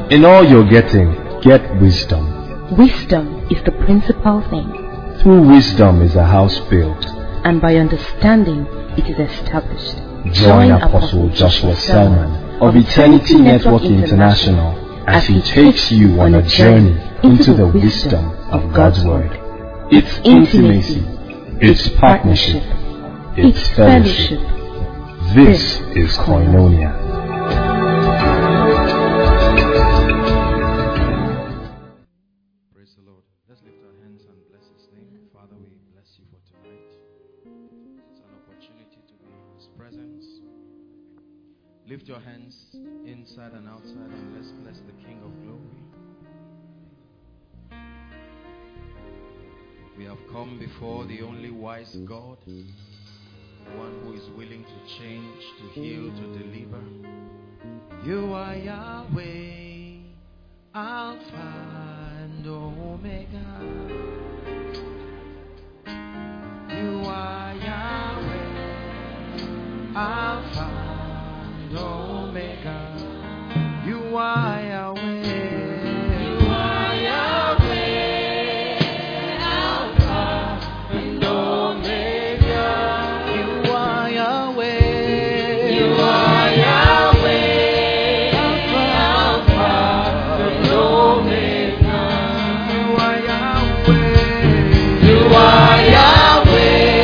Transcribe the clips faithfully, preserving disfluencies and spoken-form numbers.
In all you're getting, get wisdom. Wisdom is the principal thing. Through wisdom is a house built, and by understanding it is established. Join Apostle Joshua Selman of Eternity Network International as he takes you on a journey into the wisdom of God's Word. It's intimacy, it's partnership, it's fellowship. This is Koinonia. Praise the Lord. Let's lift our hands and bless His name. Father, we bless you for tonight. It's an opportunity to be in His presence. Lift your hands inside and outside and let's bless the King of Glory. We have come before the only wise God, the one who is willing to change, to heal, to deliver. You are Yahweh, Alpha and Omega. You are Yahweh, Alpha and Omega. You are Yahweh. You are Yahweh, Alpha and Omega. You are Yahweh. You are Yahweh, Alpha and Omega. You are Yahweh. You are Yahweh,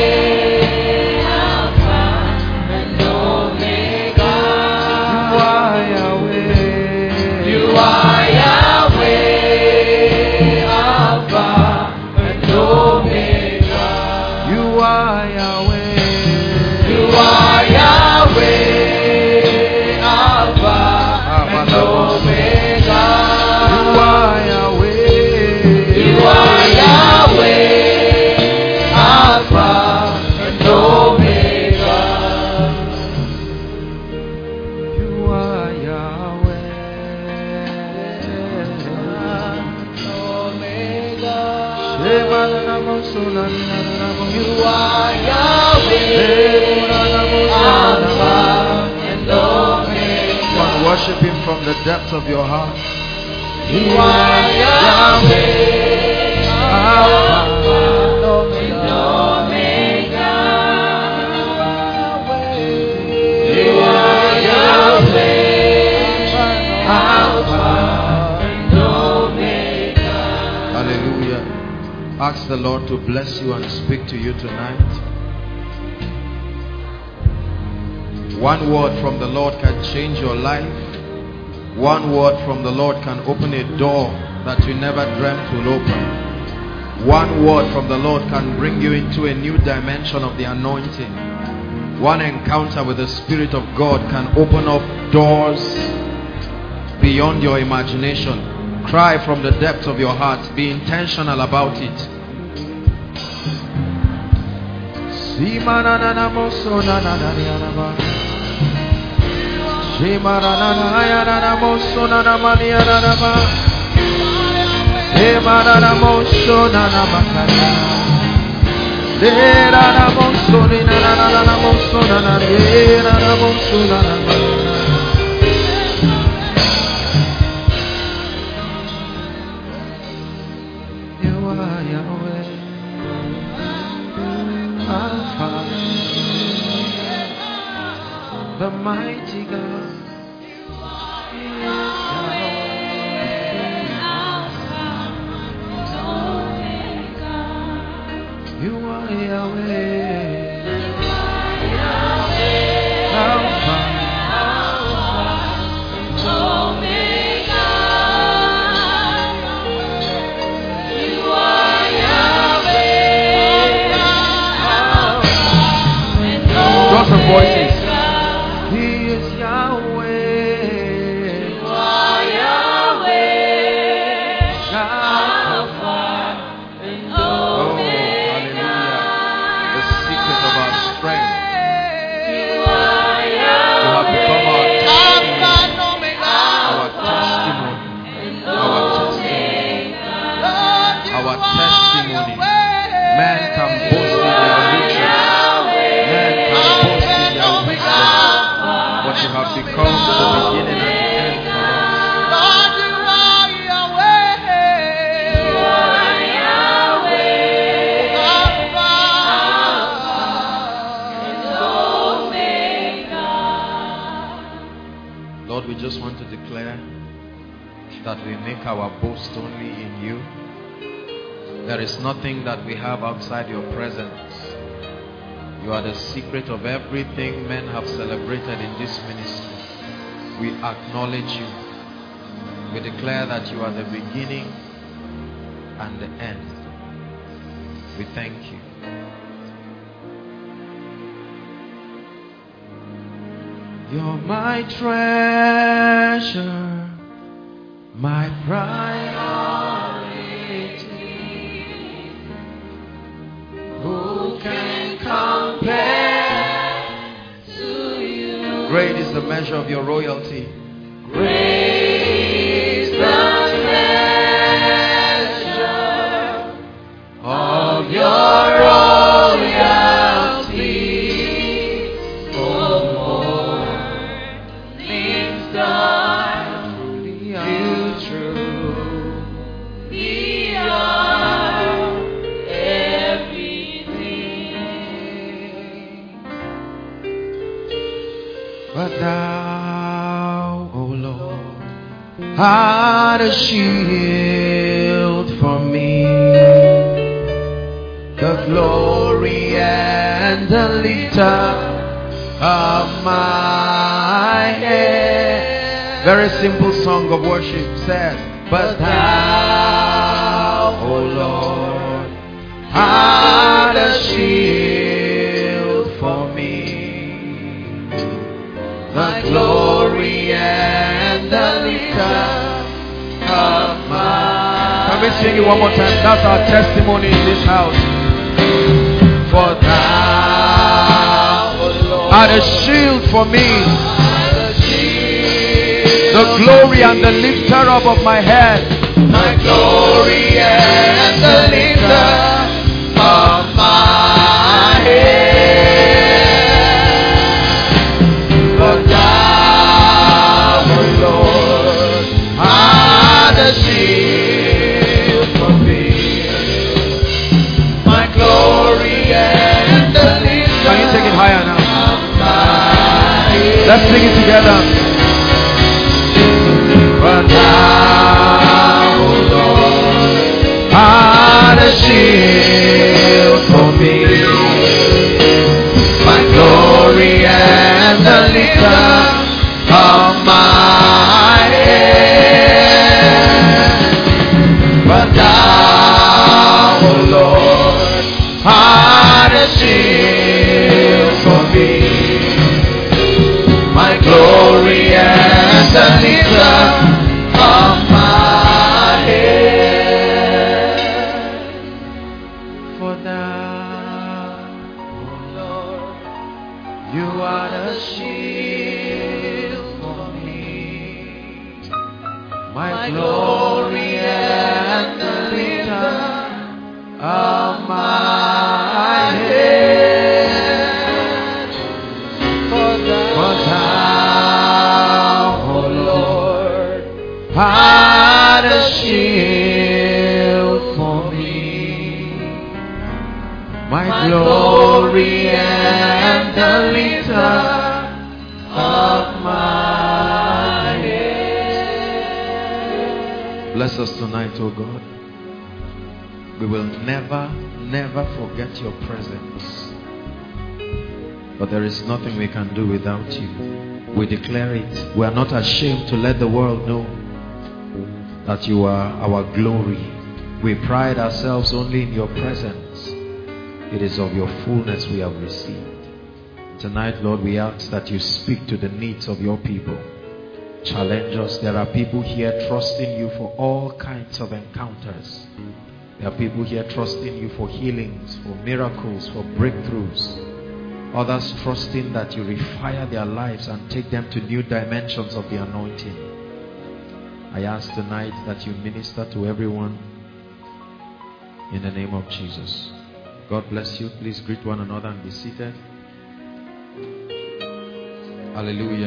Alpha and Omega. You are Yahweh. You are Yahweh, Alpha and Omega. You are Yahweh. You are Yahweh, Alpha and Omega. You are Yahweh. You are Yahweh, Alpha and Omega. You are Yahweh, Omega. You are Yahweh, Alpha and Omega. Come on, worship Him from the depths of your heart. You are Yahweh, Alpha and Omega. You are Yahweh, Alpha and Omega. Hallelujah. Ask the Lord to bless you and speak to you tonight. One word from the Lord can change your life. One word from the Lord can open a door that you never dreamt will open. One word from the Lord can bring you into a new dimension of the anointing. One encounter with the Spirit of God can open up doors beyond your imagination. Cry from the depths of your heart. Be intentional about it. You are Yahweh, Alpha, the mighty God. You are Yahweh, Alpha, Omega. You are Yahweh, Alpha and Omega. Just the voices. He is Yahweh. You are Yahweh, Alpha and Omega. The secret of our strength. You are Yahweh. You have become our testimony. Our testimony. Our testimony. Our testimony. Man can boast in their riches. Man can boast in their wisdom. But you have become the beginning and the end for us. Lord, we just want to declare that we make our boast only in you. There is nothing that we have outside your presence. You are the secret of everything men have celebrated in this ministry. We acknowledge you. We declare that you are the beginning and the end. We thank you. You're my treasure, my priority. Who can compare to you? Great is the measure of your royalty. Great is the measure of your royalty. Oh, morning star, you true, beyond everything. But thou, O Lord, art a shield for me, the glory and the lifter of my head. Very simple song of worship says, but thou, O Lord, art a shield for me, the glory and the lifter of my. Can we sing it one more time? That's our testimony in this house. For thou, O Lord, art a shield for me, the glory and the lifter up of my head, my glory and the lifter of my head. But thou, O Lord, art a shield for me, my glory and the lifter. Can you take it higher now? Let's sing it together. But thou, O Lord, art a shield for me, my glory and the lifter of my head. But thou, O Lord, art a shield for me, my glory and the lifter of my head. For thou, O Lord, you are the shield for me, my glory and the lifter of my head. For thou, O Lord, art a shield for me, my glory and the lifter of my head. Bless us tonight, O God. We will never, never forget your presence. But there is nothing we can do without you. We declare it. We are not ashamed to let the world know that you are our glory. We pride ourselves only in your presence. It is of your fullness we have received. Tonight, Lord, we ask that you speak to the needs of your people. Challenge us. There are people here trusting you for all kinds of encounters. There are people here trusting you for healings, for miracles, for breakthroughs. Others trusting that you refire their lives and take them to new dimensions of the anointing. I ask tonight that you minister to everyone in the name of Jesus. God bless you. Please greet one another and be seated. Hallelujah.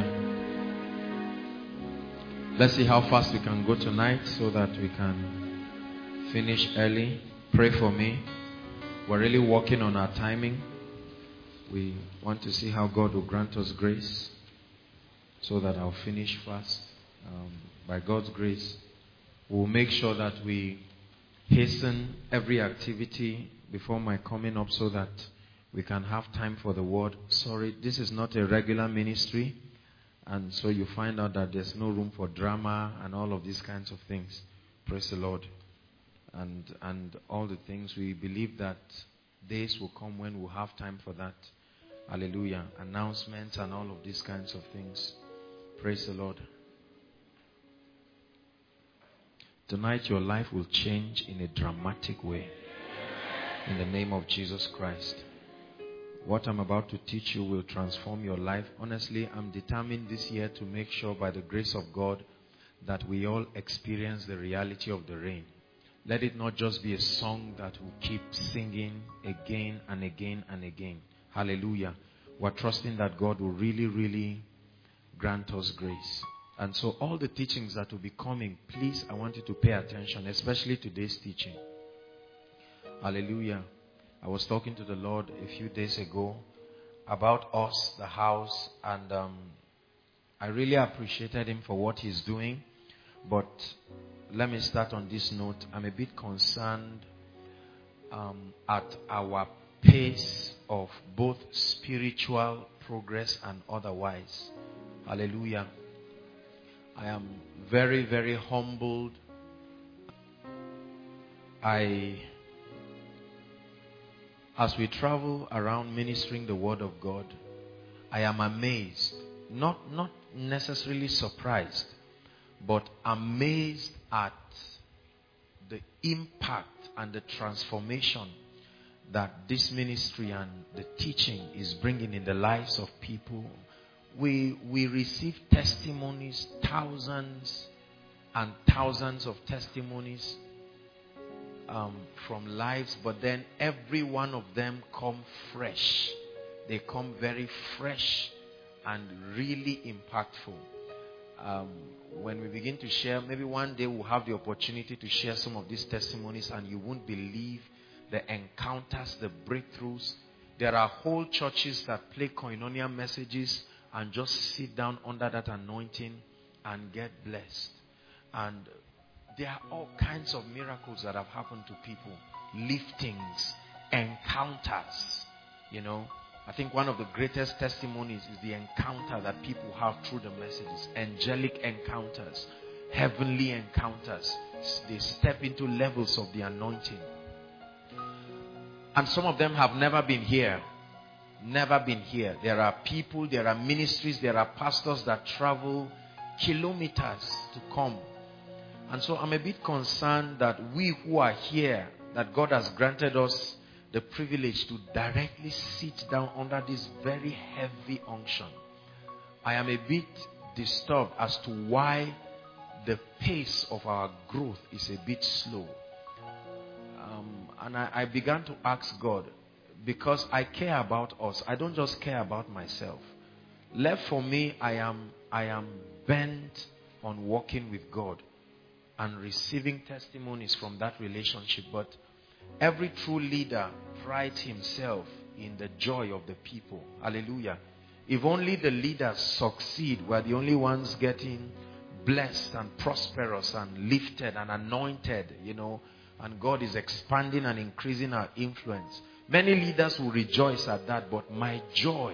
Let's see how fast we can go tonight so that we can finish early. Pray for me. We're really working on our timing. We want to see how God will grant us grace so that I'll finish fast. Um, by God's grace, we'll make sure that we hasten every activity before my coming up so that we can have time for the word. Sorry, this is not a regular ministry, and so you find out that there's no room for drama and all of these kinds of things. Praise the Lord. And and all the things, we believe that days will come when we'll have time for that. Hallelujah. Announcements and all of these kinds of things. Praise the Lord. Tonight your life will change in a dramatic way. In the name of Jesus Christ. What I'm about to teach you will transform your life. Honestly, I'm determined this year to make sure by the grace of God that we all experience the reality of the rain. Let it not just be a song that we keep singing again and again and again. Hallelujah. We're trusting that God will really, really grant us grace. And so all the teachings that will be coming, please, I want you to pay attention, especially today's teaching. Hallelujah. I was talking to the Lord a few days ago about us, the house, and um, I really appreciated him for what he's doing. But let me start on this note. I'm a bit concerned um, at our pace of both spiritual progress and otherwise. Hallelujah. I am very, very humbled. I, as we travel around ministering the word of God, I am amazed, not, not necessarily surprised, but amazed at the impact and the transformation that this ministry and the teaching is bringing in the lives of people. We, we receive testimonies, thousands and thousands of testimonies um, from lives, but then every one of them come fresh. They come very fresh and really impactful. Um, when we begin to share, maybe one day we'll have the opportunity to share some of these testimonies, and you won't believe the encounters, the breakthroughs. There are whole churches that play koinonia messages and just sit down under that anointing and get blessed. And there are all kinds of miracles that have happened to people. Liftings, encounters. You know, I think one of the greatest testimonies is the encounter that people have through the messages. Angelic encounters, heavenly encounters. They step into levels of the anointing. And some of them have never been here. Never been here. There are people, there are ministries, there are pastors that travel kilometers to come. And so I'm a bit concerned that we who are here, that God has granted us the privilege to directly sit down under this very heavy unction. I am a bit disturbed as to why the pace of our growth is a bit slow. Um, and I, I began to ask God, because I care about us. I don't just care about myself. Left for me, I am, I am bent on walking with God and receiving testimonies from that relationship. But every true leader prides himself in the joy of the people. Hallelujah. If only the leaders succeed, we're the only ones getting blessed and prosperous and lifted and anointed, you know, and God is expanding and increasing our influence. Many leaders will rejoice at that, but my joy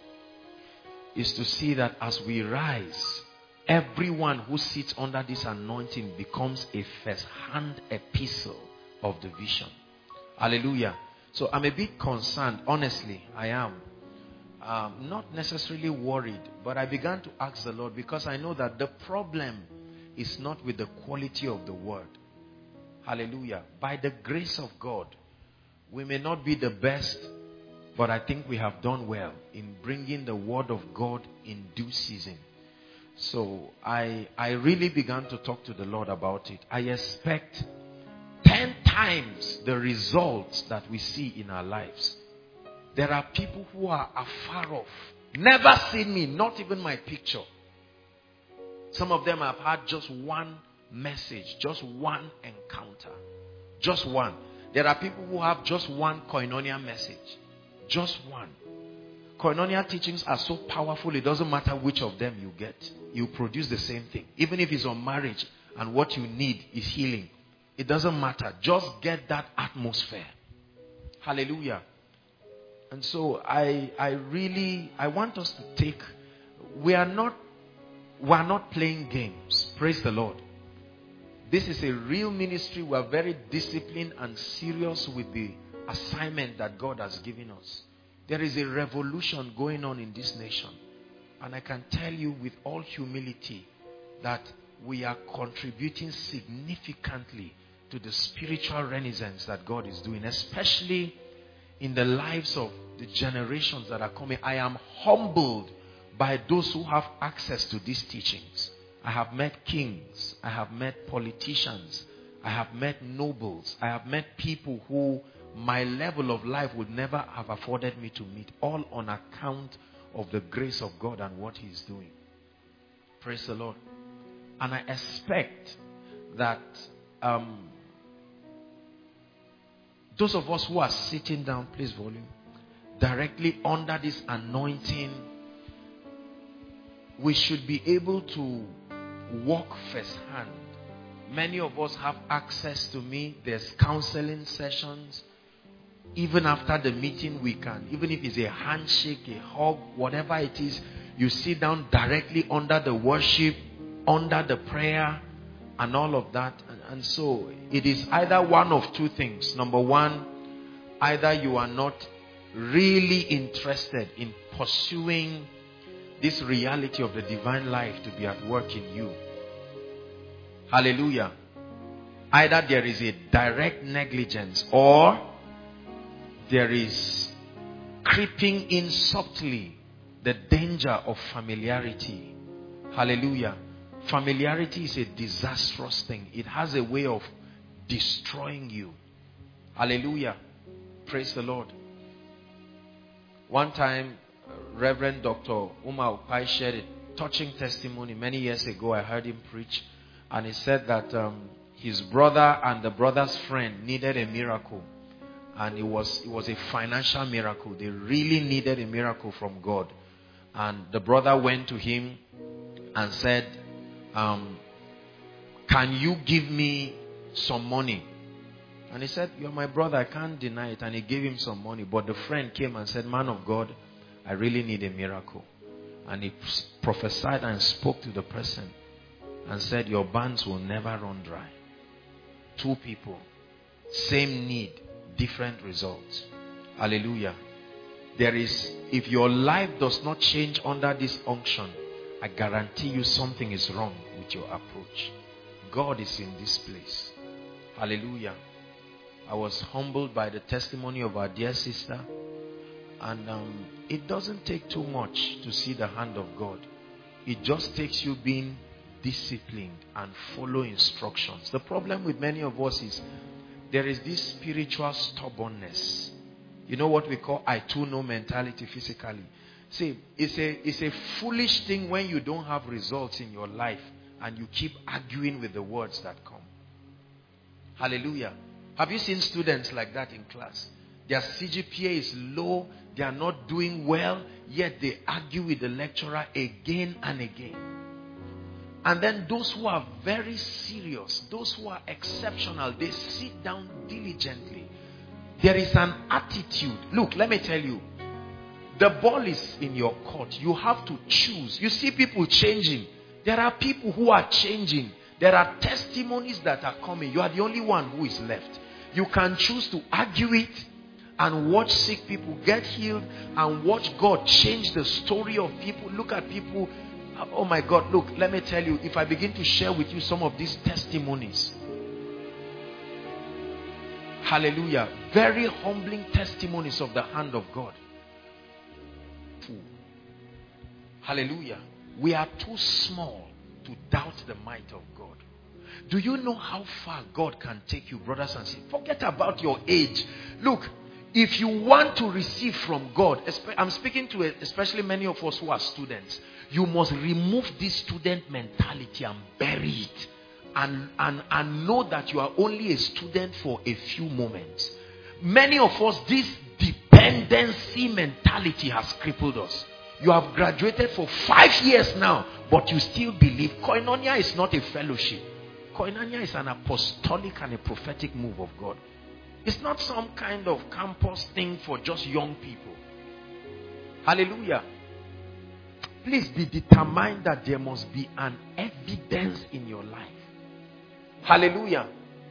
is to see that as we rise, everyone who sits under this anointing becomes a first-hand epistle of the vision. Hallelujah. So I'm a bit concerned, honestly, I am. Um, not necessarily worried, but I began to ask the Lord, because I know that the problem is not with the quality of the word. Hallelujah. By the grace of God, we may not be the best, but I think we have done well in bringing the word of God in due season. So I, I really began to talk to the Lord about it. I expect ten times the results that we see in our lives. There are people who are afar off, never seen me, not even my picture. Some of them have had just one message, just one encounter, just one. There are people who have just one koinonia message, just one. koinonia teachings are so powerful, it doesn't matter which of them you get. You produce the same thing. Even if it's on marriage and what you need is healing. It doesn't matter. Just get that atmosphere. Hallelujah. And so I I really, I want us to take, we are not, we are not playing games. Praise the Lord. This is a real ministry. We are very disciplined and serious with the assignment that God has given us. There is a revolution going on in this nation. And I can tell you with all humility that we are contributing significantly to the spiritual renaissance that God is doing, especially in the lives of the generations that are coming. I am humbled by those who have access to these teachings. I have met kings. I have met politicians. I have met nobles. I have met people who my level of life would never have afforded me to meet, all on account of the grace of God and what He is doing. Praise the Lord. And I expect that um, those of us who are sitting down, please volume, directly under this anointing, we should be able to walk firsthand. Many of us have access to me. There's counseling sessions. Even after the meeting, we can, even if it's a handshake, a hug, whatever it is, you sit down directly under the worship, under the prayer, and all of that. And, and so it is either one of two things. Number one, either you are not really interested in pursuing this reality of the divine life to be at work in you. Hallelujah. Either there is a direct negligence, or there is creeping in subtly the danger of familiarity. Hallelujah. Familiarity is a disastrous thing. It has a way of destroying you. Hallelujah. Praise the Lord. One time, Reverend Doctor Umar Upai shared a touching testimony many years ago. I heard him preach, and he said that um, his brother and the brother's friend needed a miracle. And it was, it was a financial miracle. They really needed a miracle from God. And the brother went to him and said, um, can you give me some money? And he said, you're my brother, I can't deny it. And he gave him some money. But the friend came and said, man of God, I really need a miracle. And he prophesied and spoke to the person and said, your barns will never run dry. Two people, same need, different results. Hallelujah. There is, if your life does not change under this unction, I guarantee you something is wrong with your approach. God is in this place. Hallelujah. I was humbled by the testimony of our dear sister. And um, it doesn't take too much to see the hand of God. It just takes you being disciplined and follow instructions. The problem with many of us is there is this spiritual stubbornness. You know what we call I too know mentality physically. See, it's a, it's a foolish thing when you don't have results in your life and you keep arguing with the words that come. Hallelujah. Have you seen students like that in class? Their C G P A is low, they are not doing well, yet they argue with the lecturer again and again. And then those who are very serious, those who are exceptional, they sit down diligently. There is an attitude. Look, let me tell you. The ball is in your court. You have to choose. You see people changing. There are people who are changing. There are testimonies that are coming. You are the only one who is left. You can choose to argue it and watch sick people get healed and watch God change the story of people. Look at people. Oh my God, look, let me tell you, if I begin to share with you some of these testimonies. Hallelujah. Very humbling testimonies of the hand of God. Hallelujah. We are too small to doubt the might of God. Do you know how far God can take you, brothers and sisters? Forget about your age. Look, if you want to receive from God, I'm speaking to especially many of us who are students, you must remove this student mentality and bury it. And, and, and know that you are only a student for a few moments. Many of us, this depends dependency mentality has crippled us. You have graduated for five years now, but you still believe. Koinonia is not a fellowship. Koinonia is an apostolic and a prophetic move of God. It's not some kind of campus thing for just young people. Hallelujah. Please be determined that there must be an evidence in your life. Hallelujah.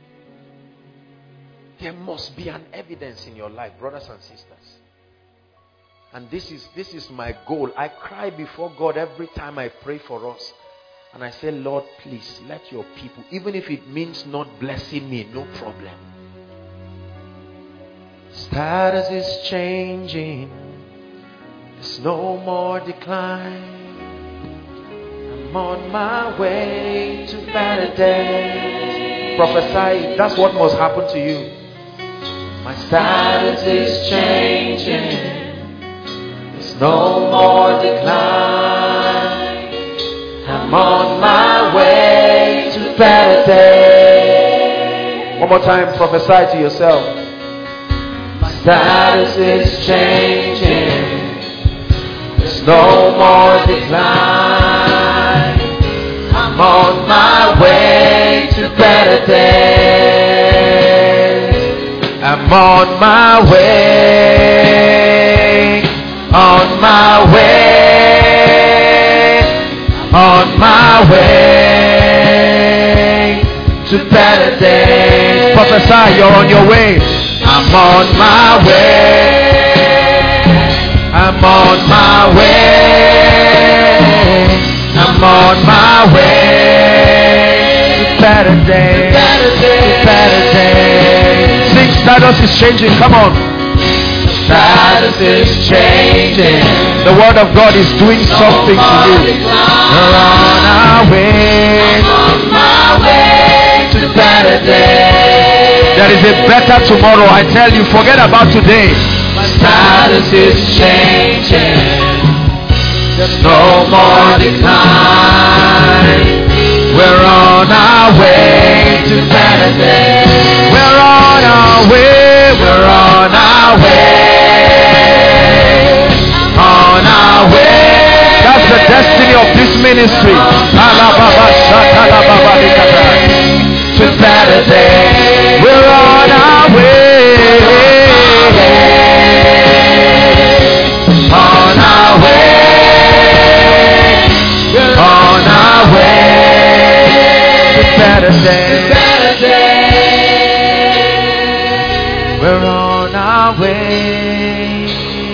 There must be an evidence in your life, brothers and sisters. And this is this is my goal. I cry before God every time I pray for us. And I say, Lord, please let your people, even if it means not blessing me, no problem. Status is changing. There's no more decline. I'm on my way to better days. Prophesy. That's what must happen to you. My status is changing. There's no more decline. I'm on my way to better days. One more time, prophesy to yourself. My status is changing. There's no more decline. I'm on my way to better days. I'm on my way. On my way. On my way to better days. Prophesy, you're on your way. I'm on my way. I'm on my way. I'm on my way to better days. To better days. Sing, status is changing. Come on. Status is changing. The word of God is doing something to you. We're on our way. I'm on my way to better days. There is a better tomorrow. I tell you, forget about today. My status is changing. There's no more decline. We're on our way to better days. We're on our way. We're on our way. On our way. That's the destiny of this ministry. To better days. We're on our way. On our way. On our way. To better days. We're on our way.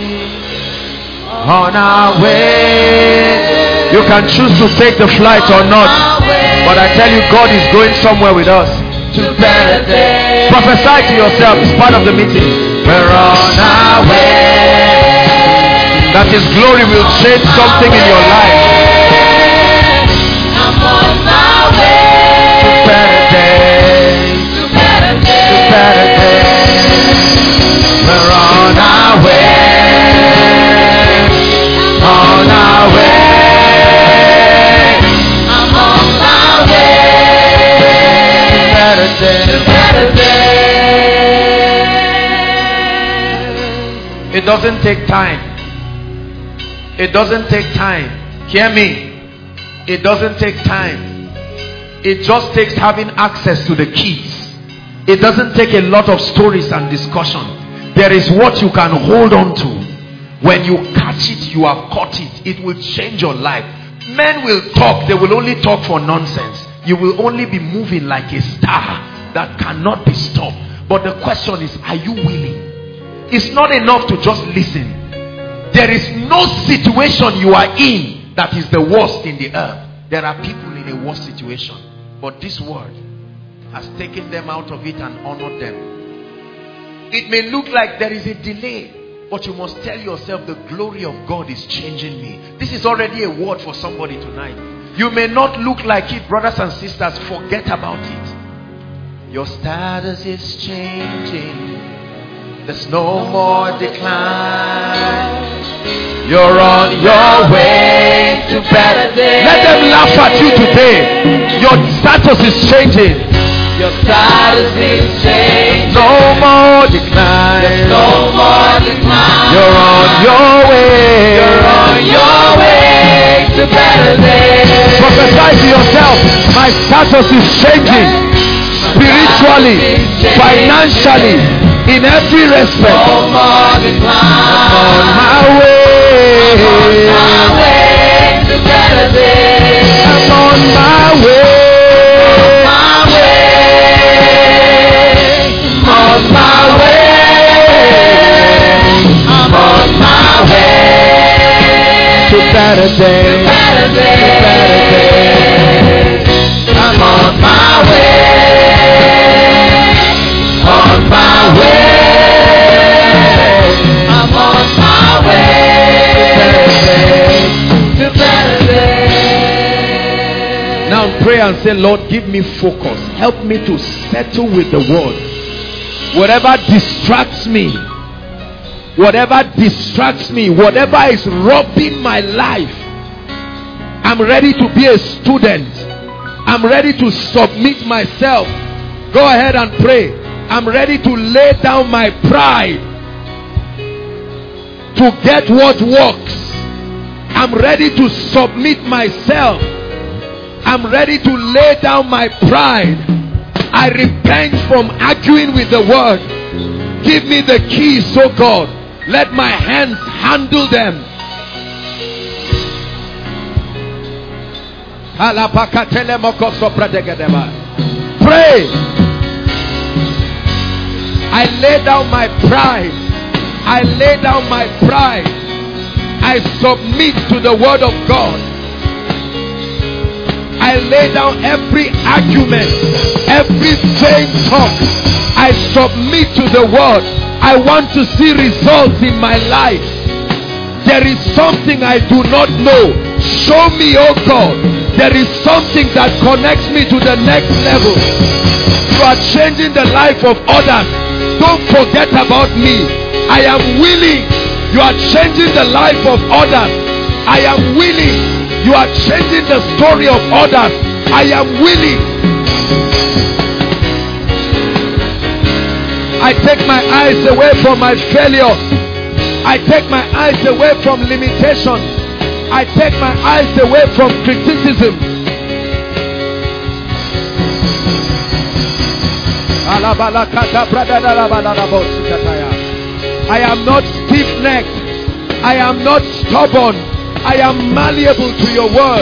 On our way. You can choose to take the flight or not, but I tell you, God is going somewhere with us. To better days. Prophesy to yourself. It's part of the meeting. We're on our way. That His glory will change something in your life. I'm on my way. To better days. To better days. To better days. We're on our way. On our way. I'm on my way. To better days. To better days. It doesn't take time. It doesn't take time. Hear me. It doesn't take time. It just takes having access to the keys. It doesn't take a lot of stories and discussion. There is what you can hold on to. When you catch it, you have caught it. It will change your life. Men will talk. They will only talk for nonsense. You will only be moving like a star that cannot be stopped. But the question is, are you willing? It's not enough to just listen. There is no situation you are in that is the worst in the earth. There are people in a worse situation, but this word has taken them out of it and honored them. It may look like there is a delay, but you must tell yourself, the glory of God is changing me. This is already a word for somebody tonight. You may not look like it, brothers and sisters. Forget about it. Your status is changing. There's no more decline. You're on your way to better days. Let them laugh at you today. Your status is changing. Your status is changing. No more decline. There's no more decline. You're on your way. You're on your way to better days. Prophesy to yourself. My status is changing. Spiritually, financially, in every respect. No more decline. I'm on my way. I'm on my way to better days. I'm on my way. My way. I'm on my way. I'm on my way To better to days. better days. I'm on my way. On my way. I'm on my way to better days. Now pray and say, Lord, give me focus. Help me to settle with the word. Whatever distracts me, whatever distracts me, whatever is robbing my life, I'm ready to be a student. I'm ready to submit myself. Go ahead and pray. I'm ready to lay down my pride to get what works. I'm ready to submit myself. I'm ready to lay down my pride. I repent from arguing with the word. Give me the keys, oh God. Let my hands handle them. Pray. I lay down my pride. I lay down my pride. I submit to the word of God. I lay down every argument, every vain talk. I submit to the word. I want to see results in my life. There is something I do not know. Show me, oh God. There is something that connects me to the next level. You are changing the life of others. Don't forget about me. I am willing. You are changing the life of others. I am willing. You are changing the story of others. I am willing. I take my eyes away from my failures. I take my eyes away from limitations. I take my eyes away from criticism. I am not stiff-necked. I am not stubborn. I am malleable to your word.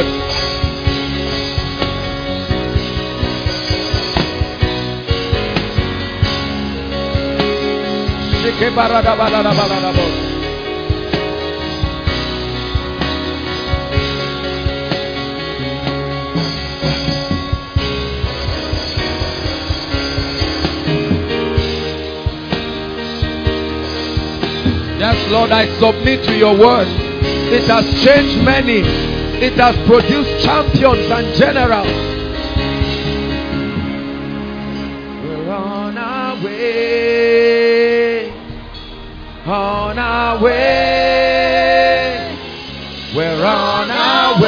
Yes, Lord, I submit to your word. It has changed many. It has produced champions and generals. We're on our way. On our way. We're on our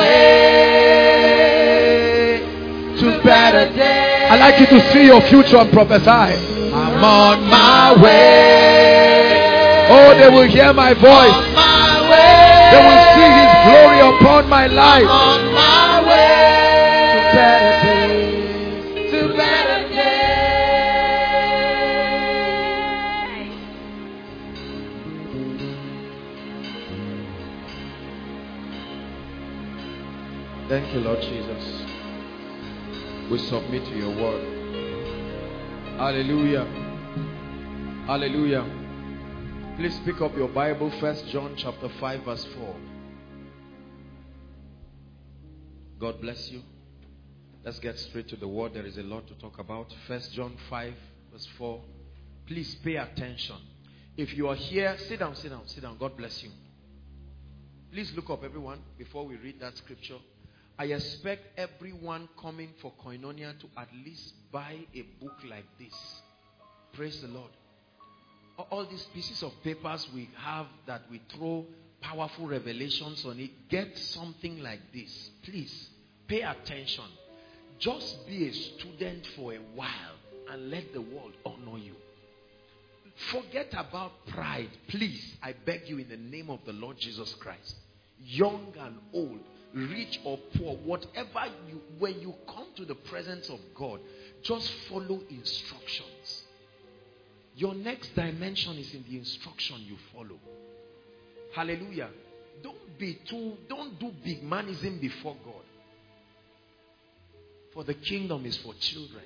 way to better days. I'd like you to see your future and prophesy. I'm on my way. Oh, they will hear my voice. On my way. They will see his glory upon my life. On my way to better days. To better days. Thank you, Lord Jesus. We submit to your word. Hallelujah. Hallelujah. Please pick up your Bible, First John chapter five verse four. God bless you. Let's get straight to the word. There is a lot to talk about. First John five verse four. Please pay attention. If you are here, sit down, sit down, sit down. God bless you. Please look up, everyone, before we read that scripture. I expect everyone coming for Koinonia to at least buy a book like this. Praise the Lord. All these pieces of papers we have that we throw powerful revelations on it, get something like this. Please pay attention. Just be a student for a while and let the world honor you. Forget about pride. Please, I beg you in the name of the Lord Jesus Christ. Young and old, rich or poor, whatever you, when you come to the presence of God, just follow instructions. Your next dimension is in the instruction you follow. Hallelujah. Don't be too, don't do big manism before God. For the kingdom is for children.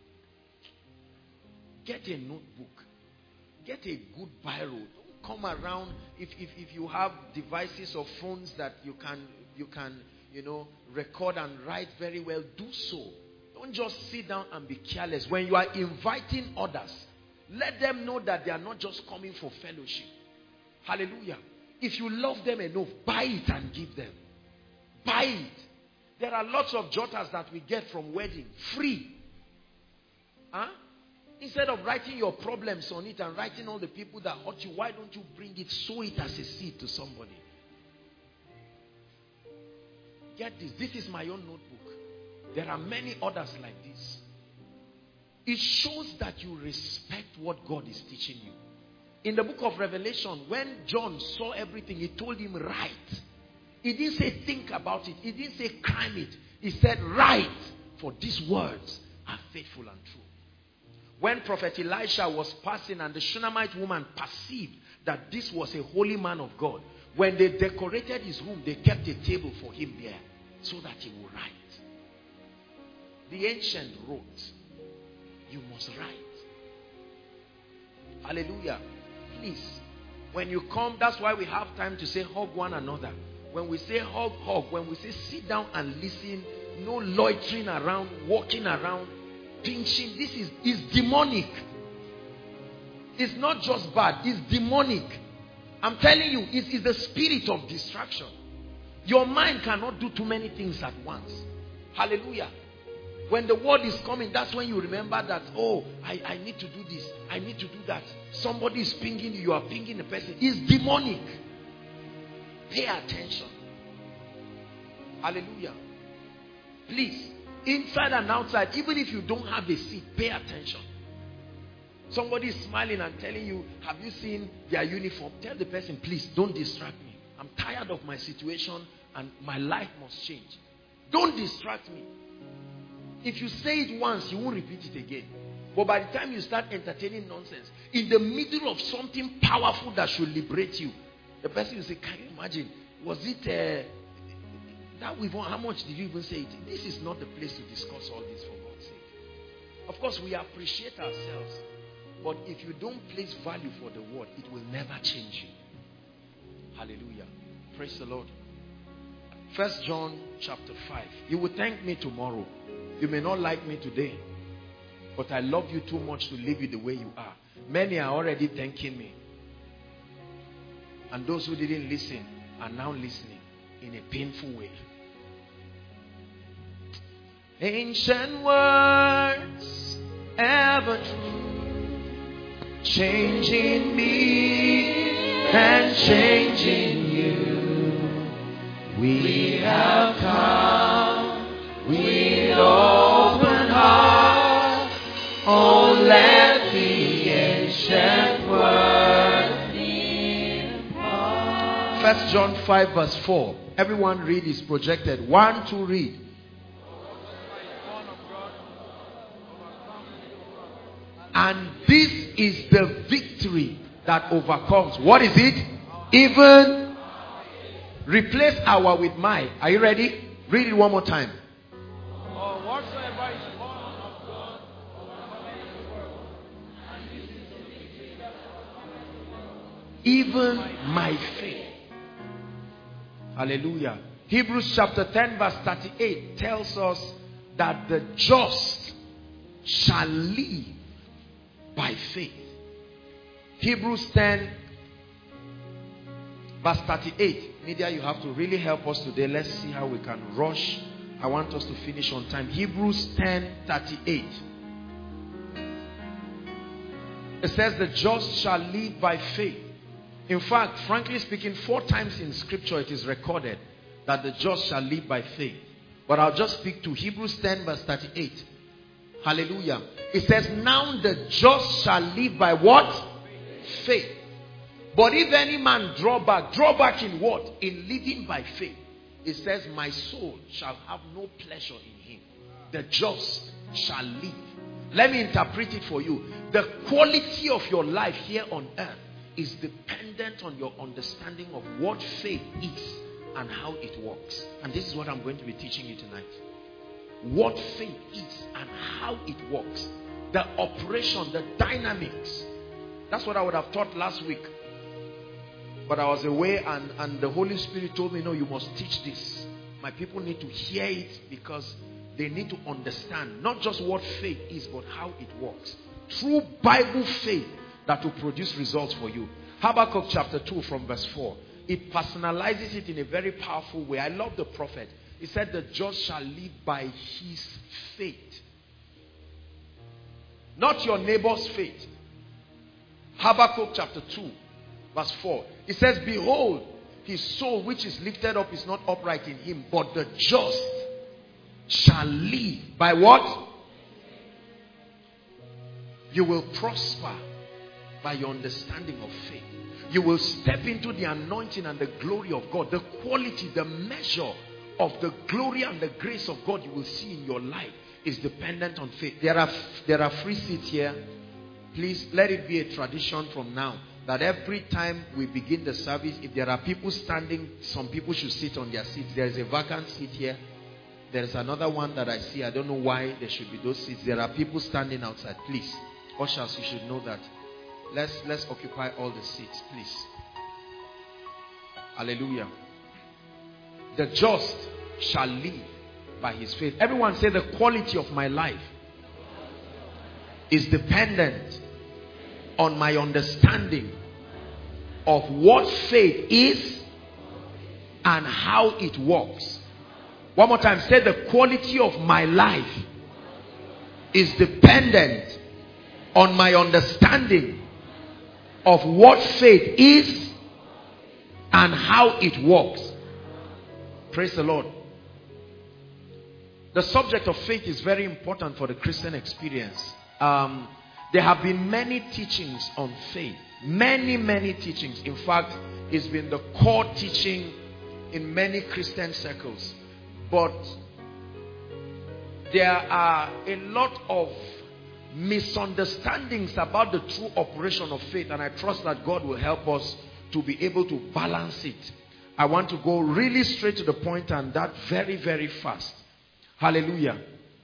Get a notebook. Get a good biro. Don't come around if, if, if you have devices or phones that you can you can you know record and write very well, do so. Don't just sit down and be careless. When you are inviting others, let them know that they are not just coming for fellowship. Hallelujah. If you love them enough, buy it and give them. Buy it. There are lots of jotters that we get from wedding, free. Huh? Instead of writing your problems on it and writing all the people that hurt you, why don't you bring it, sow it as a seed to somebody? Get this. This is my own notebook. There are many others like this. It shows that you respect what God is teaching you. In the book of Revelation, when John saw everything, he told him, write. He didn't say think about it. He didn't say crime it. He said write, for these words are faithful and true. When Prophet Elisha was passing and the Shunammite woman perceived that this was a holy man of God, when they decorated his room, they kept a table for him there so that he would write. The ancient wrote, you must write. Hallelujah. Please, when you come, that's why we have time to say hug one another. When we say hug, hug. When we say sit down and listen, no loitering around, walking around, pinching. This is, is demonic. It's not just bad, it's demonic. I'm telling you, it's, it's the spirit of distraction. Your mind cannot do too many things at once. Hallelujah. When the word is coming, that's when you remember that, oh, I, I need to do this. I need to do that. Somebody is pinging you. You are pinging the person. It's demonic. Pay attention. Hallelujah. Please, inside and outside, even if you don't have a seat, pay attention. Somebody is smiling and telling you, have you seen their uniform? Tell the person, please, don't distract me. I'm tired of my situation and my life must change. Don't distract me. If you say it once, you won't repeat it again. But by the time you start entertaining nonsense, in the middle of something powerful that should liberate you, the person will say, can you imagine? Was it uh, that we've won? How much did you even say it? This is not the place to discuss all this, for God's sake. Of course, we appreciate ourselves. But if you don't place value for the word, it will never change you. Hallelujah. Praise the Lord. First John chapter five. You will thank me tomorrow. You may not like me today, but I love you too much to leave you the way you are. Many are already thanking me. And those who didn't listen are now listening in a painful way. Ancient words, ever true, changing me and changing you. We have come with open hearts. Oh, let the ancient word impart. First John five verse four. Everyone read, is projected. One, two, read. And this is the victory that overcomes. What is it? Even. Replace our with my. Are you ready? Read it one more time. Even my faith. Hallelujah. Hebrews chapter ten verse thirty-eight tells us that the just shall live by faith. Hebrews ten verse thirty-eight. Media, you have to really help us today. Let's see how we can rush. I want us to finish on time. Hebrews ten thirty-eight. It says the just shall live by faith. In fact, frankly speaking, four times in scripture it is recorded that the just shall live by faith. But I'll just speak to Hebrews ten verse thirty-eight. Hallelujah. It says, now the just shall live by what? faith. But if any man draw back, draw back in what? In living by faith. It says, my soul shall have no pleasure in him. The just shall live. Let me interpret it for you. The quality of your life here on earth is dependent on your understanding of what faith is and how it works. And this is what I'm going to be teaching you tonight. What faith is and how it works. The operation, the dynamics. That's what I would have taught last week. But I was away and, and the Holy Spirit told me, no, you must teach this. My people need to hear it because they need to understand not just what faith is, but how it works. True Bible faith that will produce results for you. Habakkuk chapter two from verse four. It personalizes it in a very powerful way. I love the prophet. He said, the just shall live by his faith. Not your neighbor's faith. Habakkuk chapter two verse four. It says, behold, his soul which is lifted up is not upright in him, but the just shall live by what? You will prosper by your understanding of faith. You will step into the anointing and the glory of God. The quality, the measure of the glory and the grace of God you will see in your life is dependent on faith. There are, there are free seats here. Please let it be a tradition from now that every time we begin the service, if there are people standing, some people should sit on their seats. There is a vacant seat here. There is another one that I see. I don't know why there should be those seats. There are people standing outside. Please, ushers, you should know that. Let's, let's occupy all the seats, please. Hallelujah. The just shall live by his faith. Everyone say, the quality of my life is dependent on my understanding of what faith is and how it works. One more time, say, the quality of my life is dependent on my understanding of what faith is and how it works. Praise the Lord. The subject of faith is very important for the Christian experience. Um, there have been many teachings on faith. Many, many teachings. In fact, it's been the core teaching in many Christian circles. But there are a lot of misunderstandings about the true operation of faith, and I trust that God will help us to be able to balance it. I want to go really straight to the point, and that very, very fast. Hallelujah.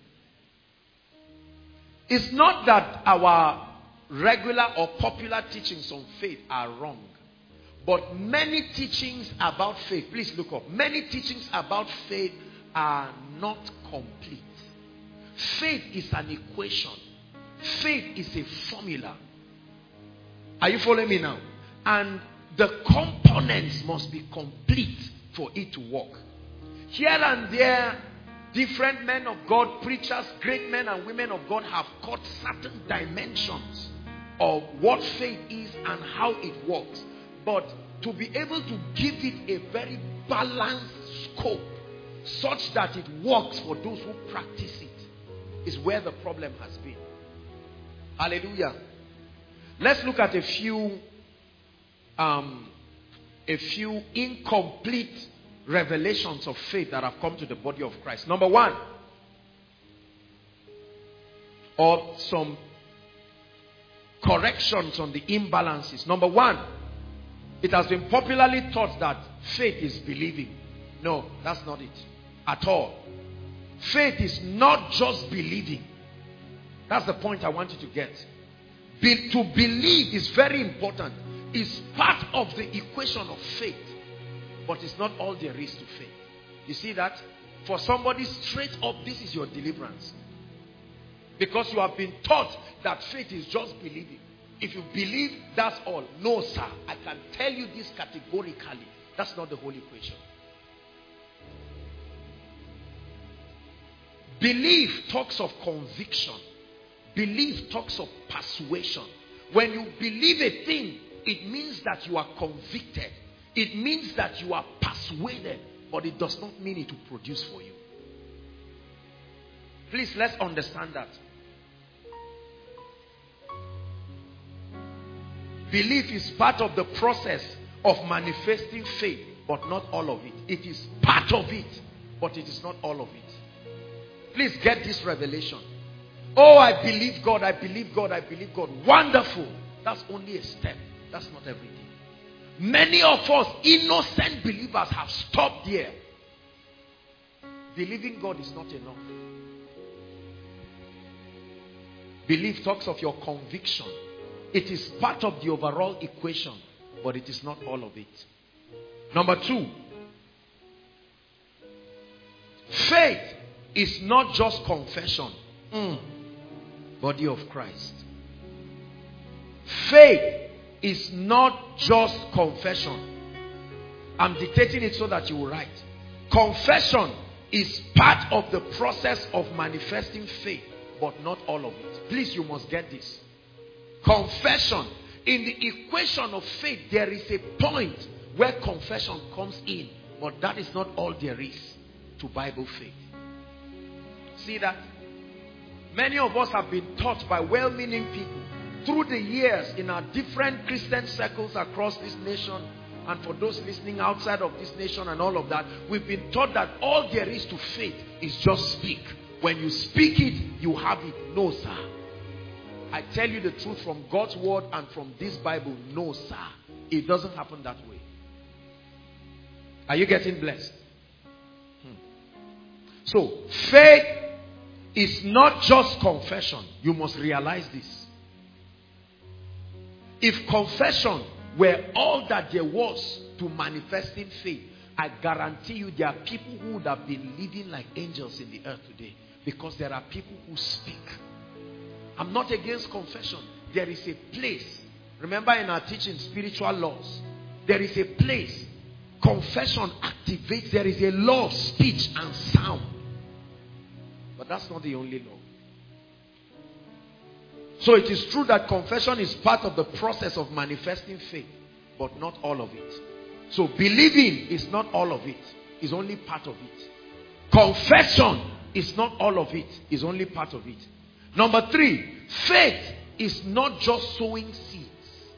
It's not that our regular or popular teachings on faith are wrong, but many teachings about faith, please look up, many teachings about faith are not complete. Faith is an equation. Faith is a formula. Are you following me now? And the components must be complete for it to work. Here and there, different men of God, preachers, great men and women of God have caught certain dimensions of what faith is and how it works. But to be able to give it a very balanced scope such that it works for those who practice it is where the problem has been. Hallelujah. Let's look at a few um, a few incomplete revelations of faith that have come to the body of Christ. Number one, or some corrections on the imbalances. Number one, it has been popularly taught that faith is believing. No, that's not it at all. Faith is not just believing. That's the point I want you to get. Be, to believe is very important. It's part of the equation of faith. But it's not all there is to faith. You see that? For somebody straight up, this is your deliverance. Because you have been taught that faith is just believing. If you believe, that's all. No, sir. I can tell you this categorically. That's not the whole equation. Belief talks of conviction. Belief talks of persuasion. When you believe a thing, it means that you are convicted. It means that you are persuaded. But it does not mean it will produce for you. Please, let's understand that. Belief is part of the process of manifesting faith, but not all of it. It is part of it, but it is not all of it. Please get this revelation. Oh, I believe God, I believe God, I believe God. Wonderful. That's only a step. That's not everything. Many of us, innocent believers, have stopped there. Believing God is not enough. Belief talks of your conviction. It is part of the overall equation, but it is not all of it. Number two, faith is not just confession. Mm. Body of Christ. Faith is not just confession. I'm dictating it so that you will write. Confession is part of the process of manifesting faith, but not all of it. Please, you must get this. Confession. In the equation of faith, there is a point where confession comes in, but that is not all there is to Bible faith. See that? Many of us have been taught by well-meaning people through the years in our different Christian circles across this nation, and for those listening outside of this nation and all of that, we've been taught that all there is to faith is just speak. When you speak it, you have it. No, sir. I tell you the truth from God's word and from this Bible. No, sir. It doesn't happen that way. Are you getting blessed? Hmm. So, faith is not just confession. You must realize this. If confession were all that there was to manifesting faith, I guarantee you there are people who would have been living like angels in the earth today, because there are people who speak. I'm not against confession. There is a place. Remember in our teaching, spiritual laws, there is a place. Confession activates. There is a law of speech and sound. But that's not the only law. So it is true that confession is part of the process of manifesting faith, but not all of it. So believing is not all of it. It's only part of it. Confession is not all of it. It's only part of it. Number three, faith is not just sowing seeds.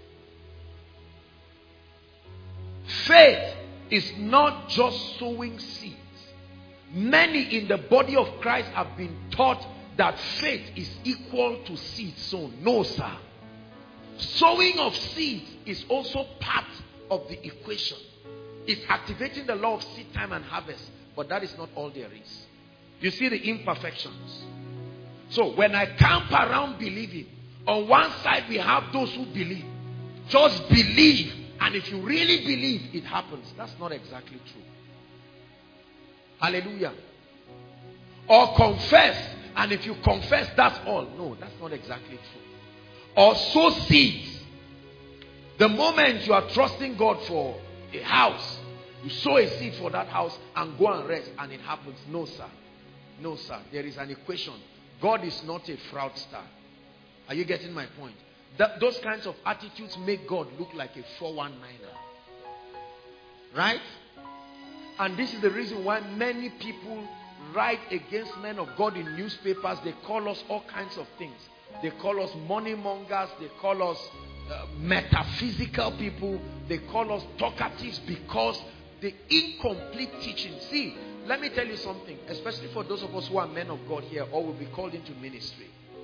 Faith is not just sowing seeds. Many in the body of Christ have been taught that faith is equal to seed sown. No, sir. Sowing of seeds is also part of the equation. It's activating the law of seed time and harvest, but that is not all there is. You see the imperfections. So when I camp around believing, on one side we have those who believe. Just believe, and if you really believe, it happens. That's not exactly true. Hallelujah. Or confess, and if you confess, that's all. No, that's not exactly true. Or sow seeds. The moment you are trusting God for a house, you sow a seed for that house and go and rest, and it happens. No, sir. No, sir. There is an equation. God is not a fraudster. Are you getting my point? That, those kinds of attitudes make God look like a four one niner. Right? And this is the reason why many people write against men of God in newspapers. They call us all kinds of things. They call us money mongers. They call us uh, metaphysical people. They call us talkatives because the incomplete teaching. See, let me tell you something, especially for those of us who are men of God here or will be called into ministry.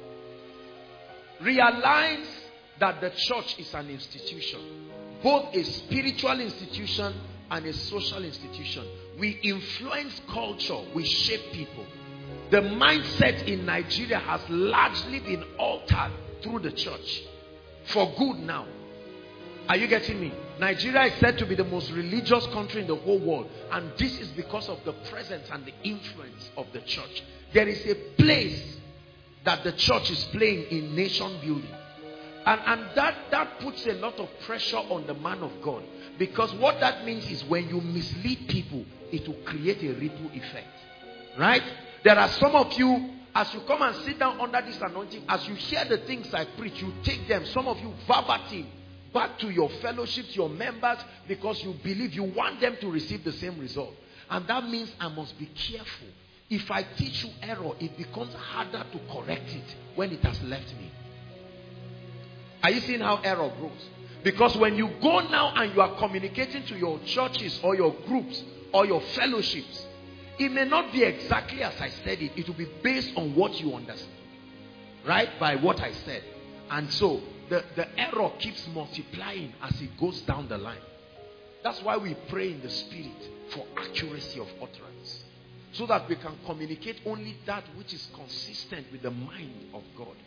Realize that the church is an institution, both a spiritual institution and a social institution. We influence culture, we shape people. The mindset in Nigeria has largely been altered through the church for good now. Are you getting me? Nigeria is said to be the most religious country in the whole world, and this is because of the presence and the influence of the church. There is a place that the church is playing in nation building, and, and that, that puts a lot of pressure on the man of God, because what that means is when you mislead people, it will create a ripple effect. Right? There are some of you, as you come and sit down under this anointing, as you hear the things I preach, you take them, some of you verbatim, back to your fellowships, your members, because you believe you want them to receive the same result. And that means I must be careful. If I teach you error, it becomes harder to correct it when it has left me. Are you seeing how error grows? Because when you go now and you are communicating to your churches or your groups or your fellowships, it may not be exactly as I said it. It will be based on what you understand. Right? By what I said. And so, the, the error keeps multiplying as it goes down the line. That's why we pray in the Spirit for accuracy of utterance. So that we can communicate only that which is consistent with the mind of God.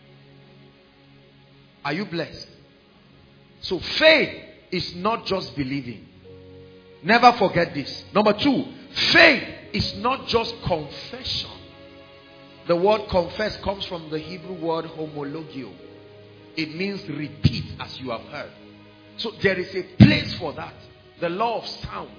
Are you blessed? So faith is not just believing. Never forget this. Number two, faith is not just confession. The word confess comes from the Hebrew word homologio. It means repeat as you have heard. So there is a place for that. The law of sound.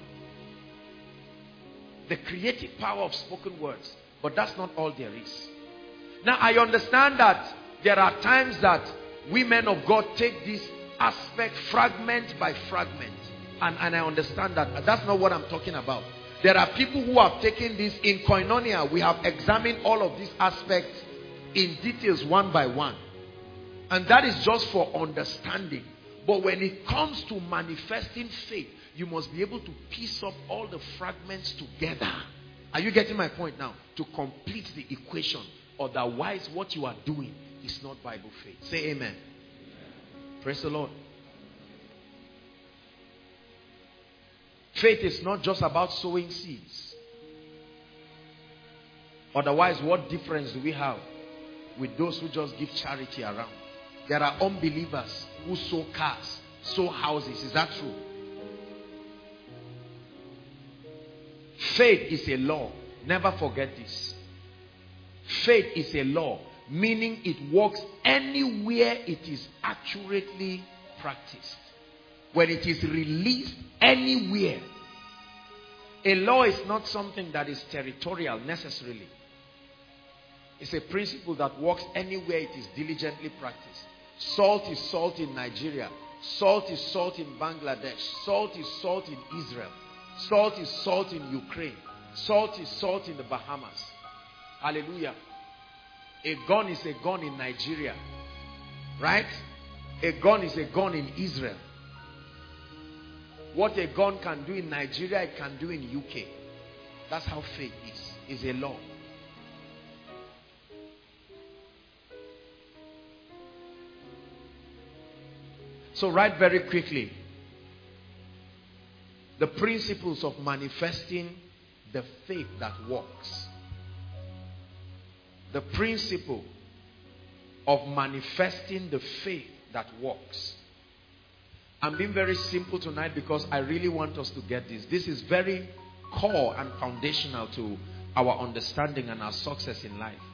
The creative power of spoken words. But that's not all there is. Now I understand that there are times that we men of God take this aspect fragment by fragment. And, and I understand that. That's not what I'm talking about. There are people who have taken this in Koinonia. We have examined all of these aspects in details one by one. And that is just for understanding. But when it comes to manifesting faith, you must be able to piece up all the fragments together. Are you getting my point now? To complete the equation. Otherwise, what you are doing is not Bible faith. Say amen. Praise the Lord. Faith is not just about sowing seeds. Otherwise, what difference do we have with those who just give charity around? There are unbelievers who sow cars, sow houses. Is that true? Faith is a law. Never forget this. Faith is a law, meaning it works anywhere it is accurately practiced. When it is released anywhere. A law is not something that is territorial necessarily. It's a principle that works anywhere it is diligently practiced. Salt is salt in Nigeria. Salt is salt in Bangladesh. Salt is salt in Israel. Salt is salt in Ukraine. Salt is salt in the Bahamas. Hallelujah. A gun is a gun in Nigeria. Right? A gun is a gun in Israel. What a gun can do in Nigeria, it can do in U K. That's how faith is. Is a law. So write very quickly. The principles of manifesting the faith that works. The principle of manifesting the faith that works. I'm being very simple tonight because I really want us to get this. This is very core and foundational to our understanding and our success in life.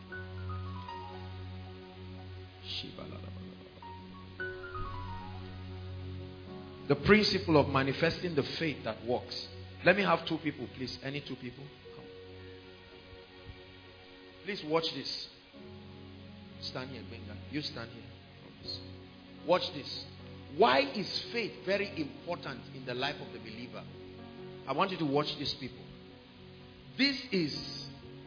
The principle of manifesting the faith that works. Let me have two people, please. Any two people? Come. Please watch this. Stand here, Benga. You stand here. Watch this. Why is faith very important in the life of the believer? I want you to watch these people. This is,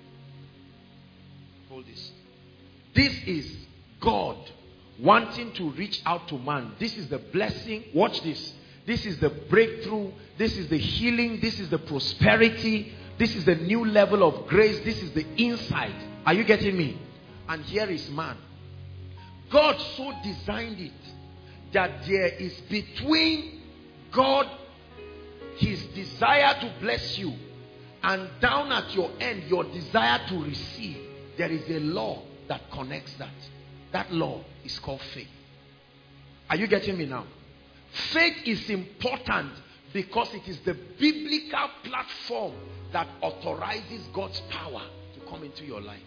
hold this. This is God wanting to reach out to man. This is the blessing. Watch this. This is the breakthrough. This is the healing. This is the prosperity. This is the new level of grace. This is the insight. Are you getting me? And here is man. God so designed it that there is between God, his desire to bless you, and down at your end, your desire to receive, there is a law that connects that. That law is called faith. Are you getting me now? Faith is important because it is the biblical platform that authorizes God's power to come into your life.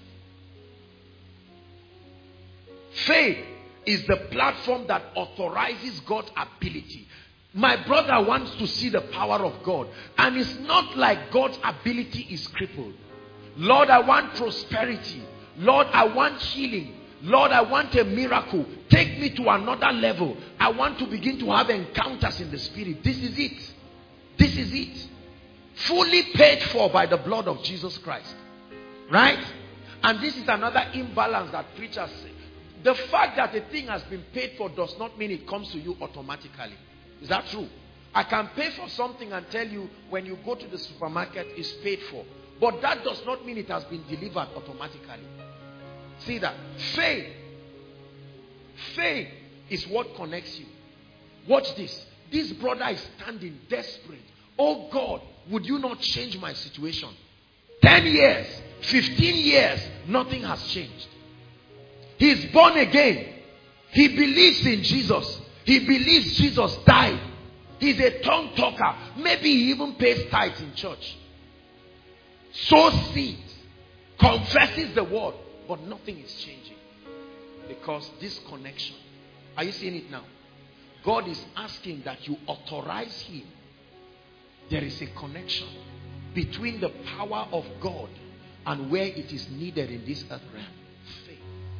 Faith is the platform that authorizes God's ability. My brother wants to see the power of God. And it's not like God's ability is crippled. Lord, I want prosperity. Lord, I want healing. Lord, I want a miracle. Take me to another level. I want to begin to have encounters in the spirit. This is it. This is it. Fully paid for by the blood of Jesus Christ. Right? And this is another imbalance that preachers say. The fact that a thing has been paid for does not mean it comes to you automatically. Is that true? I can pay for something and tell you when you go to the supermarket it's paid for. But that does not mean it has been delivered automatically. See that? Faith. Faith is what connects you. Watch this. This brother is standing desperate. Oh God, would you not change my situation? Ten years, fifteen years, nothing has changed. He's born again. He believes in Jesus. He believes Jesus died. He's a tongue talker. Maybe he even pays tithes in church. Sows seeds. Confesses the word. But nothing is changing. Because this connection. Are you seeing it now? God is asking that you authorize him. There is a connection between the power of God and where it is needed in this earth realm. Faith.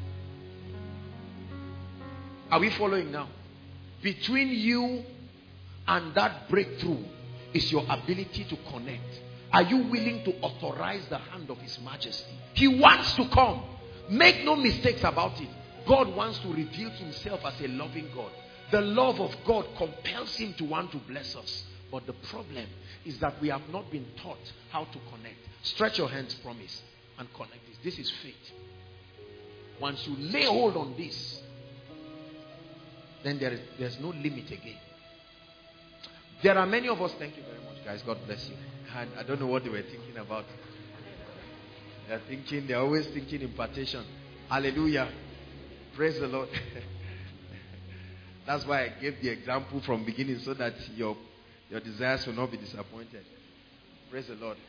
Are we following now? Between you and that breakthrough is your ability to connect. Are you willing to authorize the hand of his majesty? He wants to come. Make no mistakes about it. God wants to reveal himself as a loving God. The love of God compels him to want to bless us. But the problem is that we have not been taught how to connect. Stretch your hands, promise, and connect this. This is faith. Once you lay hold on this, then there is, there's no limit again. There are many of us, thank you very much guys, God bless you. And I don't know what they were thinking about. They're thinking, they're always thinking impartation. Hallelujah. Praise the Lord. That's why I gave the example from beginning so that your, your desires will not be disappointed. Praise the Lord.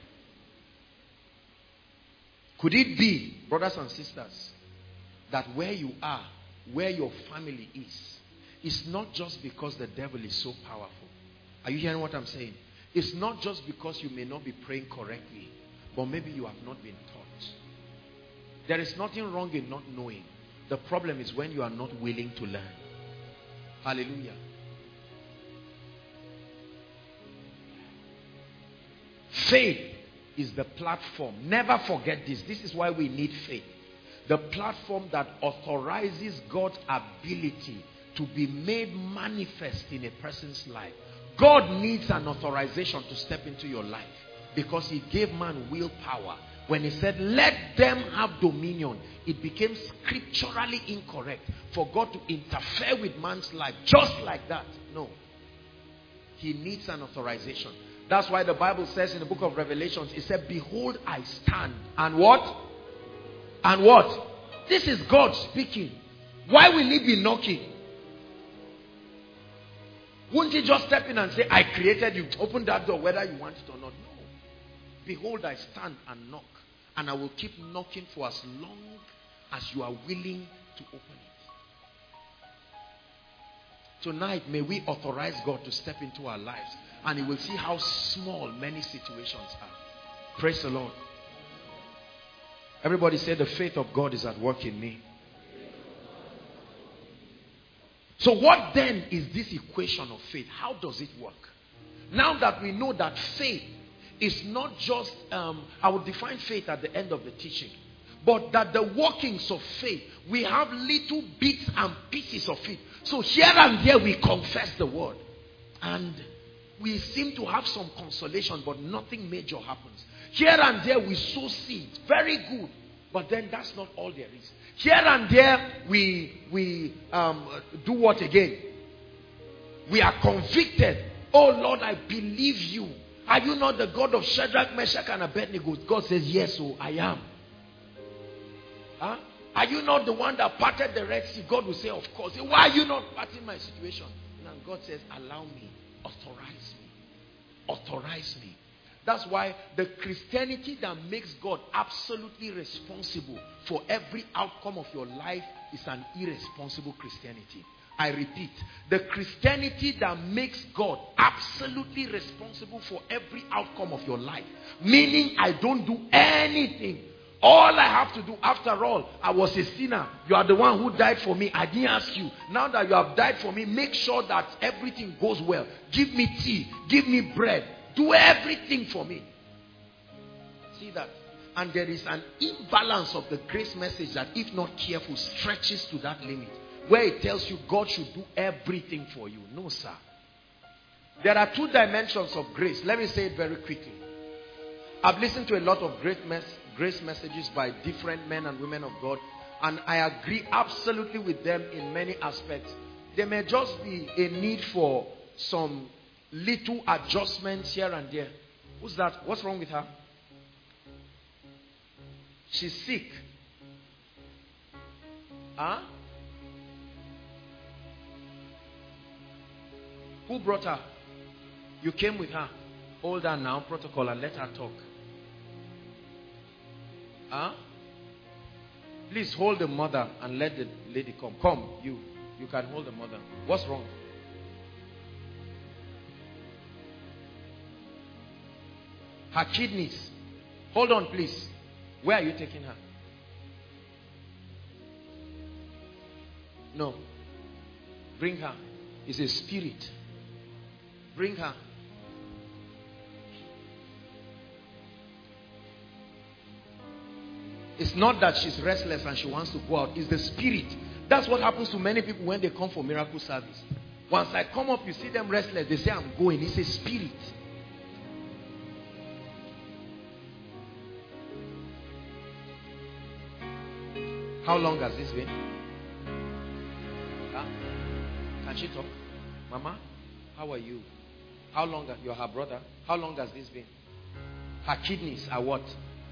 Could it be, brothers and sisters, that where you are, where your family is, it's not just because the devil is so powerful. Are you hearing what I'm saying? It's not just because you may not be praying correctly, but maybe you have not been taught. There is nothing wrong in not knowing. The problem is when you are not willing to learn. Hallelujah. Faith is the platform. Never forget this. This is why we need faith. The platform that authorizes God's ability to be made manifest in a person's life. God needs an authorization to step into your life because he gave man willpower. When he said, let them have dominion, it became scripturally incorrect for God to interfere with man's life just like that. No. He needs an authorization. That's why the Bible says in the book of Revelations, it said, behold, I stand. And what? And what? This is God speaking. Why will he be knocking? Wouldn't he just step in and say, I created you. Open that door whether you want it or not. No. Behold, I stand and knock. And I will keep knocking for as long as you are willing to open it. Tonight, may we authorize God to step into our lives. And you will see how small many situations are. Praise the Lord. Everybody say the faith of God is at work in me. So what then is this equation of faith? How does it work? Now that we know that faith is not just, um, I will define faith at the end of the teaching. But that the workings of faith, we have little bits and pieces of it. So here and there we confess the word. And we seem to have some consolation, but nothing major happens. Here and there we sow seeds. Very good. But then that's not all there is. Here and there we, we um, do what again? We are convicted. Oh Lord, I believe you. Are you not the God of Shadrach, Meshach, and Abednego? God says, yes, oh, I am. Huh? Are you not the one that parted the Red Sea? God will say, of course. Why are you not parting my situation? And God says, allow me. Authorize me. Authorize me. That's why the Christianity that makes God absolutely responsible for every outcome of your life is an irresponsible Christianity. I repeat, the Christianity that makes God absolutely responsible for every outcome of your life, meaning I don't do anything. All I have to do, after all, I was a sinner. You are the one who died for me. I didn't ask you. Now that you have died for me, make sure that everything goes well. Give me tea. Give me bread. Do everything for me. See that? And there is an imbalance of the grace message that, if not careful, stretches to that limit. Where it tells you God should do everything for you. No, sir. There are two dimensions of grace. Let me say it very quickly. I've listened to a lot of great mes grace messages by different men and women of God. And I agree absolutely with them in many aspects. There may just be a need for some little adjustments here and there. Who's that? What's wrong with her? She's sick. Huh? Who brought her? You came with her. Hold her now, protocol, and let her talk. Huh? Please hold the mother and let the lady come. Come, you. You can hold the mother. What's wrong? Her kidneys. Hold on, please. Where are you taking her? No. Bring her. It's a spirit. Bring her. It's not that she's restless and she wants to go out. It's the spirit. That's what happens to many people when they come for miracle service. Once I come up, you see them restless. They say, I'm going. It's a spirit. How long has this been? Huh? Can she talk? Mama, how are you? How long are you? You're her brother. How long has this been? Her kidneys are what?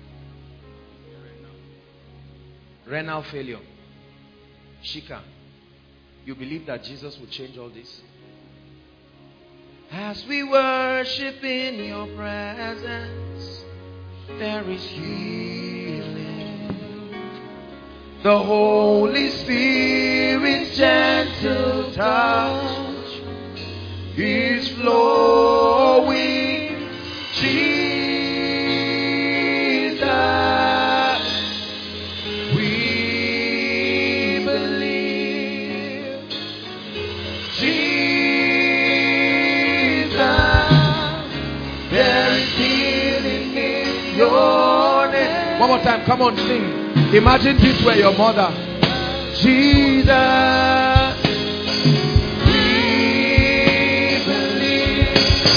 Renal failure. Shika, you believe that Jesus will change all this? As we worship in your presence, there is healing. The Holy Spirit's gentle touch is flowing. Jesus, we believe. Jesus, there is healing in your name. One more time, come on, sing. Imagine this were your mother. Jesus, we believe.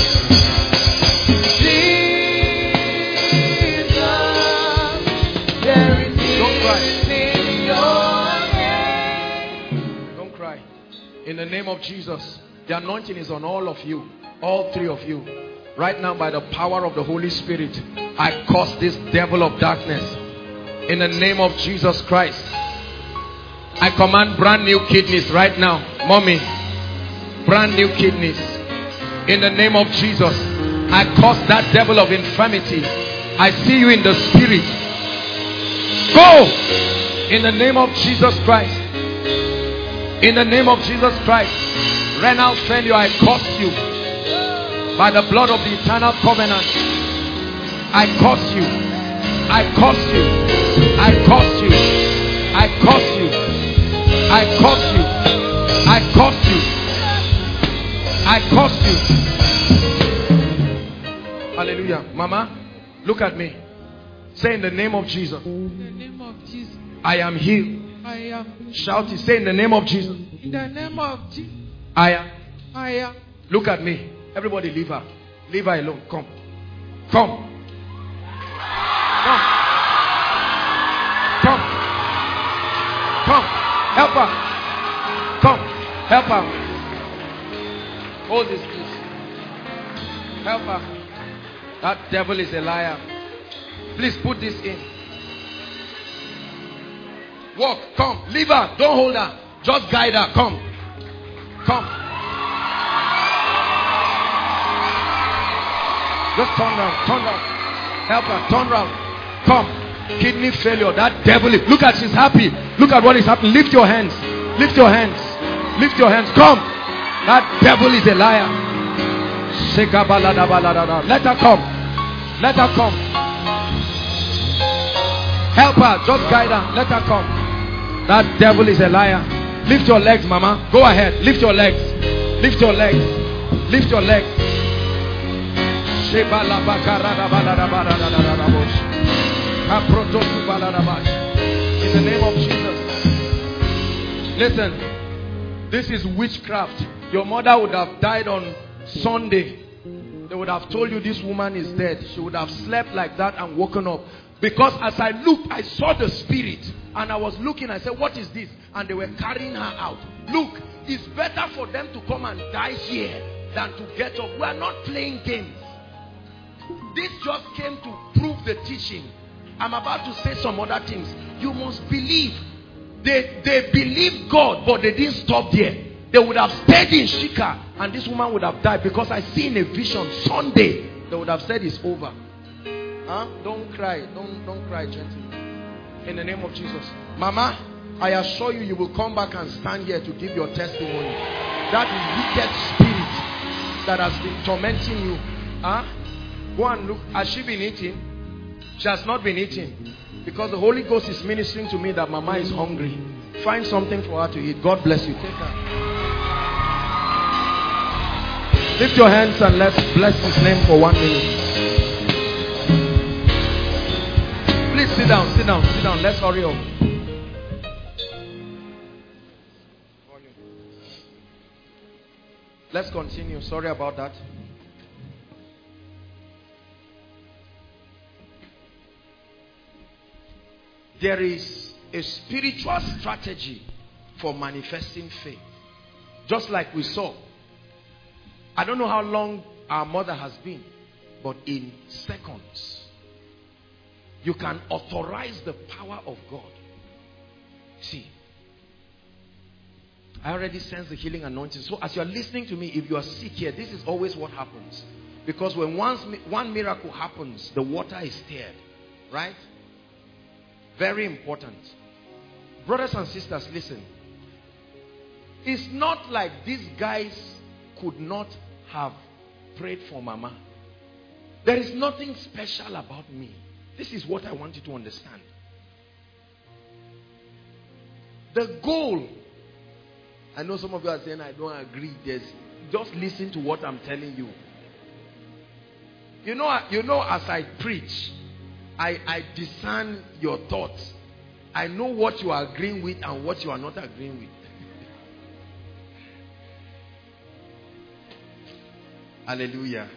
Jesus, there is healing in your name. Don't cry. In the name of Jesus, the anointing is on all of you. All three of you. Right now, by the power of the Holy Spirit, I curse this devil of darkness. In the name of Jesus Christ, I command brand new kidneys right now. Mommy, brand new kidneys. In the name of Jesus, I curse that devil of infirmity. I see you in the spirit. Go! In the name of Jesus Christ. In the name of Jesus Christ. Renal failure, I curse you. By the blood of the eternal covenant, I curse you. I curse you. I curse you. I curse you. I curse you. I curse you. I curse you. Hallelujah. Mama, look at me. Say, in the name of Jesus. In the name of Jesus. I am healed. I am. Shout it. Say, in the name of Jesus. In the name of Jesus. I am. I am. Look at me. Everybody leave her. Leave her alone. Come. Come. Come. Come. Come. Help her. Come. Help her. Hold this, please. Help her. That devil is a liar. Please put this in. Walk. Come. Leave her. Don't hold her. Just guide her. Come. Come. Just turn around. Turn around. Help her. Turn around. Come. Kidney failure. That devil is. Look at, she's happy. Look at what is happening. Lift your hands. Lift your hands. Lift your hands. Come. That devil is a liar. Let her come. Let her come. Help her. Just guide her. Let her come. That devil is a liar. Lift your legs, mama. Go ahead. Lift your legs. Lift your legs. Lift your legs. In the name of Jesus. Listen, this is witchcraft. Your mother would have died on Sunday. They would have told you this woman is dead. She would have slept like that and woken up. Because as I looked, I saw the spirit. And I was looking, I said, what is this? And they were carrying her out. Look, it's better for them to come and die here than to get up. We are not playing games. This just came to prove the teaching. I'm about to say some other things. You must believe. They, they believed God, but they didn't stop there. They would have stayed in Shika, and this woman would have died, because I see in a vision Sunday, they would have said it's over. Huh? Don't cry. Don't, don't cry, gentlemen. In the name of Jesus. Mama, I assure you, you will come back and stand here to give your testimony. That is wicked spirit that has been tormenting you. Huh? Go and look. Has she been eating? She has not been eating. Because the Holy Ghost is ministering to me that Mama is hungry. Find something for her to eat. God bless you. Take her. Lift your hands and let's bless His name for one minute. Please sit down, sit down, sit down. Let's hurry up. Let's continue. Sorry about that. There is a spiritual strategy for manifesting faith. Just like we saw. I don't know how long our mother has been, but in seconds, you can authorize the power of God. See, I already sense the healing anointing. So as you are listening to me, if you are sick here, this is always what happens. Because when once, one miracle happens, the water is stirred. Right? Very important. Brothers and sisters, listen. It's not like these guys could not have prayed for Mama. There is nothing special about me. This is what I want you to understand. The goal, I know some of you are saying I don't agree. Yes, just listen to what I'm telling you. You know, you know as I preach, I, I discern your thoughts. I know what you are agreeing with and what you are not agreeing with. Hallelujah.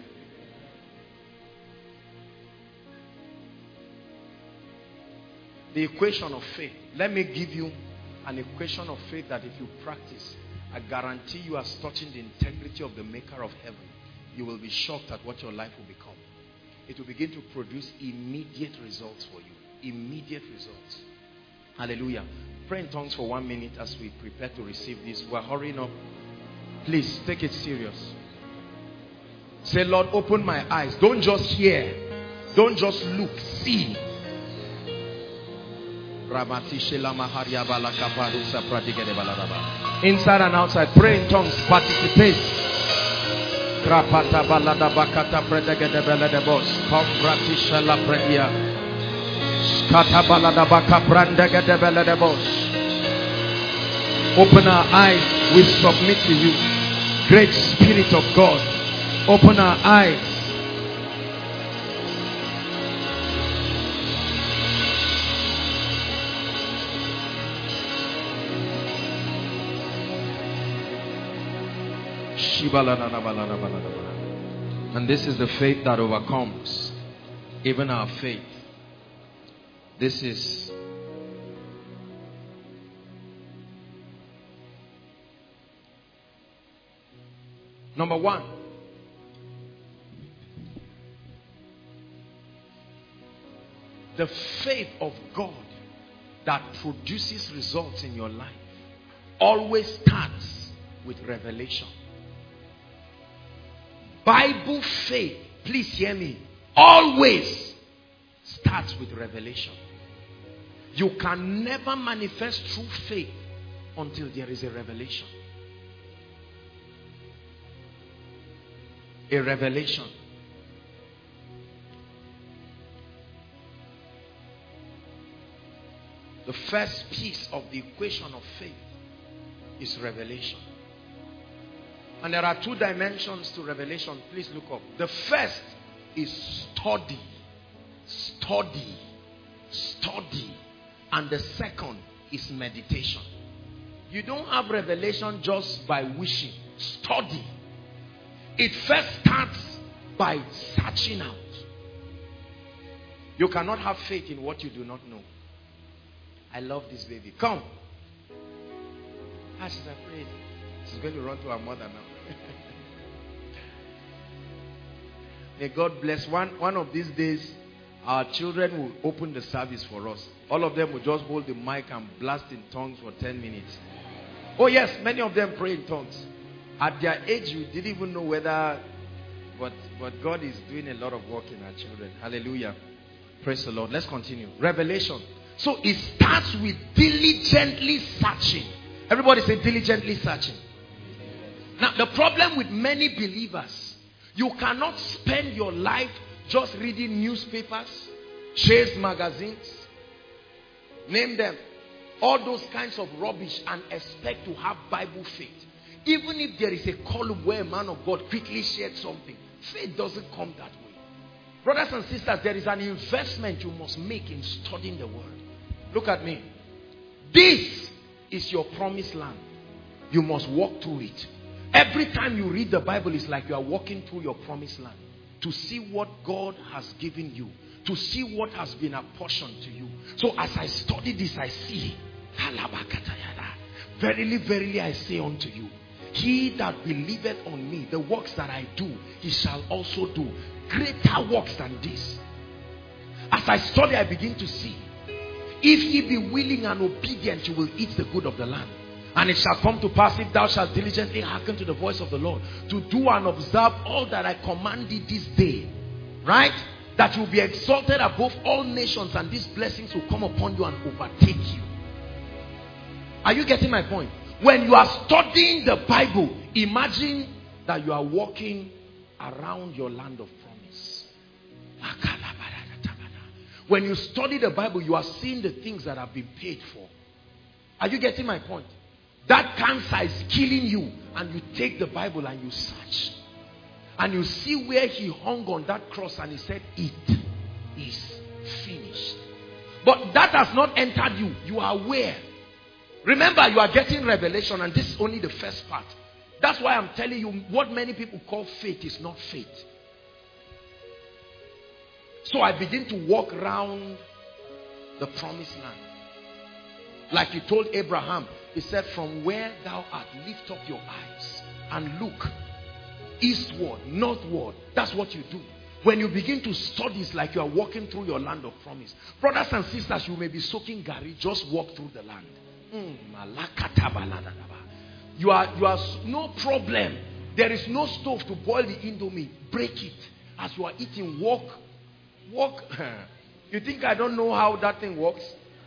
The equation of faith. Let me give you an equation of faith that if you practice, I guarantee you, as touching the integrity of the maker of heaven, you will be shocked at what your life will become. It will begin to produce immediate results for you. Immediate results. Hallelujah. Pray in tongues for one minute as we prepare to receive this. We're hurrying up. Please take it serious. Say, Lord, open my eyes. Don't just hear. Don't just look. See. Inside and outside. Pray in tongues. Participate. Open our eyes. We submit to you. Great Spirit of God. Open our eyes. And this is the faith that overcomes even our faith. This is number one. The faith of God that produces results in your life always starts with revelation. Bible faith, please hear me, always starts with revelation. You can never manifest true faith until there is a revelation. A revelation. The first piece of the equation of faith is revelation. And there are two dimensions to revelation. Please look up. The first is study. Study. Study. And the second is meditation. You don't have revelation just by wishing. Study. It first starts by searching out. You cannot have faith in what you do not know. I love this baby. Come. Ah, she's afraid. She's going to run to her mother now. May God bless. One, one of these days, our children will open the service for us. All of them will just hold the mic and blast in tongues for ten minutes. Oh yes, many of them pray in tongues. At their age, you didn't even know whether... But, but God is doing a lot of work in our children. Hallelujah. Praise the Lord. Let's continue. Revelation. So it starts with diligently searching. Everybody say diligently searching. Now the problem with many believers, you cannot spend your life just reading newspapers, chase magazines, name them, all those kinds of rubbish, and expect to have Bible faith. Even if there is a column where a man of God quickly shared something, faith doesn't come that way. Brothers and sisters, there is an investment you must make in studying the word. Look at me. This is your promised land. You must walk through it. Every time you read the Bible, it's like you are walking through your promised land. To see what God has given you. To see what has been apportioned to you. So as I study this, I see. Verily, verily, I say unto you, he that believeth on me, the works that I do, he shall also do. Greater works than this. As I study, I begin to see. If ye be willing and obedient, you will eat the good of the land. And it shall come to pass, if thou shalt diligently hearken to the voice of the Lord, to do and observe all that I command thee this day, right? That you will be exalted above all nations, and these blessings will come upon you and overtake you. Are you getting my point? When you are studying the Bible, imagine that you are walking around your land of promise. When you study the Bible, you are seeing the things that have been paid for. Are you getting my point? That cancer is killing you, and you take the Bible and you search. And you see where he hung on that cross and he said, it is finished. But that has not entered you. You are aware. Remember, you are getting revelation, and this is only the first part. That's why I'm telling you, what many people call faith is not faith. So I begin to walk around the promised land. Like he told Abraham, he said, from where thou art, lift up your eyes and look eastward, northward. That's what you do. When you begin to study, it's like you are walking through your land of promise. Brothers and sisters, you may be soaking Gary, just walk through the land. Mm, you are, you are no problem. There is no stove to boil the indomie. Break it. As you are eating, walk. Walk. You think I don't know how that thing works?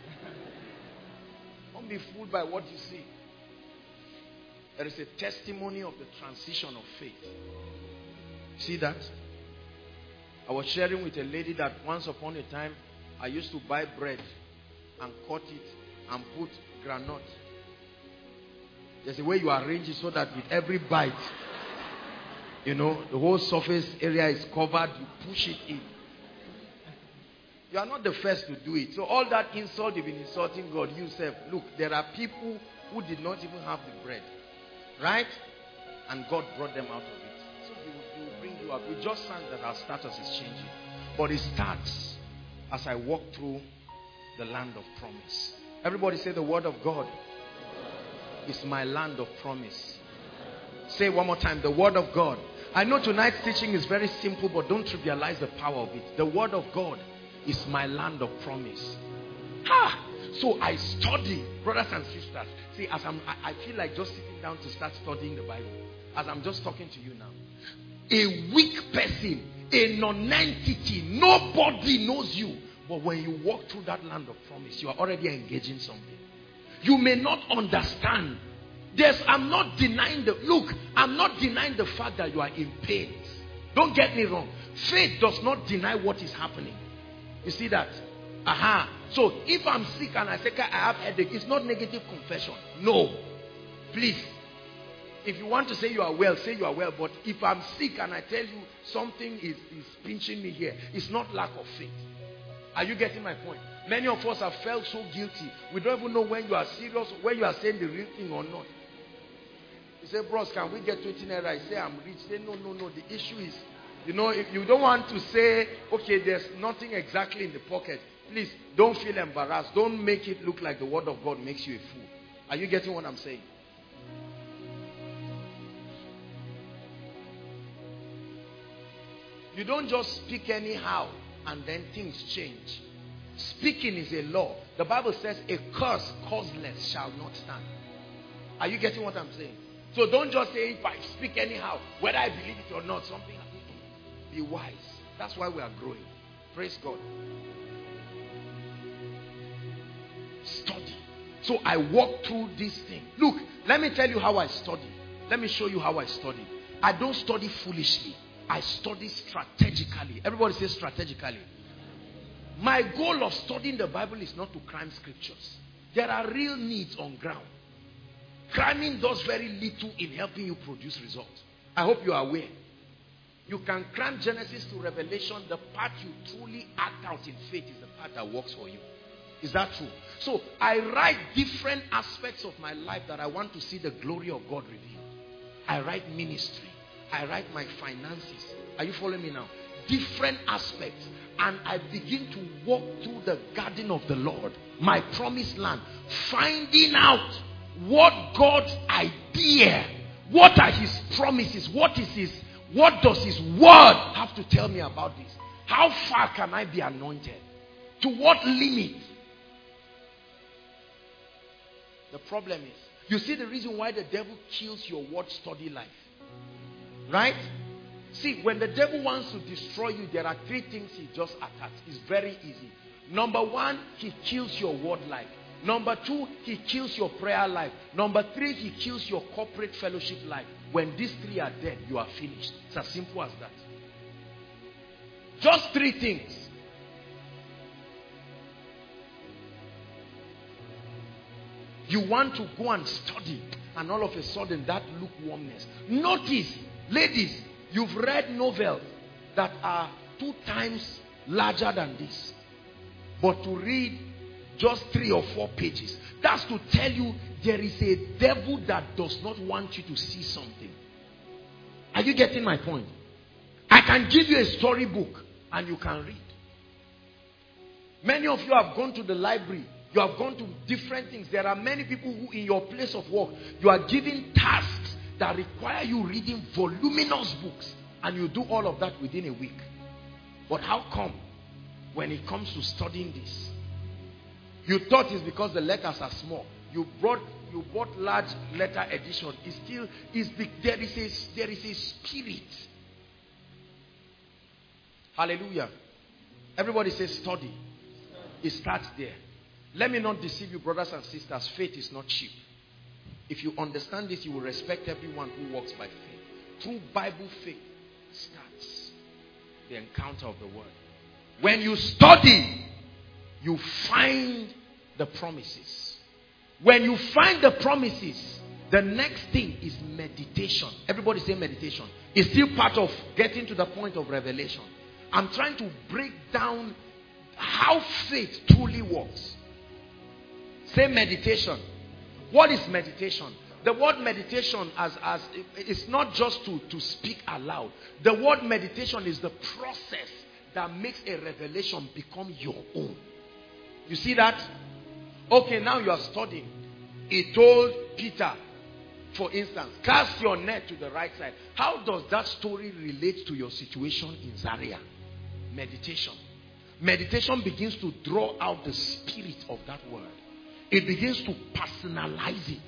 Don't be fooled by what you see. There is a testimony of the transition of faith. See that? I was sharing with a lady that once upon a time, I used to buy bread and cut it and put granite. There's a way you arrange it so that with every bite, you know, the whole surface area is covered. You push it in. You are not the first to do it. So all that insult you've been insulting God, you yourself. Look, there are people who did not even have the bread. Right? And God brought them out of it. So he will, he will bring you up. We just sang that our status is changing. But it starts as I walk through the land of promise. Everybody say the word of God is my land of promise. Say one more time, the word of God. I know tonight's teaching is very simple, but don't trivialize the power of it. The word of God is my land of promise. Ha! So I study, brothers and sisters. See, as I'm, I, I feel like just sitting down to start studying the Bible. As I'm just talking to you now. A weak person, a non-entity, nobody knows you. But when you walk through that land of promise, you are already engaging something. You may not understand. There's, I'm not denying the, look, I'm not denying the fact that you are in pain. Don't get me wrong. Faith does not deny what is happening. You see that? Aha. So if I'm sick and I say I have headache, it's not negative confession. No. Please. If you want to say you are well, say you are well. But if I'm sick and I tell you something is, is pinching me here, it's not lack of faith. Are you getting my point? Many of us have felt so guilty. We don't even know when you are serious, when you are saying the real thing or not. You say, bros, can we get twenty naira? I say, I'm rich. Say, no, no, no. The issue is, you know, if you don't want to say, okay, there's nothing exactly in the pocket, please don't feel embarrassed. Don't make it look like the word of God makes you a fool. Are you getting what I'm saying? You don't just speak anyhow and then things change. Speaking is a law. The Bible says a curse causeless shall not stand. Are you getting what I'm saying? So don't just say, if I speak anyhow, whether I believe it or not, something happens. Be wise. That's why we are growing. Praise God. Study. So I walk through this thing. Look, let me tell you how I study. Let me show you how I study. I don't study foolishly. I study strategically. Everybody says strategically. My goal of studying the Bible is not to cram scriptures. There are real needs on ground. Cramming does very little in helping you produce results. I hope you are aware. You can cram Genesis to Revelation. The part you truly act out in faith is the part that works for you. Is that true? So I write different aspects of my life that I want to see the glory of God revealed. I write ministry. I write my finances. Are you following me now? Different aspects. And I begin to walk through the garden of the Lord, my promised land, finding out what God's idea, what are his promises, what is his, what does his word have to tell me about this? How far can I be anointed? To what limit? The problem is, you see the reason why the devil kills your word study life. Right? See, when the devil wants to destroy you, there are three things he just attacks. It's very easy. Number one, he kills your word life. Number two, he kills your prayer life. Number three, he kills your corporate fellowship life. When these three are dead, you are finished. It's as simple as that. Just three things. You want to go and study, and all of a sudden that lukewarmness. Notice, ladies, you've read novels that are two times larger than this. But to read just three or four pages, that's to tell you there is a devil that does not want you to see something. Are you getting my point? I can give you a storybook and you can read. Many of you have gone to the library. You have gone to different things. There are many people who in your place of work, you are given tasks that require you reading voluminous books, and you do all of that within a week. But how come when it comes to studying this, you thought it's because the letters are small? You brought you bought large letter edition. It's still is there is a there is a spirit. Hallelujah. Everybody says study. It starts there. Let me not deceive you, brothers and sisters. Faith is not cheap. If you understand this, you will respect everyone who walks by faith. Through Bible faith starts the encounter of the word. When you study, you find the promises. When you find the promises, the next thing is meditation. Everybody say meditation. It's still part of getting to the point of revelation. I'm trying to break down how faith truly works. Say meditation. What is meditation? The word meditation as, as it's not just to, to speak aloud. The word meditation is the process that makes a revelation become your own. You see that? Okay, now you are studying. He told Peter, for instance, cast your net to the right side. How does that story relate to your situation in Zaria? Meditation. Meditation begins to draw out the spirit of that word. It begins to personalize it.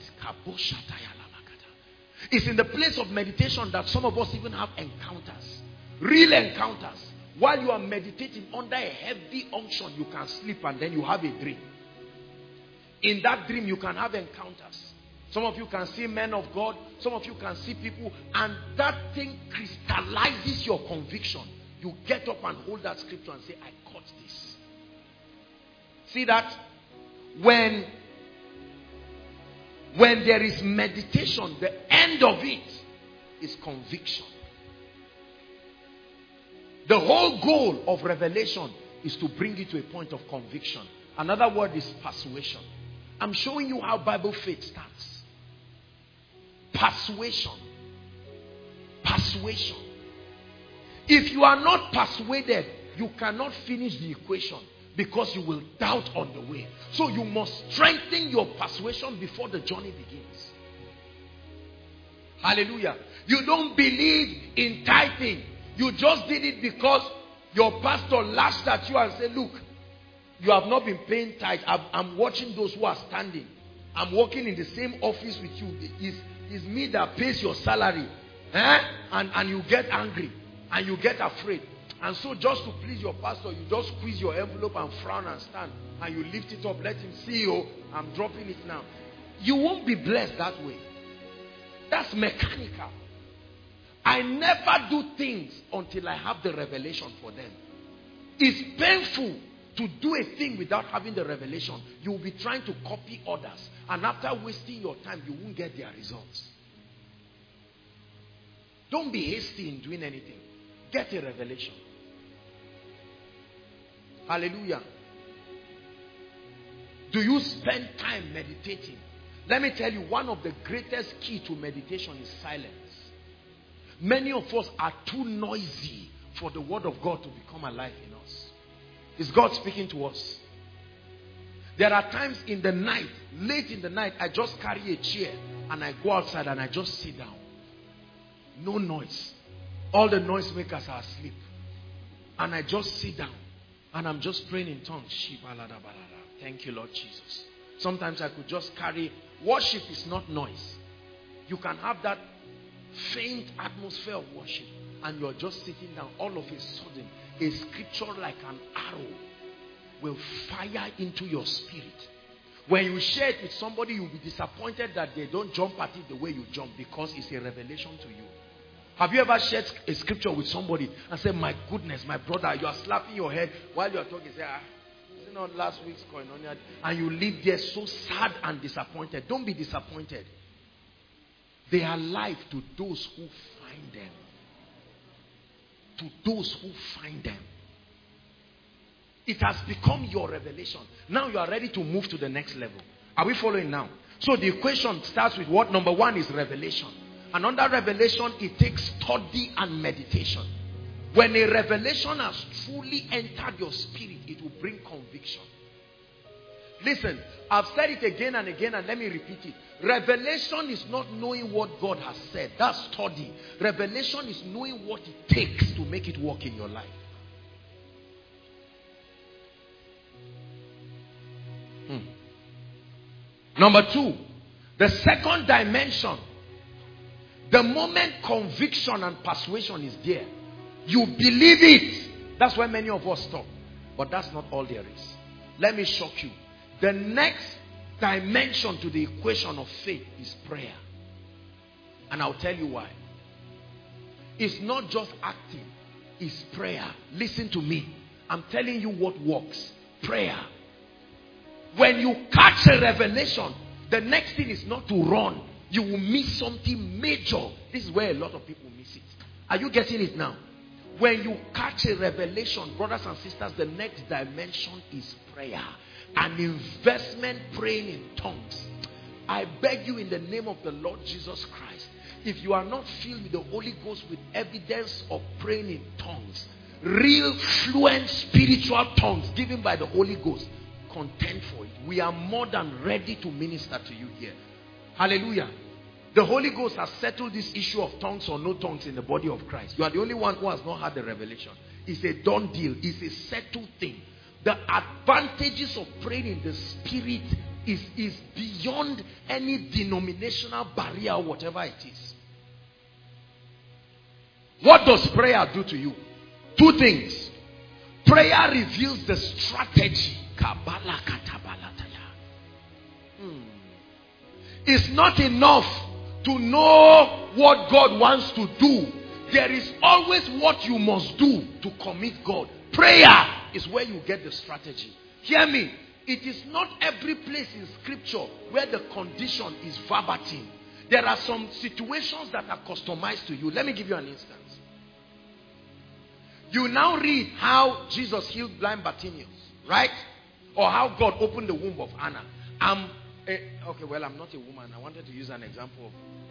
It's in the place of meditation that some of us even have encounters. Real encounters. While you are meditating under a heavy unction, you can sleep and then you have a dream. In that dream, you can have encounters. Some of you can see men of God. Some of you can see people. And that thing crystallizes your conviction. You get up and hold that scripture and say, I caught this. See that? When, when there is meditation, the end of it is conviction. The whole goal of revelation is to bring you to a point of conviction. Another word is persuasion. I'm showing you how Bible faith starts. Persuasion. Persuasion. If you are not persuaded, you cannot finish the equation because you will doubt on the way. So you must strengthen your persuasion before the journey begins. Hallelujah. You don't believe in tithing. You just did it because your pastor lashed at you and said, look, you have not been paying tithe. I'm, I'm watching those who are standing. I'm working in the same office with you. It's, it's me that pays your salary. Eh? And, and you get angry. And you get afraid. And so just to please your pastor, you just squeeze your envelope and frown and stand. And you lift it up. Let him see, oh, I'm dropping it now. You won't be blessed that way. That's mechanical. I never do things until I have the revelation for them. It's painful to do a thing without having the revelation. You will be trying to copy others. And after wasting your time, you won't get their results. Don't be hasty in doing anything. Get a revelation. Hallelujah. Do you spend time meditating? Let me tell you, one of the greatest key to meditation is silence. Many of us are too noisy for the word of God to become alive in us. Is God speaking to us? There are times in the night, late in the night, I just carry a chair and I go outside and I just sit down. No noise. All the noisemakers are asleep. And I just sit down and I'm just praying in tongues. Thank you, Lord Jesus. Sometimes I could just carry. Worship is not noise. You can have that faint atmosphere of worship and you're just sitting down. All of a sudden, a scripture like an arrow will fire into your spirit. When you share it with somebody, you'll be disappointed that they don't jump at it the way you jump, because it's a revelation to you. Have you ever shared a scripture with somebody and said, my goodness, my brother, you are slapping your head while you are talking, say, ah, is it not last week's koinonia? And you leave there so sad and disappointed. Don't be disappointed. They are alive to those who find them. To those who find them. It has become your revelation. Now you are ready to move to the next level. Are we following now? So the equation starts with what? Number one is revelation. And under revelation, it takes study and meditation. When a revelation has truly entered your spirit, it will bring conviction. Listen, I've said it again and again, and let me repeat it. Revelation is not knowing what God has said. That's study. Revelation is knowing what it takes to make it work in your life. Hmm. Number two, the second dimension. The moment conviction and persuasion is there, you believe it. That's why many of us stop. But that's not all there is. Let me shock you. The next dimension to the equation of faith is prayer. And I'll tell you why. It's not just acting, it's prayer. Listen to me. I'm telling you what works. Prayer. When you catch a revelation, the next thing is not to run. You will miss something major. This is where a lot of people miss it. Are you getting it now? When you catch a revelation, brothers and sisters, the next dimension is prayer. An investment praying in tongues. I beg you in the name of the Lord Jesus Christ, if you are not filled with the Holy Ghost with evidence of praying in tongues, real fluent spiritual tongues given by the Holy Ghost, contend for it. We are more than ready to minister to you here. Hallelujah. The Holy Ghost has settled this issue of tongues or no tongues in the body of Christ. You are the only one who has not had the revelation. It's a done deal. It's a settled thing. The advantages of praying in the Spirit is, is beyond any denominational barrier or whatever it is. What does prayer do to you? Two things. Prayer reveals the strategy. Kabbalah katabalataya. Hmm. It's not enough to know what God wants to do. There is always what you must do to commit God. Prayer is where you get the strategy. Hear me. It is not every place in scripture where the condition is verbatim. There are some situations that are customized to you. Let me give you an instance. You now read how Jesus healed blind Bartimaeus, right? Or how God opened the womb of Hannah. I'm a, okay, well, I'm not a woman. I wanted to use an example of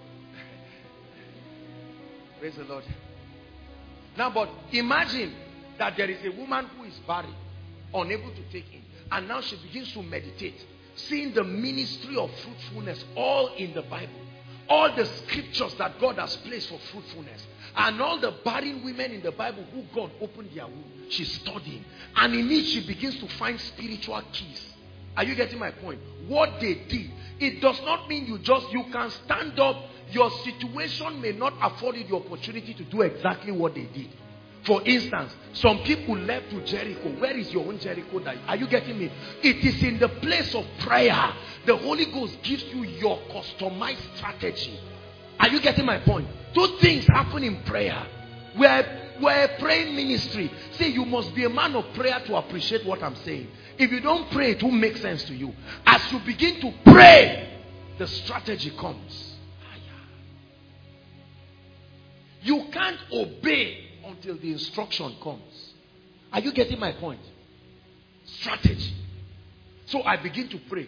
praise the Lord. Now, but imagine that there is a woman who is barren, unable to take in, and now she begins to meditate, seeing the ministry of fruitfulness all in the Bible, all the scriptures that God has placed for fruitfulness, and all the barren women in the Bible who God opened their womb. She's studying, and in it she begins to find spiritual keys. Are you getting my point? What they did, it does not mean you just, you can stand up. Your situation may not afford you the opportunity to do exactly what they did. For instance, some people left to Jericho. Where is your own Jericho? Are you getting me? It is in the place of prayer. The Holy Ghost gives you your customized strategy. Are you getting my point? Two things happen in prayer. We're, we're a praying ministry. See, you must be a man of prayer to appreciate what I'm saying. If you don't pray, it won't make sense to you. As you begin to pray, the strategy comes. You can't obey until the instruction comes. Are you getting my point? Strategy. So I begin to pray.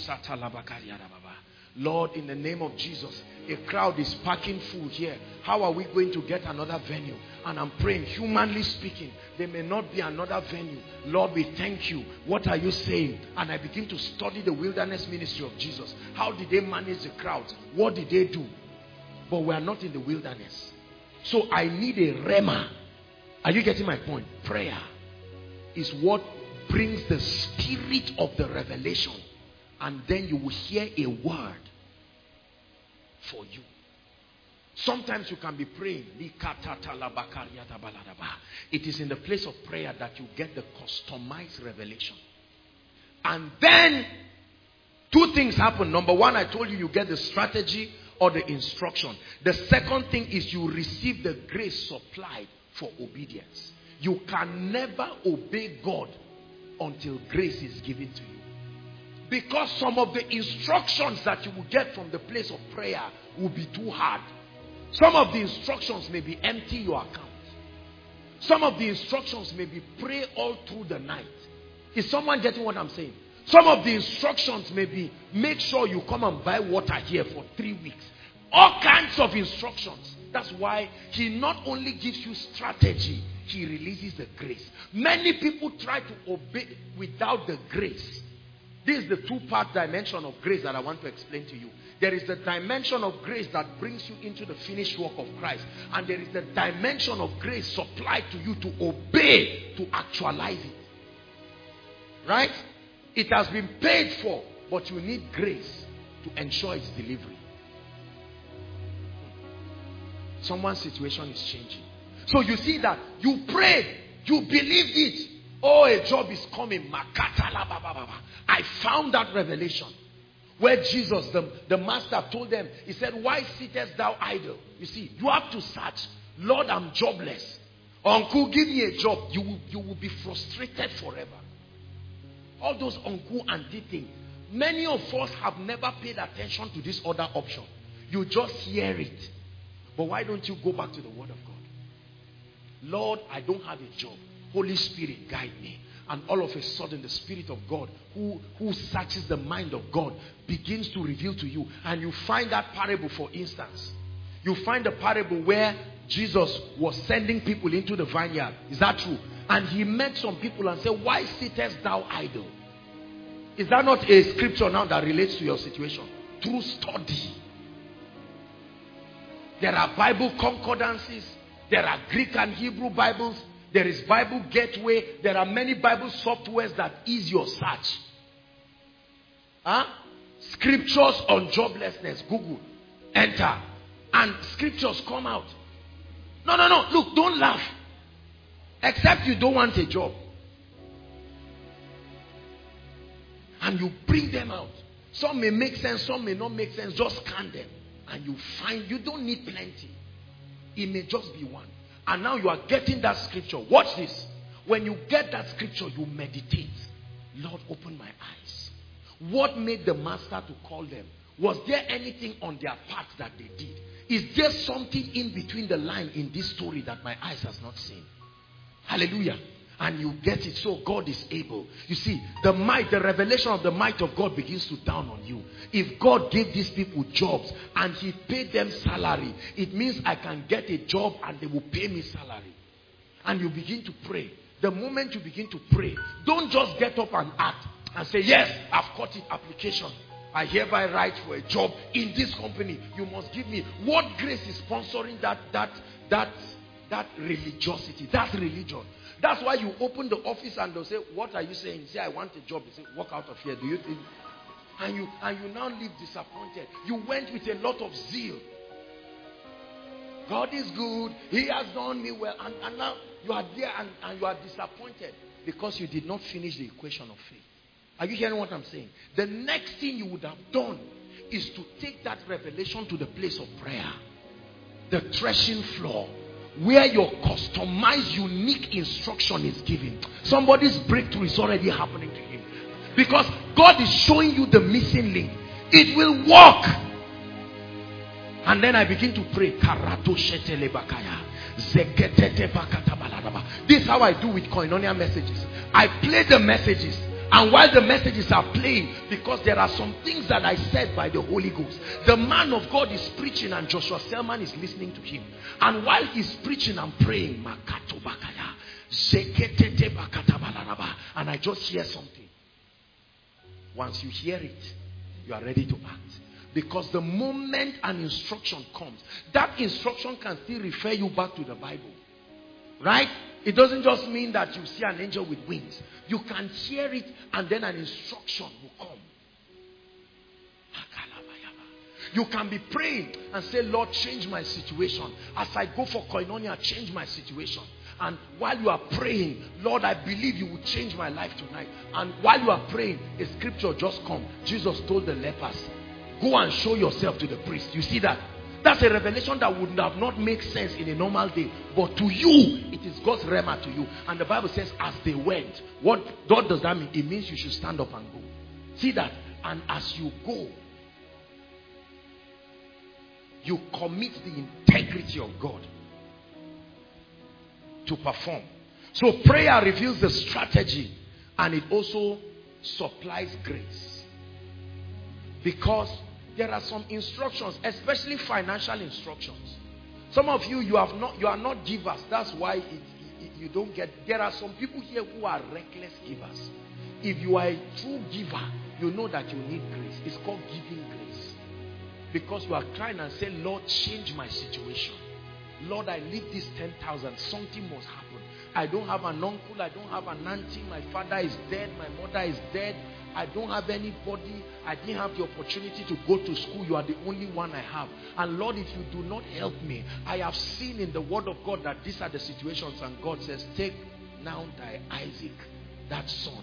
Lord, in the name of Jesus, a crowd is packing food here. How are we going to get another venue? And I'm praying, humanly speaking, there may not be another venue. Lord, we thank you. What are you saying? And I begin to study the wilderness ministry of Jesus. How did they manage the crowds? What did they do? But we are not in the wilderness. So I need a rhema. Are you getting my point? Prayer is what brings the spirit of the revelation. And then you will hear a word for you. Sometimes you can be praying. It is in the place of prayer that you get the customized revelation. And then two things happen. Number one, I told you, you get the strategy or the instruction. The second thing is you receive the grace supplied for obedience. You can never obey God until grace is given to you. Because some of the instructions that you will get from the place of prayer will be too hard. Some of the instructions may be empty your account. Some of the instructions may be pray all through the night. Is someone getting what I'm saying? Some of the instructions may be make sure you come and buy water here for three weeks. All kinds of instructions. That's why he not only gives you strategy, he releases the grace. Many people try to obey without the grace. This is the two-part dimension of grace that I want to explain to you. There is the dimension of grace that brings you into the finished work of Christ. And there is the dimension of grace supplied to you to obey, to actualize it. Right? It has been paid for, but you need grace to ensure its delivery. Someone's situation is changing. So you see that you prayed, you believed it. Oh, a job is coming. I found that revelation where Jesus, the, the master, told them, he said, why sittest thou idle? You see, you have to search. Lord, I'm jobless. Uncle, give me a job. You will, you will be frustrated forever. All those uncle auntie things. Many of us have never paid attention to this other option. You just hear it. But why don't you go back to the word of God? Lord, I don't have a job. Holy Spirit, guide me. And all of a sudden, the Spirit of God, who, who searches the mind of God, begins to reveal to you. And you find that parable, for instance. You find the parable where Jesus was sending people into the vineyard. Is that true? And he met some people and said, why sittest thou idle? Is that not a scripture now that relates to your situation? Through study. There are Bible concordances. There are Greek and Hebrew Bibles. There is Bible Gateway. There are many Bible softwares that ease your search. Huh? Scriptures on joblessness. Google. Enter. And scriptures come out. No, no, no. Look, don't laugh. Except you don't want a job. And you bring them out. Some may make sense, some may not make sense. Just scan them. And you find you don't need plenty. It may just be one. And now you are getting that scripture. Watch this. When you get that scripture, you meditate. Lord, open my eyes. What made the master to call them? Was there anything on their part that they did? Is there something in between the line in this story that my eyes has not seen? Hallelujah. and you get it. So God is able. You see, the might, the revelation of the might of God begins to down on you. If God gave these people jobs and he paid them salary, it means I can get a job and they will pay me salary. And you begin to pray. The moment you begin to pray, don't just get up and act and say, yes, I've got it, application. I hereby write for a job in this company. You must give me. What grace is sponsoring that, that, that, that religiosity? That's religion. That's why you open the office and they'll say, what are you saying? You say, I want a job. You say, walk out of here. Do you think? And you, and you now leave disappointed. You went with a lot of zeal. God is good. He has done me well. And, and now you are there and, and you are disappointed because you did not finish the equation of faith. Are you hearing what I'm saying? The next thing you would have done is to take that revelation to the place of prayer. The threshing floor. Where your customized, unique instruction is given. Somebody's breakthrough is already happening to him. Because God is showing you the missing link. It will work. And then I begin to pray. This is how I do with Koinonia messages. I play the messages. And while the messages are playing, because there are some things that I said by the Holy Ghost, the man of God is preaching and Joshua Selman is listening to him. And while he's preaching and praying, and I just hear something. Once you hear it, you are ready to act. Because the moment an instruction comes, that instruction can still refer you back to the Bible. Right? It doesn't just mean that you see an angel with wings. You can hear it and then an instruction will come. You can be praying and say, Lord, change my situation. As I go for Koinonia, change my situation. And while you are praying, Lord, I believe you will change my life tonight. And while you are praying, a scripture just come. Jesus told the lepers, go and show yourself to the priest. You see that? That's a revelation that would have not made sense in a normal day. But to you, it is God's rhema to you. And the Bible says, as they went, what, what does that mean? It means you should stand up and go. See that? And as you go, you commit the integrity of God to perform. So prayer reveals the strategy and it also supplies grace. Because there are some instructions, especially financial instructions. Some of you, you have not, you are not givers. That's why it, it, you don't get. There are some people here who are reckless givers. If you are a true giver, you know that you need grace. It's called giving grace. Because you are crying and saying, Lord, change my situation. Lord, I need this ten thousand. Something must happen. I don't have an uncle. I don't have an auntie. My father is dead. My mother is dead. I don't have anybody. I didn't have the opportunity to go to school. You are the only one I have. And Lord, if you do not help me, I have seen in the word of God that these are the situations. And God says, take now thy Isaac, that son.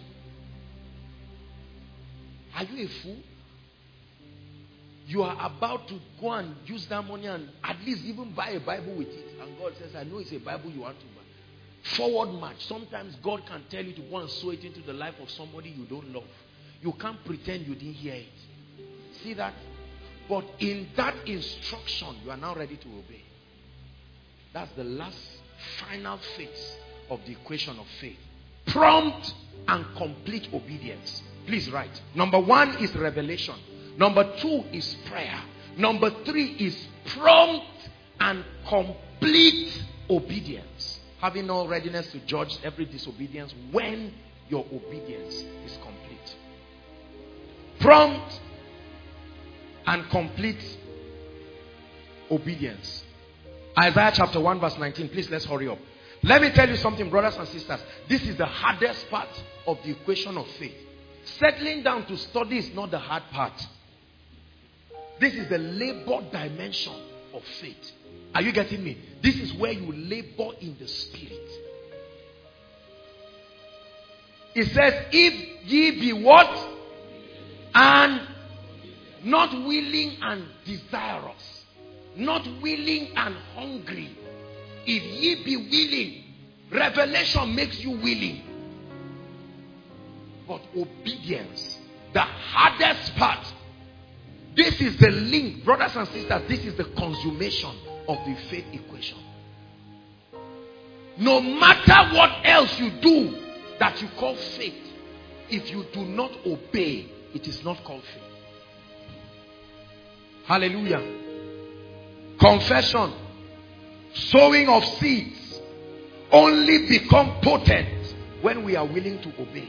Are you a fool? You are about to go and use that money and at least even buy a Bible with it. And God says, I know it's a Bible you want to buy. Forward march. Sometimes God can tell you to go and sow it into the life of somebody you don't love. You can't pretend you didn't hear it. See that? But in that instruction, you are now ready to obey. That's the last, final phase of the equation of faith. Prompt and complete obedience. Please write. Number one is revelation. Number two is prayer. Number three is prompt and complete obedience. Having no readiness to judge every disobedience when your obedience is complete. Prompt and complete obedience. Isaiah chapter one verse nineteen. Please, let's hurry up. Let me tell you something, brothers and sisters. This is the hardest part of the equation of faith. Settling down to study is not the hard part. This is the labor dimension of faith. Are you getting me? This is where you labor in the spirit. It says, if ye be what? And not willing and desirous. Not willing and hungry. If ye be willing, revelation makes you willing. But obedience, the hardest part. This is the link, brothers and sisters. This is the consummation of the faith equation. No matter what else you do that you call faith, if you do not obey, it is not called faith. Hallelujah. Confession, sowing of seeds only become potent when we are willing to obey.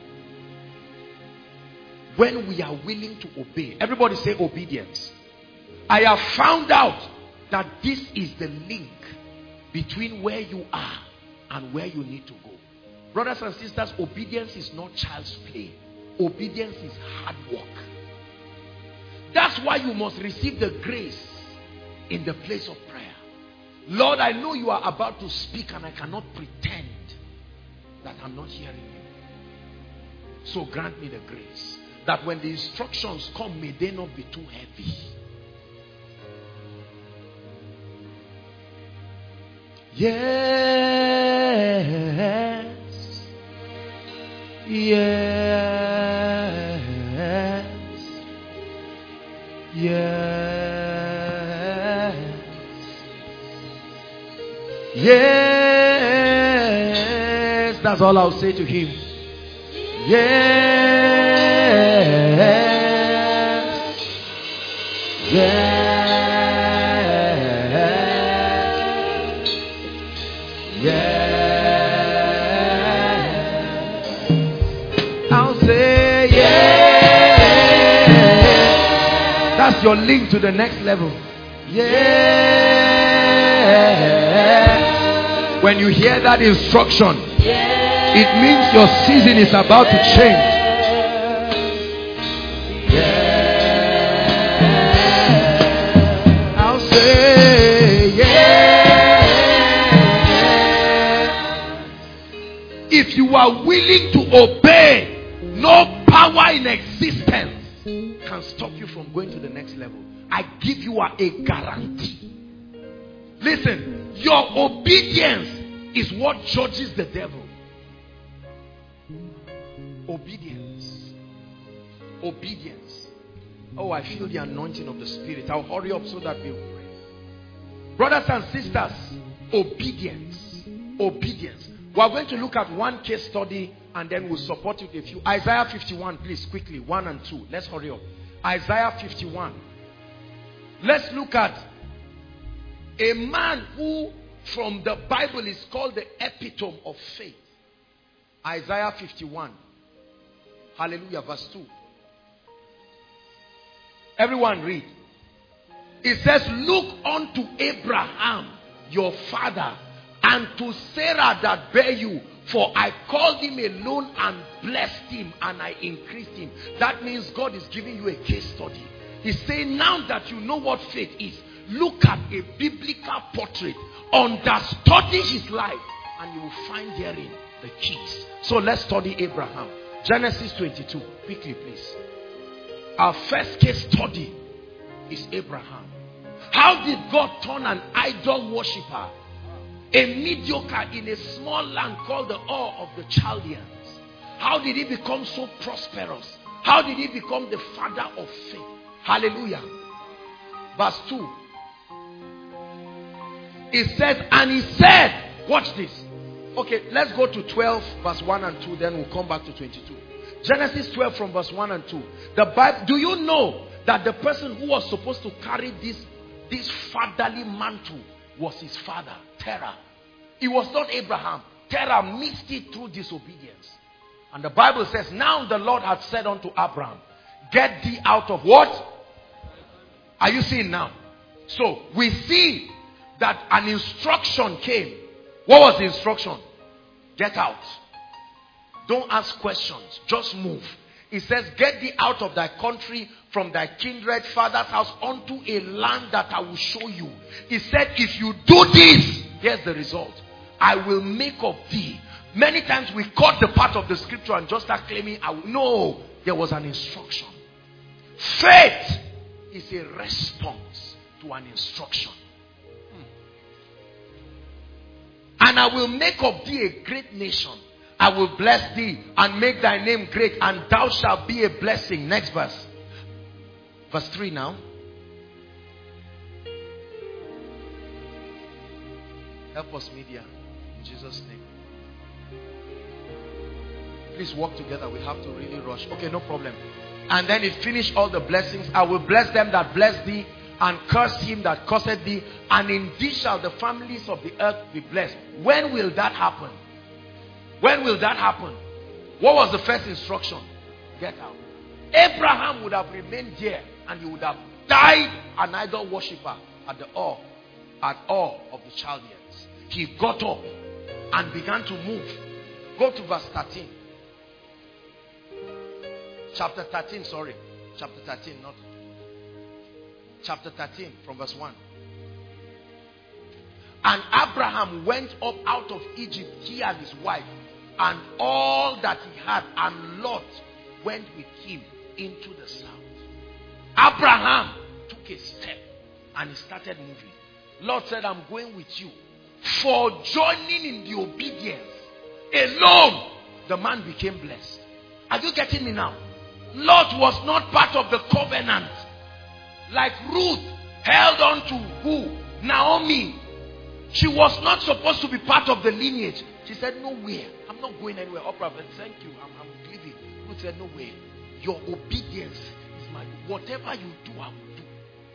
When we are willing to obey. Everybody say obedience. I have found out that this is the link between where you are and where you need to go. Brothers and sisters, obedience is not child's play. Obedience is hard work. That's why you must receive the grace in the place of prayer. Lord, I know you are about to speak and I cannot pretend that I'm not hearing you. So grant me the grace that when the instructions come, may they not be too heavy. Yes. Yes. Yes. Yes. That's all I'll say to him. Yes. Yes. Yes. I'll say yes. That's your link to the next level. Yes. When you hear that instruction, it means your season is about to change. Yeah. I'll say yeah. If you are willing to obey, no power in existence can stop you from going to the next level. I give you a, a guarantee. Listen, your obedience is what judges the devil. Obedience. Obedience. Oh, I feel the anointing of the Spirit. I'll hurry up so that we'll pray. Brothers and sisters, obedience. Obedience. We are going to look at one case study and then we'll support it with a few. Isaiah fifty-one, please, quickly. One and two. Let's hurry up. Isaiah fifty-one. Let's look at a man who from the Bible is called the epitome of faith. Isaiah fifty-one. Hallelujah, verse two. Everyone read. It says, look unto Abraham, your father, and to Sarah that bare you, for I called him alone and blessed him, and I increased him. That means God is giving you a case study. He's saying, now that you know what faith is, look at a biblical portrait, understudy his life, and you will find therein the keys. So let's study Abraham. Genesis twenty-two. Quickly, please. Our first case study is Abraham. How did God turn an idol worshiper, a mediocre in a small land called the Ur of the Chaldeans? How did he become so prosperous? How did he become the father of faith? Hallelujah. Verse two. It says, and he said, watch this. Okay, let's go to twelve, verse one and two, then we'll come back to twenty-two. Genesis twelve from verse one and two. The Bible, do you know that the person who was supposed to carry this, this fatherly mantle was his father, Terah? It was not Abraham. Terah missed it through disobedience. And the Bible says, now the Lord had said unto Abraham, get thee out of what? Are you seeing now? So, we see that an instruction came. What was the instruction? Get out. Don't ask questions. Just move. It says, get thee out of thy country, from thy kindred, father's house, unto a land that I will show you. He said, if you do this, here's the result. I will make of thee. Many times we cut the part of the scripture and just start claiming, I will. No, there was an instruction. Faith is a response to an instruction. And I will make of thee a great nation. I will bless thee and make thy name great, and thou shalt be a blessing. Next verse. Verse three now. Help us, media. Jesus' name. Please work together. We have to really rush. Okay, no problem. And then he finished all the blessings. I will bless them that bless thee, and curse him that curseth thee, and in thee shall the families of the earth be blessed. When will that happen? When will that happen? What was the first instruction? Get out. Abraham would have remained there, and he would have died an idol worshiper at the awe, at awe of the Chaldeans. He got up and began to move. Go to verse thirteen. Chapter thirteen, sorry. Chapter thirteen, not. Chapter thirteen, from verse one. And Abraham went up out of Egypt, he and his wife, and all that he had, and Lot went with him into the south. Abraham took a step and he started moving. Lot said, I'm going with you. For joining in the obedience alone, the man became blessed. Are you getting me now? Lot was not part of the covenant. Like Ruth held on to who? Naomi. She was not supposed to be part of the lineage. She said, nowhere. I'm not going anywhere. Oprah said, thank you. I'm, I'm leaving. Ruth said, no way. Your obedience is my, whatever you do, I will do.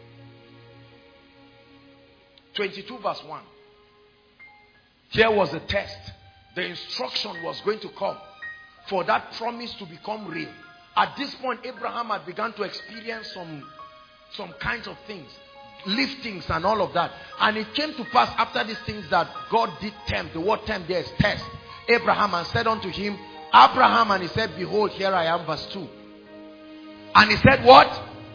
twenty-two verse one. Here was the test. The instruction was going to come for that promise to become real. At this point, Abraham had begun to experience some, some kinds of things. Liftings and all of that. And it came to pass after these things that God did tempt. The word tempt there is test. Abraham, and said unto him, Abraham, and he said, behold, here I am, verse two. And he said, what?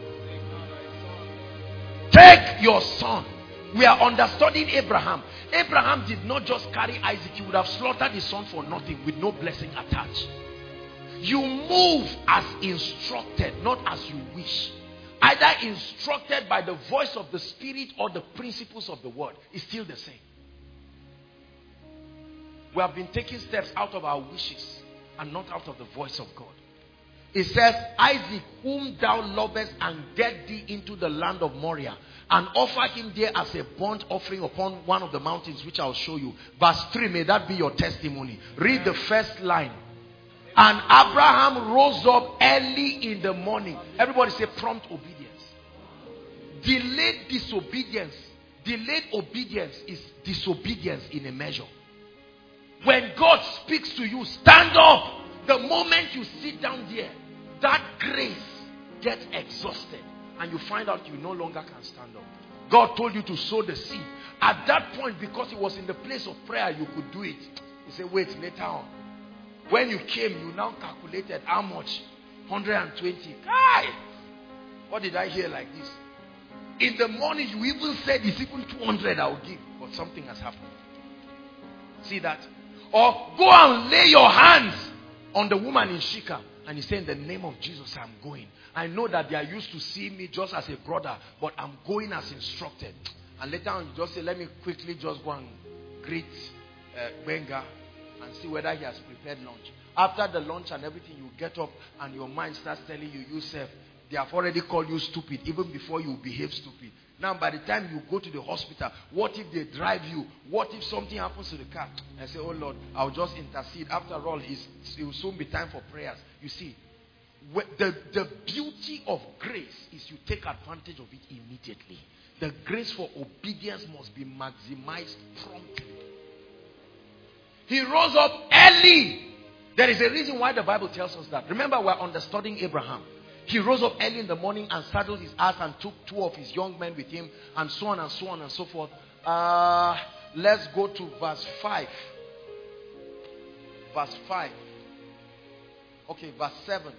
Take your son. We are understanding Abraham. Abraham did not just carry Isaac. He would have slaughtered his son for nothing with no blessing attached. You move as instructed, not as you wish. Either instructed by the voice of the Spirit or the principles of the word. It's still the same. We have been taking steps out of our wishes and not out of the voice of God. It says, Isaac, whom thou lovest, and get thee into the land of Moriah, and offer him there as a burnt offering upon one of the mountains, which I'll show you. Verse three, may that be your testimony. Read the first line. And Abraham rose up early in the morning. Everybody say prompt obedience. Delayed disobedience. Delayed obedience is disobedience in a measure. When God speaks to you, stand up. The moment you sit down there, that grace gets exhausted. And you find out you no longer can stand up. God told you to sow the seed. At that point, because it was in the place of prayer, you could do it. He said, wait, later on. When you came, you now calculated how much? one hundred twenty. Kai! What did I hear like this? In the morning, you even said it's even two hundred I will give. But something has happened. See that? Or go and lay your hands on the woman in Shechem. And he said, in the name of Jesus, I'm going. I know that they are used to seeing me just as a brother, but I'm going as instructed. And later on, you just say, let me quickly just go and greet uh, Benga and see whether he has prepared lunch. After the lunch and everything, you get up and your mind starts telling you, yourself, they have already called you stupid even before you behave stupid. Now, by the time you go to the hospital, what if they drive you? What if something happens to the car? I say, oh Lord, I'll just intercede. After all, it's, it will soon be time for prayers. You see, the, the beauty of grace is you take advantage of it immediately. The grace for obedience must be maximized promptly. He rose up early. There is a reason why the Bible tells us that. Remember, we're understudying Abraham. He rose up early in the morning and saddled his ass and took two of his young men with him, and so on and so on and so forth. Uh, let's go to verse five. Verse five. Okay, verse seven.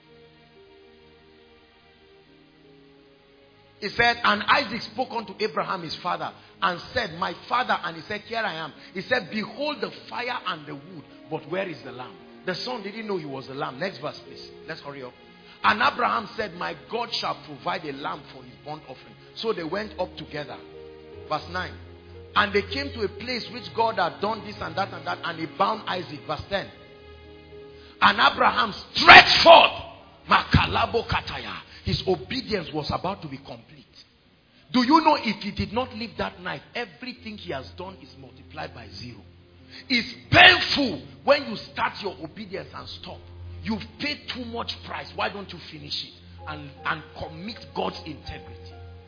He said, and Isaac spoke unto Abraham his father and said, my father. And he said, here I am. He said, behold the fire and the wood, but where is the lamb? The son didn't know he was the lamb. Next verse, please. Let's hurry up. And Abraham said, my God shall provide a lamb for his burnt offering. So they went up together. Verse nine. And they came to a place which God had done this and that and that, and he bound Isaac. Verse ten. And Abraham stretched forth. Makalabo kataya. His obedience was about to be complete. Do you know if he did not live that night, everything he has done is multiplied by zero. It's painful when you start your obedience and stop. You've paid too much price. Why don't you finish it and, and commit God's integrity?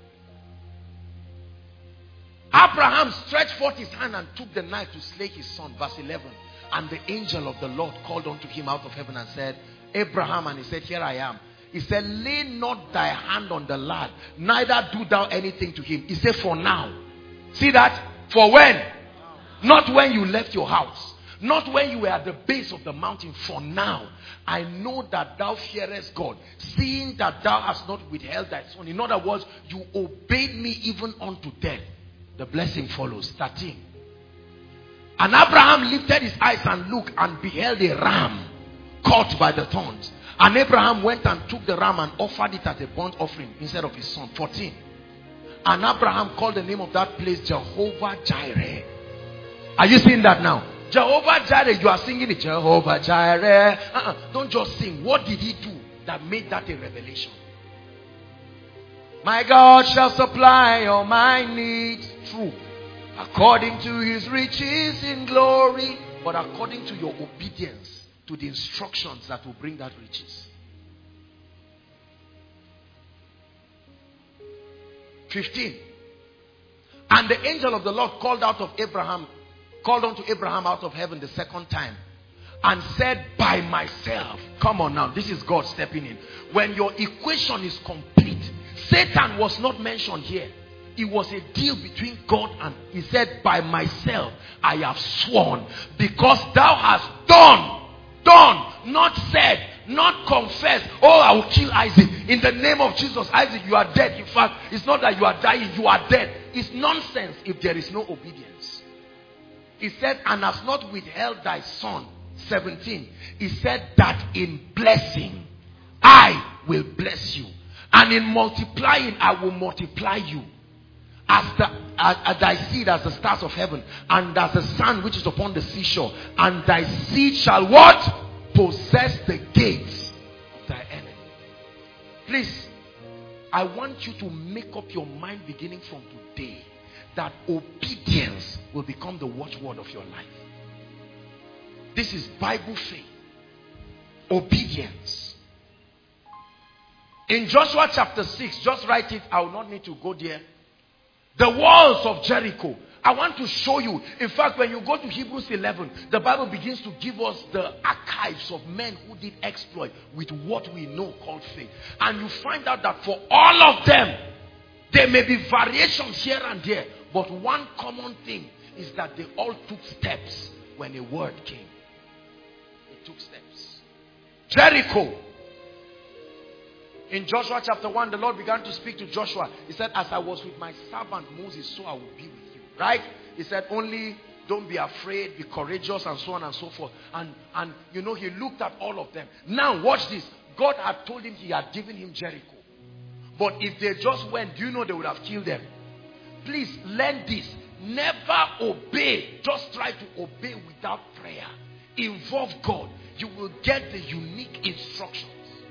Abraham stretched forth his hand and took the knife to slay his son. Verse eleven. And the angel of the Lord called unto him out of heaven and said, Abraham, and he said, here I am. He said, lay not thy hand on the lad, neither do thou anything to him. He said, for now. See that? For when? Not when you left your house. Not when you were at the base of the mountain. For now. I know that thou fearest God, seeing that thou hast not withheld thy son. In other words, you obeyed me even unto death. The blessing follows. thirteen. And Abraham lifted his eyes and looked and beheld a ram caught by the thorns. And Abraham went and took the ram and offered it as a burnt offering instead of his son. fourteen. And Abraham called the name of that place Jehovah Jireh. Are you seeing that now? Jehovah Jireh, you are singing it. Jehovah Jireh. Uh-uh. Don't just sing. What did he do that made that a revelation? My God shall supply all my needs. True. According to his riches in glory. But according to your obedience to the instructions that will bring that riches. fifteen. And the angel of the Lord called out of Abraham, called unto Abraham out of heaven the second time, and said, by myself. Come on now, this is God stepping in. When your equation is complete, Satan was not mentioned here. It was a deal between God and he said, by myself I have sworn, because thou hast done, done, not said, not confessed, oh, I will kill Isaac. In the name of Jesus, Isaac, you are dead. In fact, it's not that you are dying, you are dead. It's nonsense if there is no obedience. He said, and has not withheld thy son. seventeen. He said that in blessing I will bless you, and in multiplying I will multiply you. As, the, as, as thy seed as the stars of heaven, and as the sun which is upon the seashore, and thy seed shall what? Possess the gates of thy enemy. Please, I want you to make up your mind beginning from today that obedience will become the watchword of your life. This is Bible faith. Obedience. In Joshua chapter six, just write it, I will not need to go there. The walls of Jericho. I want to show you. In fact, when you go to Hebrews eleven, the Bible begins to give us the archives of men who did exploit with what we know called faith. And you find out that for all of them, there may be variations here and there, but one common thing is that they all took steps when a word came. They took steps. Jericho. In Joshua chapter one, the Lord began to speak to Joshua. He said, as I was with my servant Moses, so I will be with you. Right? He said, only don't be afraid, be courageous, and so on and so forth. And, and you know, he looked at all of them. Now, watch this. God had told him he had given him Jericho. But if they just went, do you know they would have killed them? Please, learn this. Never obey. Just try to obey without prayer. Involve God. You will get the unique instructions.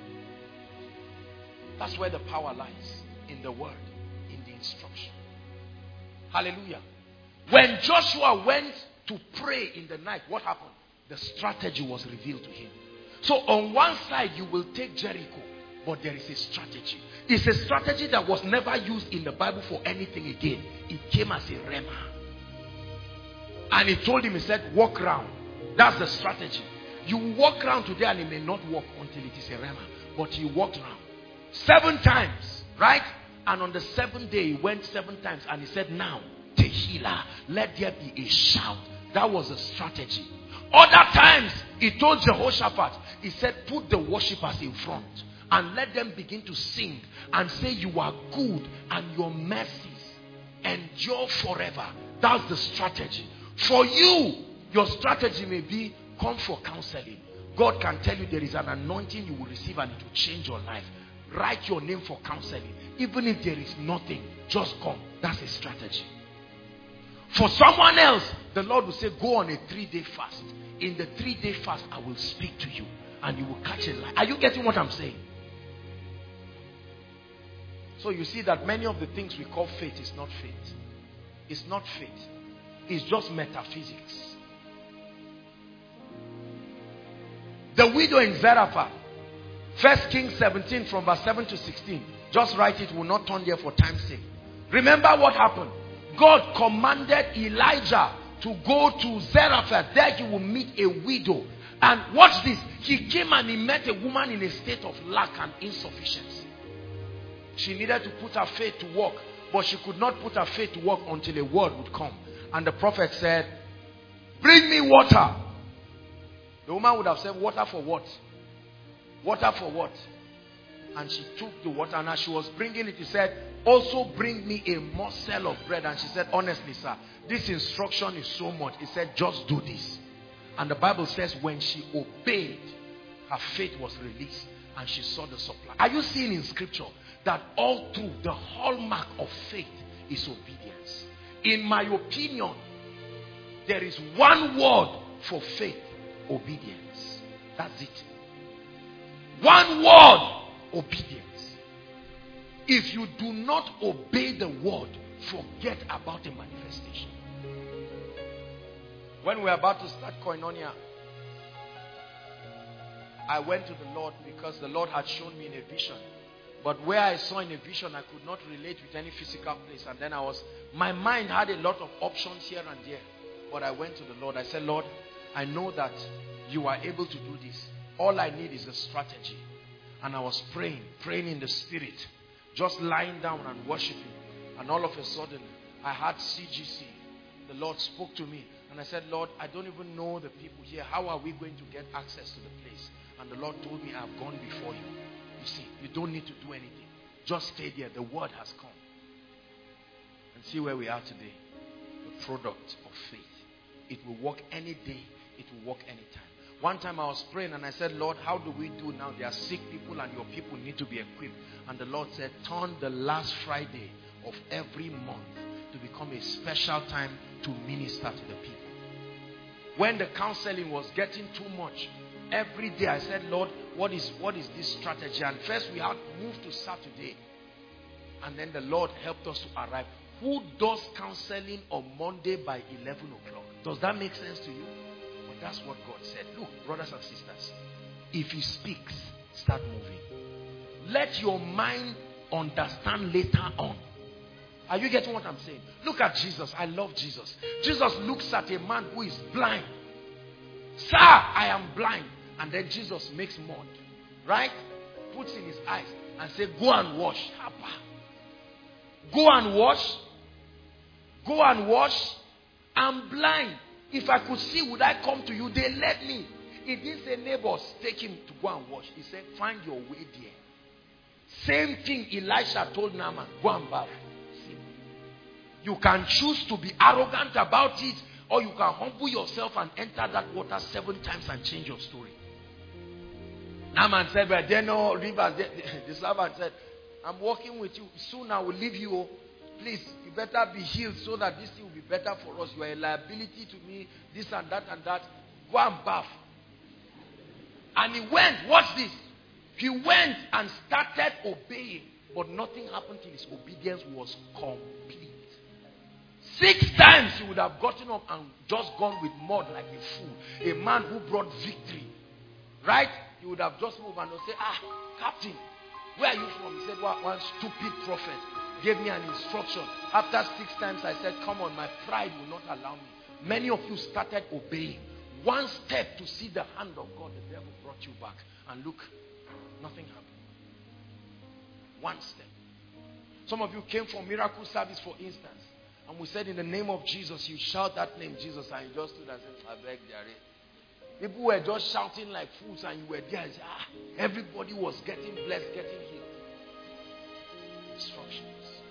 That's where the power lies. In the word. In the instruction. Hallelujah. When Joshua went to pray in the night, what happened? The strategy was revealed to him. So on one side you will take Jericho, but there is a strategy. It's a strategy that was never used in the Bible for anything again. It came as a rhema. And he told him, he said, walk round. That's the strategy. You walk around today and it may not work until it is a rhema. But he walked around. Seven times, right? And on the seventh day, he went seven times and he said, now, Tehillah, let there be a shout. That was a strategy. Other times, he told Jehoshaphat, he said, put the worshippers in front and let them begin to sing and say, you are good and your mercies endure forever. That's the strategy. For you, your strategy may be, come for counseling. God can tell you there is an anointing you will receive and it will change your life. Write your name for counseling. Even if there is nothing, just come. That's a strategy. For someone else, the Lord will say, go on a three-day fast. In the three-day fast, I will speak to you and you will catch a light. Are you getting what I'm saying? So you see that many of the things we call faith is not faith. It's not faith. It's just metaphysics. The widow in Zarephath. First Kings seventeen from verse seven to sixteen. Just write it. We'll not turn there for time's sake. Remember what happened. God commanded Elijah to go to Zarephath. There he will meet a widow. And watch this. He came and he met a woman in a state of lack and insufficiency. She needed to put her faith to work. But she could not put her faith to work until a word would come. And the prophet said, bring me water. The woman would have said, water for what? Water for what? And she took the water, and as she was bringing it, he said, also bring me a morsel of bread. And she said, honestly, sir, this instruction is so much. He said, just do this. And the Bible says when she obeyed, her faith was released and she saw the supply. Are you seeing in scripture that all through the hallmark of faith is obedience? In my opinion, there is one word for faith: obedience. That's it. One word: obedience. If you do not obey the word, forget about a manifestation. When we were about to start Koinonia, I went to the Lord because the Lord had shown me in a vision. But where I saw in a vision, I could not relate with any physical place. And then I was, my mind had a lot of options here and there. But I went to the Lord. I said, Lord, I know that you are able to do this. All I need is a strategy. And I was praying, praying in the spirit, just lying down and worshiping. And all of a sudden, I had C G C. The Lord spoke to me. And I said, Lord, I don't even know the people here. How are we going to get access to the place? And the Lord told me, I have gone before you. You see, you don't need to do anything. Just stay there. The word has come. And see where we are today. The product of faith. It will work any day. It will work anytime. One time I was praying and I said, Lord, how do we do now? There are sick people and your people need to be equipped. And the Lord said, turn the last Friday of every month to become a special time to minister to the people. When the counseling was getting too much, every day I said, Lord, what is what is this strategy? And first we had moved to Saturday. And then the Lord helped us to arrive. Who does counseling on Monday by eleven o'clock? Does that make sense to you? But that's what God said. Look, brothers and sisters, if he speaks, start moving. Let your mind understand later on. Are you getting what I'm saying? Look at Jesus. I love Jesus. Jesus looks at a man who is blind. Sir, I am blind. And then Jesus makes mud, right? Puts in his eyes and says, go and wash. Go and wash. Go and wash. I'm blind. If I could see, would I come to you? They let me. He didn't say, neighbors, take him to go and wash. He said, find your way there. Same thing Elisha told Naaman, go and bath. You can choose to be arrogant about it, or you can humble yourself and enter that water seven times and change your story. Naaman said, but there are no rivers. The servant said, I'm walking with you. Soon I will leave you. Please, you better be healed so that this thing will be better for us. You are a liability to me, this and that and that. Go and bath. And he went. Watch this. He went and started obeying. But nothing happened till his obedience was complete. Six times he would have gotten up and just gone with mud like a fool. A man who brought victory. Right? He would have just moved and would say, ah, Captain, where are you from? He said, well, one stupid prophet gave me an instruction. After six times I said, come on, my pride will not allow me. Many of you started obeying. One step to see the hand of God, the devil brought you back. And look, nothing happened. One step. Some of you came for miracle service, for instance. And we said, in the name of Jesus, you shout that name, Jesus, and you just stood and said, I beg, Jerry. People were just shouting like fools, and you were there and said, ah, everybody was getting blessed, getting healed. Instructions.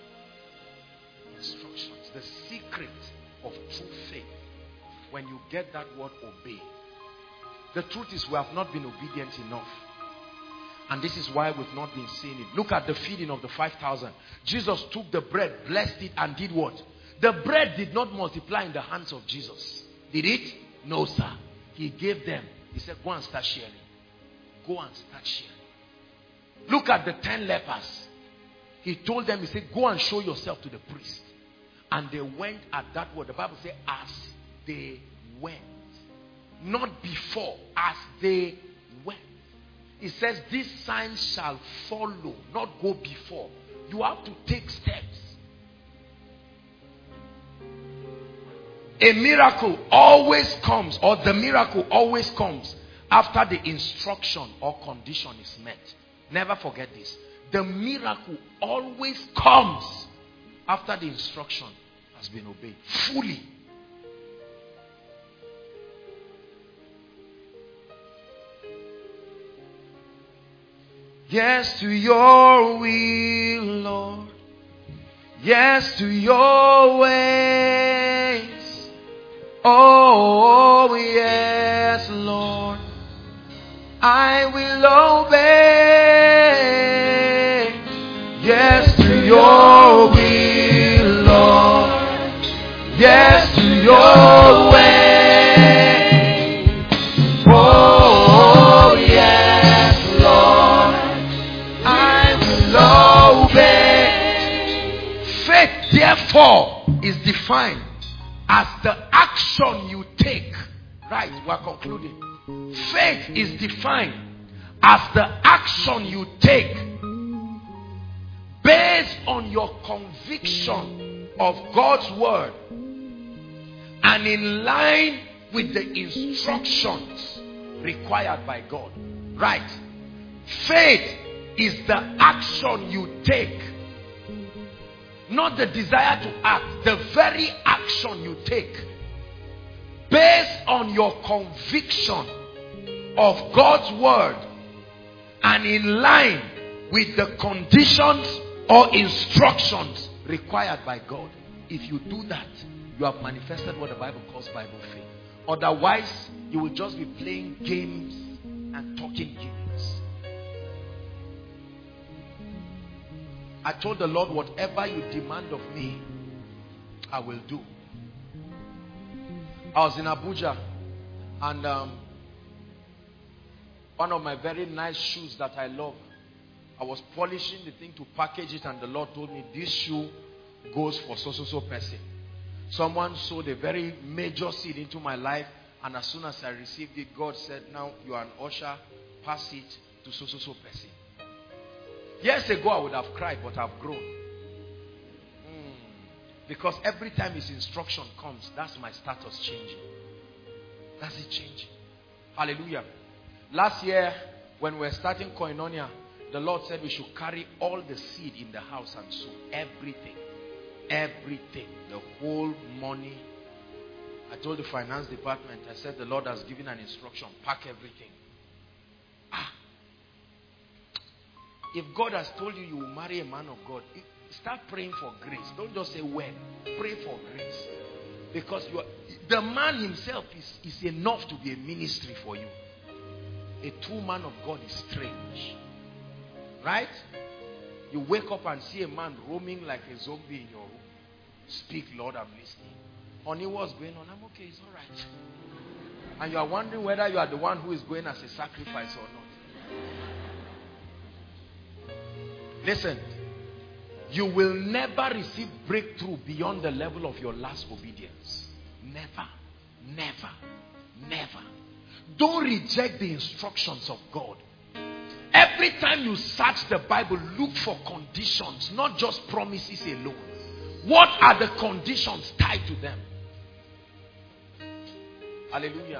Instructions. The secret of true faith. When you get that word, obey. The truth is, we have not been obedient enough. And this is why we've not been seeing it. Look at the feeding of the five thousand. Jesus took the bread, blessed it, and did what? The bread did not multiply in the hands of Jesus. Did it? No, sir. He gave them. He said, go and start sharing. Go and start sharing. Look at the ten lepers. He told them, he said, go and show yourself to the priest. And they went at that word. The Bible says, as they went. Not before. As they When? It says these signs shall follow, not go before. You have to take steps. A miracle always comes, or the miracle always comes after the instruction or condition is met. Never forget this. The miracle always comes after the instruction has been obeyed fully. Yes to your will, Lord. Yes to your ways. Oh, yes, Lord. I will obey. Yes to your will, Lord. Yes to your way. Oh, yes, Lord. I will obey. Faith, therefore, is defined as the action you take. Right, we are concluding. Faith is defined as the action you take based on your conviction of God's word and in line with the instructions required by God. Right. Faith is the action you take, not the desire to act, the very action you take based on your conviction of God's word and in line with the conditions or instructions required by God. If you do that, you have manifested what the Bible calls Bible faith. Otherwise, you will just be playing games and talking gimmicks. I told the Lord, whatever you demand of me, I will do. I was in Abuja, and um, one of my very nice shoes that I love, I was polishing the thing to package it, and the Lord told me, this shoe goes for so so so person. Someone sowed a very major seed into my life, and as soon as I received it, God said, now you are an usher, pass it to so so so person. Years ago I would have cried, but I've grown. Mm. Because every time his instruction comes, that's my status changing. That's it changing. Hallelujah. Last year, when we were starting Koinonia, the Lord said we should carry all the seed in the house and sow. Everything. Everything. The whole money. I told the finance department, I said the Lord has given an instruction. Pack everything. Ah. If God has told you you will marry a man of God, start praying for grace. Don't just say when. Pray for grace. Because you are, the man himself is, is enough to be a ministry for you. A true man of God is strange. Right? You wake up and see a man roaming like a zombie in your room. Speak, Lord, I'm listening. Honey, what's going on? I'm okay, it's alright. And you are wondering whether you are the one who is going as a sacrifice or not. Listen, you will never receive breakthrough beyond the level of your last obedience. Never, never, never. Don't reject the instructions of God. Every time you search the Bible, look for conditions, not just promises alone. What are the conditions tied to them? Hallelujah.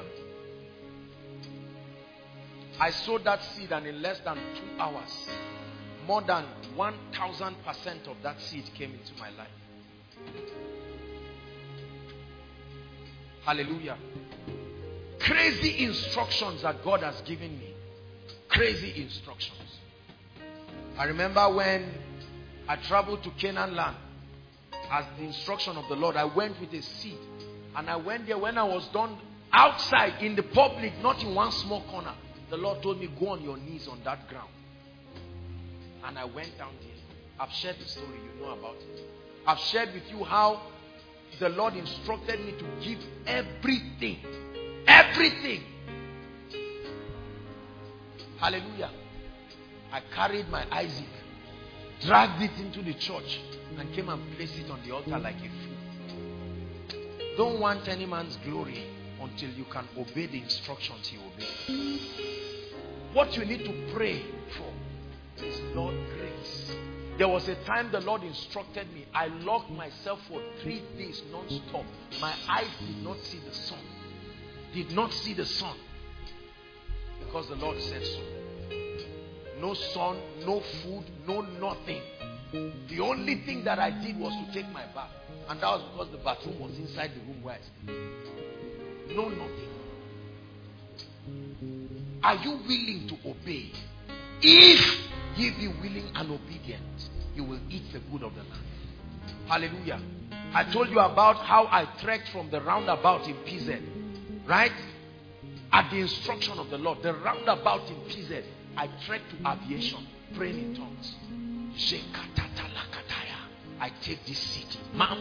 I sowed that seed, and in less than two hours, more than one thousand percent of that seed came into my life. Hallelujah. Crazy instructions that God has given me. Crazy instructions. I remember when I traveled to Canaan land, as the instruction of the Lord, I went with a seed. And I went there. When I was done, outside in the public, not in one small corner, the Lord told me, go on your knees on that ground. And I went down there. I've shared the story, you know about it. I've shared with you how the Lord instructed me to give everything. Everything. Hallelujah. I carried my Isaac, dragged it into the church, and came and placed it on the altar like a fool. Don't want any man's glory until you can obey the instructions he obeyed. what you need to pray for is, Lord, grace. There was a time the Lord instructed me. I locked myself for three days non-stop. My eyes did not see the sun. Did not see the sun. Because the Lord said so. No sun, no food, no nothing. The only thing that I did was to take my bath. And that was because the bathroom was inside the room where I stayed. No nothing. Are you willing to obey? If ye be willing and obedient, you will eat the good of the land. Hallelujah. I told you about how I trekked from the roundabout in P Z. Right? At the instruction of the Lord. The roundabout in P Z. I trekked to aviation. Praying in tongues. I take this city.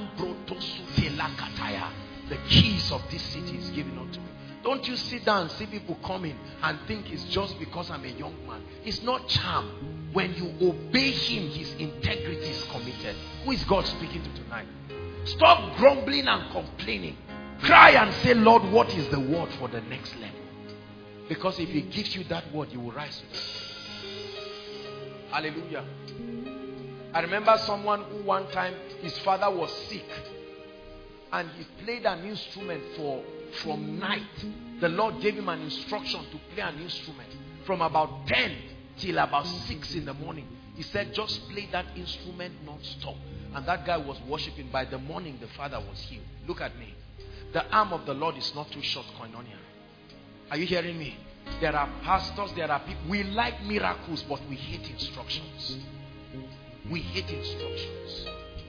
The keys of this city is given unto me. Don't you sit down and see people coming and think it's just because I'm a young man. It's not charm. When you obey him, his integrity is committed. Who is God speaking to tonight? Stop grumbling and complaining. Cry and say, Lord, what is the word for the next level? Because if he gives you that word, you will rise to it. Hallelujah. I remember someone who one time, his father was sick. And he played an instrument for from night. The Lord gave him an instruction to play an instrument from about ten till about six in the morning. He said, just play that instrument non-stop. And that guy was worshiping. By the morning, the father was healed. Look at me. The arm of the Lord is not too short, koinonia. Are you hearing me? There are pastors, there are people. We like miracles, but we hate instructions. We hate instructions.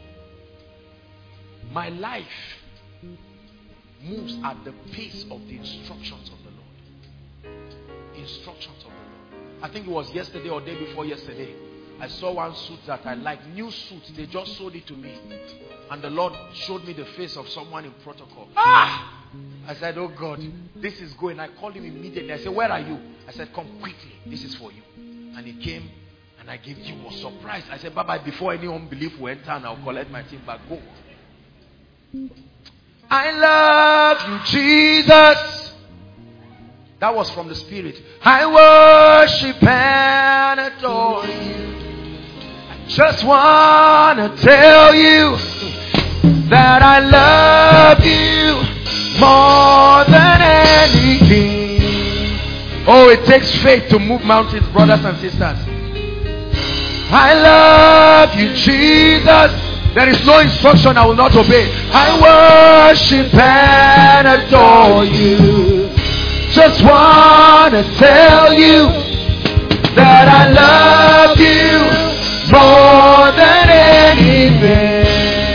My life moves at the pace of the instructions of the Lord. Instructions of the Lord. I think it was yesterday or day before yesterday. I saw one suit that I like. New suits. They just sold it to me. And the Lord showed me the face of someone in protocol. Ah! I said, oh God, this is going. I called him immediately. I said, where are you? I said, come quickly. This is for you. And he came and I gave him. He was surprised. I said, bye-bye. Before any unbelief will enter, and I'll collect my thing back. Go. I love you, Jesus. That was from the Spirit. I worship and adore you. I just want to tell you that I love you more than anything. Oh, it takes faith to move mountains, brothers and sisters. I love you, Jesus. There is no instruction I will not obey. I worship and adore you. Just want to tell you that I love you more than anything.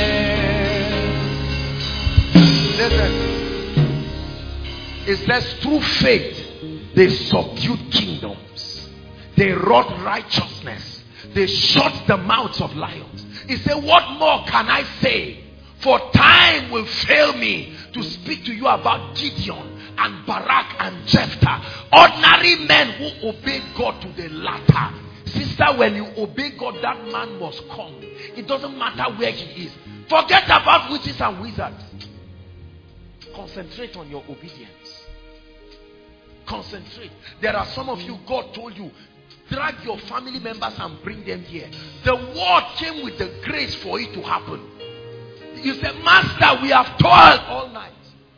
Listen. It says through faith they subdued kingdoms. They wrought righteousness. They shut the mouths of lions. He said, what more can I say? For time will fail me to speak to you about Gideon and Barak and Jephthah. Ordinary men who obey God to the latter. Sister, when you obey God, that man must come. It doesn't matter where he is. Forget about witches and wizards. Concentrate on your obedience. Concentrate. There are some of you, God told you, drag your family members and bring them here. The word came with the grace for it to happen. You said, Master, we have toiled all night.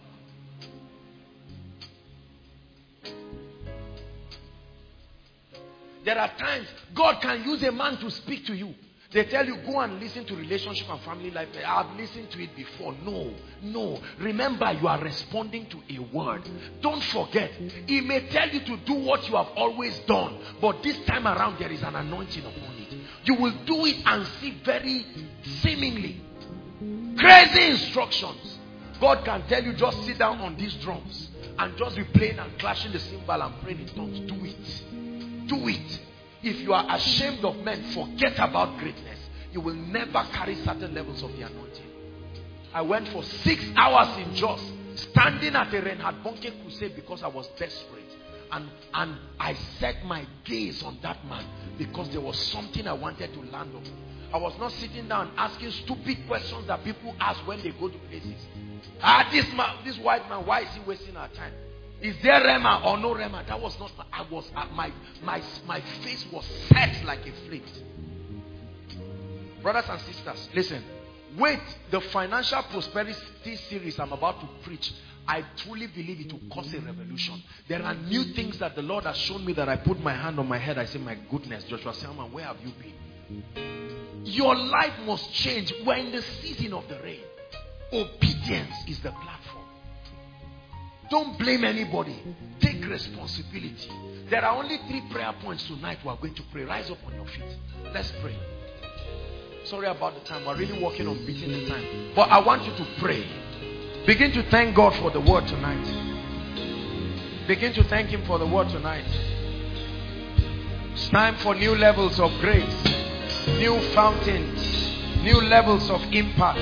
There are times God can use a man to speak to you. They tell you, go and listen to relationship and family life. I've listened to it before. No, no. Remember, you are responding to a word. Don't forget. He may tell you to do what you have always done. But this time around, there is an anointing upon it. You will do it and see very seemingly crazy instructions. God can tell you, just sit down on these drums and just be playing and clashing the cymbal and praying in tongues. Do it. Do it. If you are ashamed of men, forget about greatness. You will never carry certain levels of the anointing. I went for six hours in Jos, standing at a Reinhard Bonnke crusade because I was desperate. And, and I set my gaze on that man because there was something I wanted to land on. I was not sitting down asking stupid questions that people ask when they go to places. Ah, this man, this white man, why is he wasting our time? Is there rema or no rema? That was not. I was at my my my face was set like a flint. Brothers and sisters, listen. Wait, the financial prosperity series I'm about to preach, I truly believe it will cause a revolution. There are new things that the Lord has shown me that I put my hand on my head. I say, my goodness, Joshua Selman, where have you been? Your life must change. We're in the season of the rain. Obedience is the platform. Don't blame anybody. Take responsibility. There are only three prayer points tonight we are going to pray. Rise up on your feet. Let's pray. Sorry about the time. We're really working on beating the time. But I want you to pray. Begin to thank God for the word tonight. Begin to thank Him for the word tonight. It's time for new levels of grace. New fountains. New levels of impact.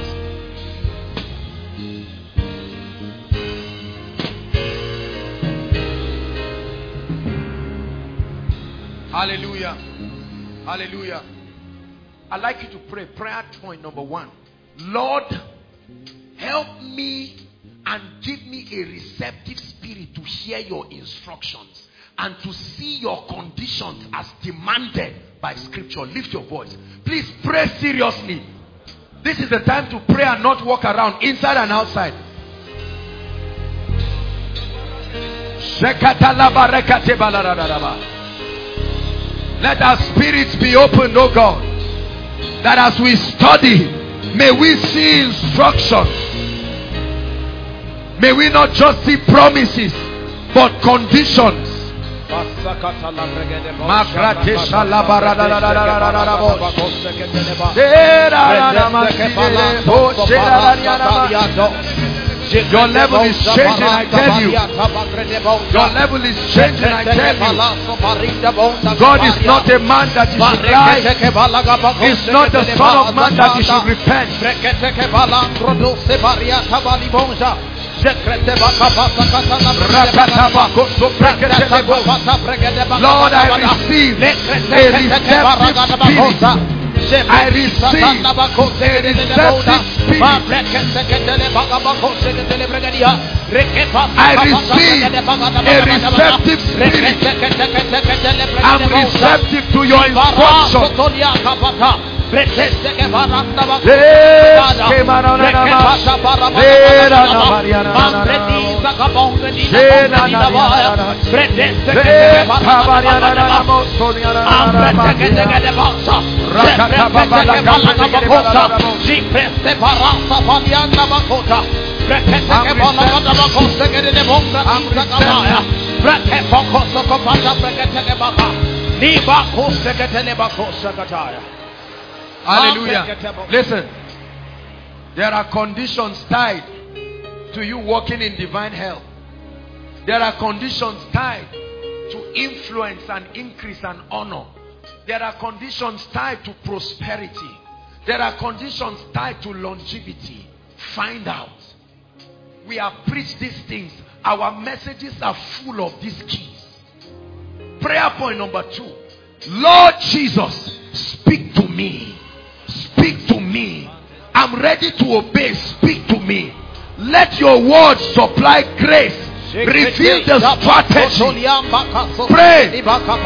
Hallelujah. Hallelujah. I'd like you to pray. Prayer point number one. Lord, help me and give me a receptive spirit to hear your instructions and to see your conditions as demanded by scripture. Lift your voice. Please pray seriously. This is the time to pray and not walk around inside and outside. Let our spirits be opened, oh God, that as we study, may we see instructions. May we not just see promises, but conditions. Your level is changing, I tell you. Your level is changing, I tell you. God is not a man that he should lie. He's not the son of man that he should repent. Lord, I receive a receptive spirit. I receive a receptive spirit. I receive a receptive spirit. I'm receptive to your instruction. Hallelujah. Listen, there are conditions tied to you walking in divine health. There are conditions tied to influence and increase and honor. There are conditions tied to prosperity. There are conditions tied to longevity. Find out. We have preached these things. Our messages are full of these keys. Prayer point number two. Lord Jesus, speak to me. Speak to me. I'm ready to obey. Speak to me. Let your word supply grace. Reveal the strategy. Pray.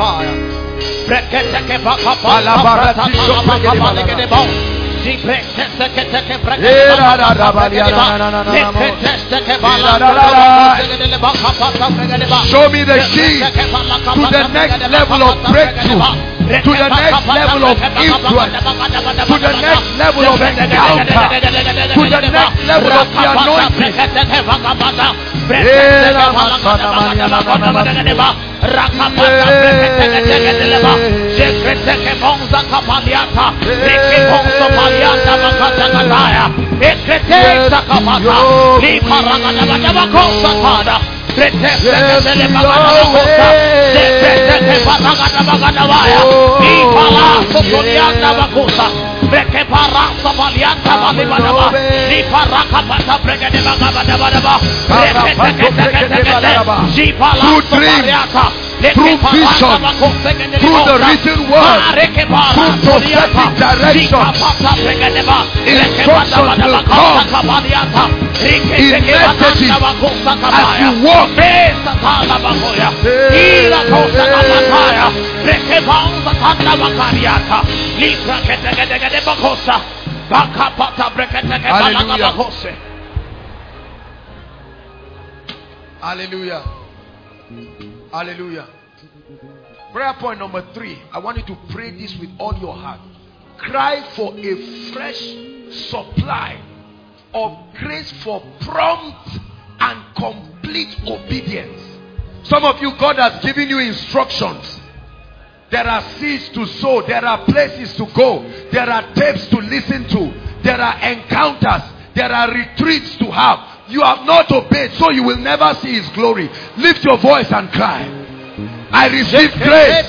Show me the key to the next level of breakthrough, to the next level of influence, to the next level of encounter, to the next level of the anointing. Good dreams, through vision, through the written word, through prophetic directions. Instructions will come in messages as you walk. Hallelujah. Hallelujah. Hallelujah. Prayer point number three. I want you to pray this with all your heart. Cry for a fresh supply of grace for prompt and complete obedience. Some of you, God has given you instructions. There are seeds to sow. There are places to go. There are tapes to listen to. There are encounters. There are retreats to have. You have not obeyed, so you will never see His glory. Lift your voice and cry. I receive grace.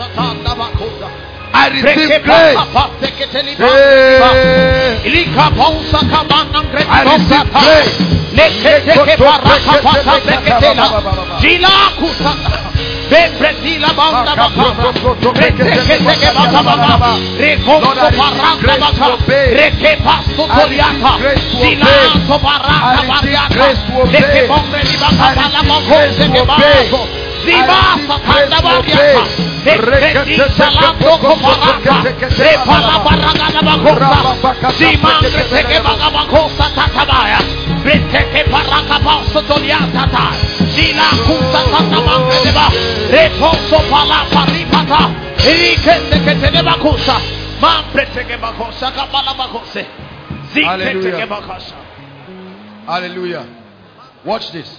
I receive grace. I receive grace. Hallelujah. Hallelujah. Watch this.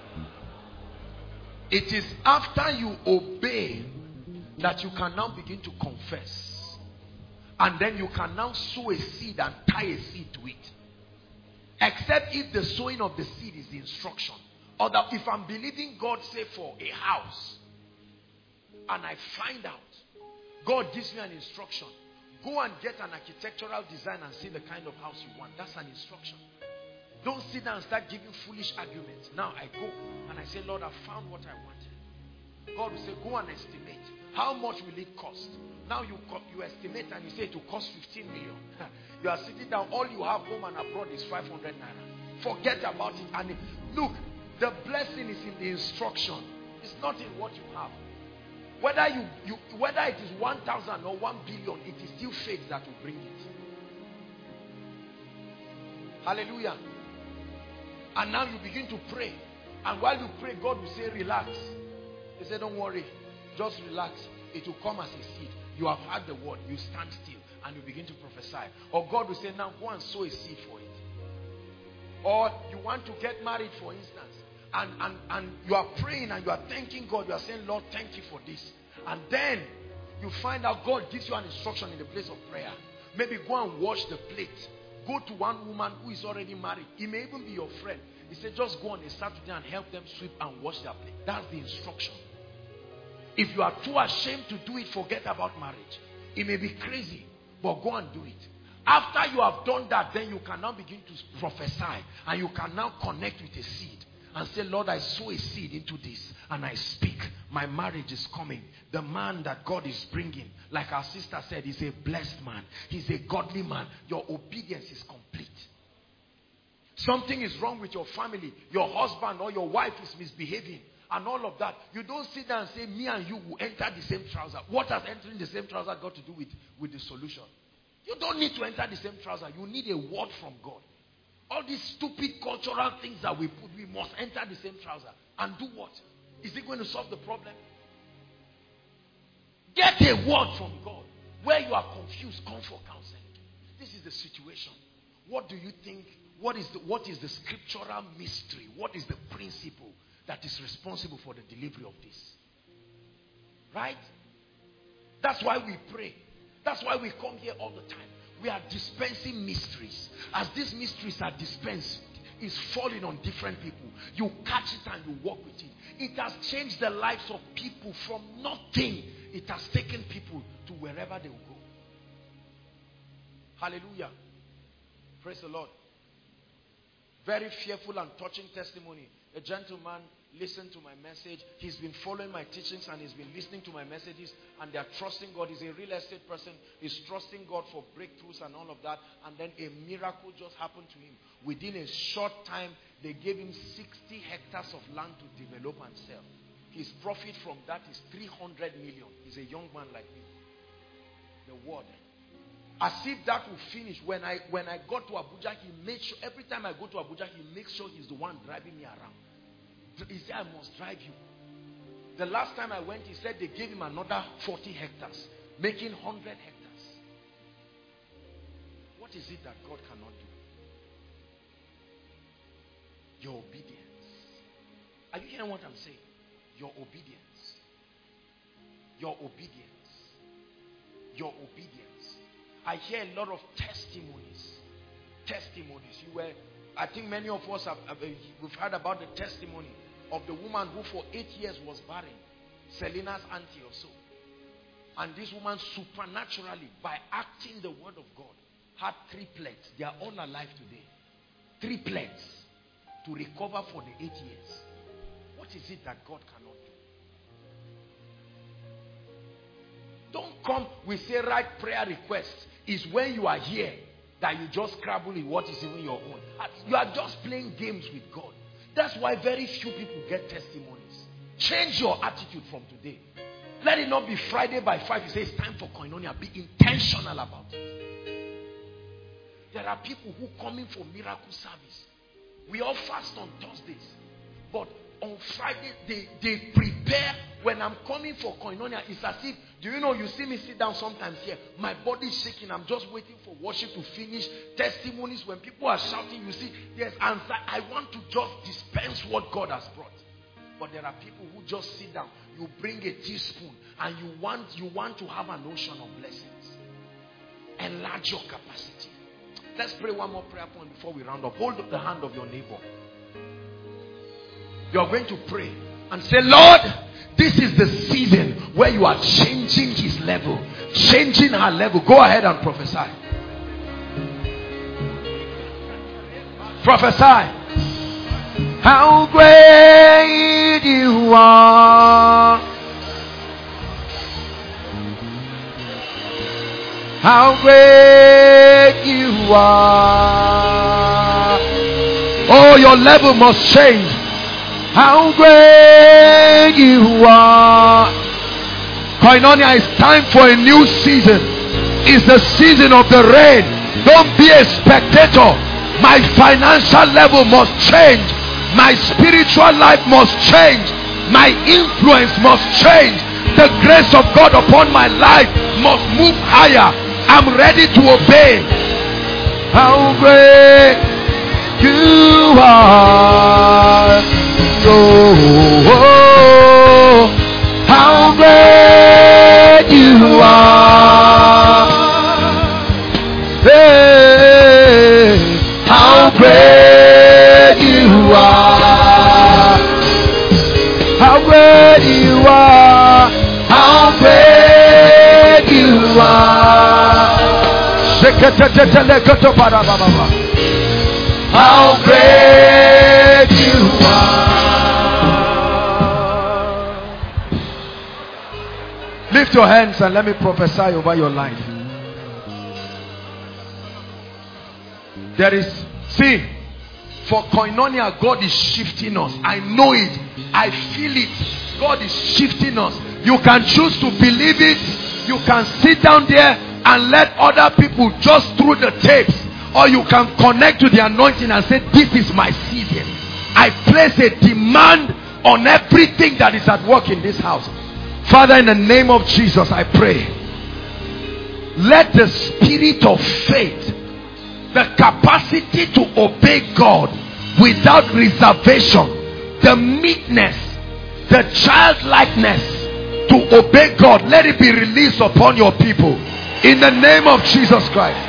It is after you obey that you can now begin to confess. And then you can now sow a seed and tie a seed to it. Except if the sowing of the seed is the instruction. Or that if I'm believing God, say for a house, and I find out, God gives me an instruction. Go and get an architectural design and see the kind of house you want. That's an instruction. Don't sit down and start giving foolish arguments. Now I go and I say, Lord, I found what I wanted. God will say, go and estimate. How much will it cost? Now you you estimate and you say it will cost fifteen million. You are sitting down, all you have home and abroad is five hundred naira. Forget about it. And look, the blessing is in the instruction. It's not in what you have. Whether you, you whether it is one thousand or one billion, it is still faith that will bring it. Hallelujah. And now you begin to pray. And while you pray, God will say, relax. He said, don't worry. Just relax. It will come as a seed. You have heard the word. You stand still. And you begin to prophesy. Or God will say, now go and sow a seed for it. Or you want to get married, for instance. And, and, and you are praying and you are thanking God. You are saying, Lord, thank you for this. And then you find out God gives you an instruction in the place of prayer. Maybe go and wash the plate. Go to one woman who is already married. It may even be your friend. He said, just go on a Saturday and help them sweep and wash their plate. That's the instruction. If you are too ashamed to do it, forget about marriage. It may be crazy, but go and do it. After you have done that, then you can now begin to prophesy. And you can now connect with a seed. And say, Lord, I sow a seed into this. And I speak. My marriage is coming. The man that God is bringing, like our sister said, is a blessed man. He's a godly man. Your obedience is complete. Something is wrong with your family. Your husband or your wife is misbehaving. And all of that. You don't sit there and say, me and you will enter the same trouser. What has entering the same trouser got to do with, with the solution? You don't need to enter the same trouser. You need a word from God. All these stupid cultural things that we put, we must enter the same trouser. And do what? Is it going to solve the problem? Get a word from God. Where you are confused, come for counseling. This is the situation. What do you think? What is the, what is the scriptural mystery? What is the principle that is responsible for the delivery of this? Right? That's why we pray. That's why we come here all the time. We are dispensing mysteries. As these mysteries are dispensed, it's falling on different people. You catch it and you walk with it. It has changed the lives of people from nothing. It has taken people to wherever they will go. Hallelujah. Praise the Lord. Very fearful and touching testimony. A gentleman listened to my message. He's been following my teachings and he's been listening to my messages, and they're trusting God. He's a real estate person. He's trusting God for breakthroughs and all of that. And then a miracle just happened to him. Within a short time, they gave him sixty hectares of land to develop and sell. His profit from that is three hundred million. He's a young man like me. The word. As if that will finish. When I when I got to Abuja, he made sure, every time I go to Abuja, he makes sure he's the one driving me around. He said, I must drive you. The last time I went, he said they gave him another forty hectares, making one hundred hectares. What is it that God cannot do? Your obedience. Are you hearing what I'm saying? Your obedience. Your obedience. Your obedience. I hear a lot of testimonies. Testimonies. You were, I think many of us have, have we've heard about the testimony of the woman who for eight years was barren. Selina's auntie or so. And this woman supernaturally, by acting the word of God, had triplets. They are all alive today. Triplets to recover for the eight years. What is it that God cannot do? Don't come with say write prayer requests. Is when you are here that you just scrabble in what is even your own. You are just playing games with God. That's why very few people get testimonies. Change your attitude from today. Let it not be Friday by five. You say it's time for koinonia. Be intentional about it. There are people who come in for miracle service. We all fast on Thursdays. But on Friday, they, they prepare. When I'm coming for koinonia, it's as if, do you know, you see me sit down sometimes here. My body is shaking. I'm just waiting for worship to finish. Testimonies, when people are shouting, you see, there's answer. I want to just dispense what God has brought. But there are people who just sit down. You bring a teaspoon and you want, you want to have an ocean of blessings. Enlarge your capacity. Let's pray one more prayer point before we round up. Hold up the hand of your neighbor. You are going to pray and say, Lord, this is the season where you are changing his level, changing her level. Go ahead and prophesy. Prophesy. How great you are. How great you are. Oh, your level must change. How great you are. Koinonia, it's time for a new season. It's the season of the rain. Don't be a spectator. My financial level must change. My spiritual life must change. My influence must change. The grace of God upon my life must move higher. I'm ready to obey. How great you are. Oh, oh, how great you are. Hey, how great you are. How great you are. How great you are. How great you are. Lift your hands and let me prophesy over your life. There is, see, for koinonia, God is shifting us. I know it. I feel it. God is shifting us. You can choose to believe it. You can sit down there and let other people just through the tapes. Or you can connect to the anointing and say, this is my season. I place a demand on everything that is at work in this house. Father, in the name of Jesus, I pray. Let the spirit of faith, the capacity to obey God without reservation, the meekness, the childlikeness to obey God, let it be released upon your people. In the name of Jesus Christ.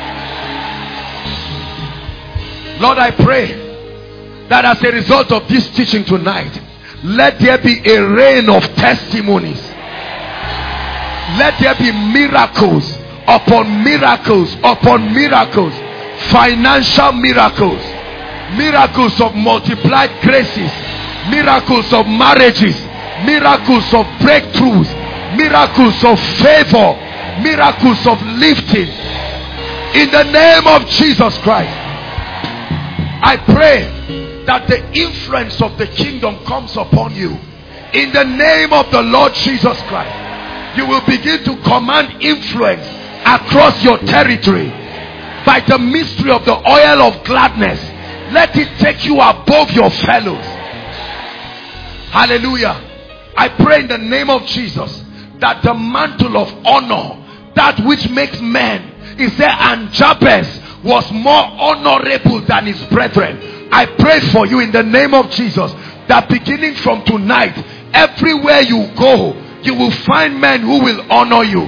Lord, I pray that as a result of this teaching tonight, let there be a rain of testimonies. Let there be miracles upon miracles upon miracles. Financial miracles. Miracles of multiplied graces. miracles of marriages, miracles of breakthroughs, miracles of favor, miracles of lifting. In the name of Jesus Christ, I pray that the influence of the kingdom comes upon you. In the name of the Lord Jesus Christ, you will begin to command influence across your territory by the mystery of the oil of gladness. Let it take you above your fellows. Hallelujah. I pray in the name of Jesus that the mantle of honor, that which makes men, he said, and Jabez was more honorable than his brethren. I pray for you in the name of Jesus that beginning from tonight, everywhere you go, you will find men who will honor you.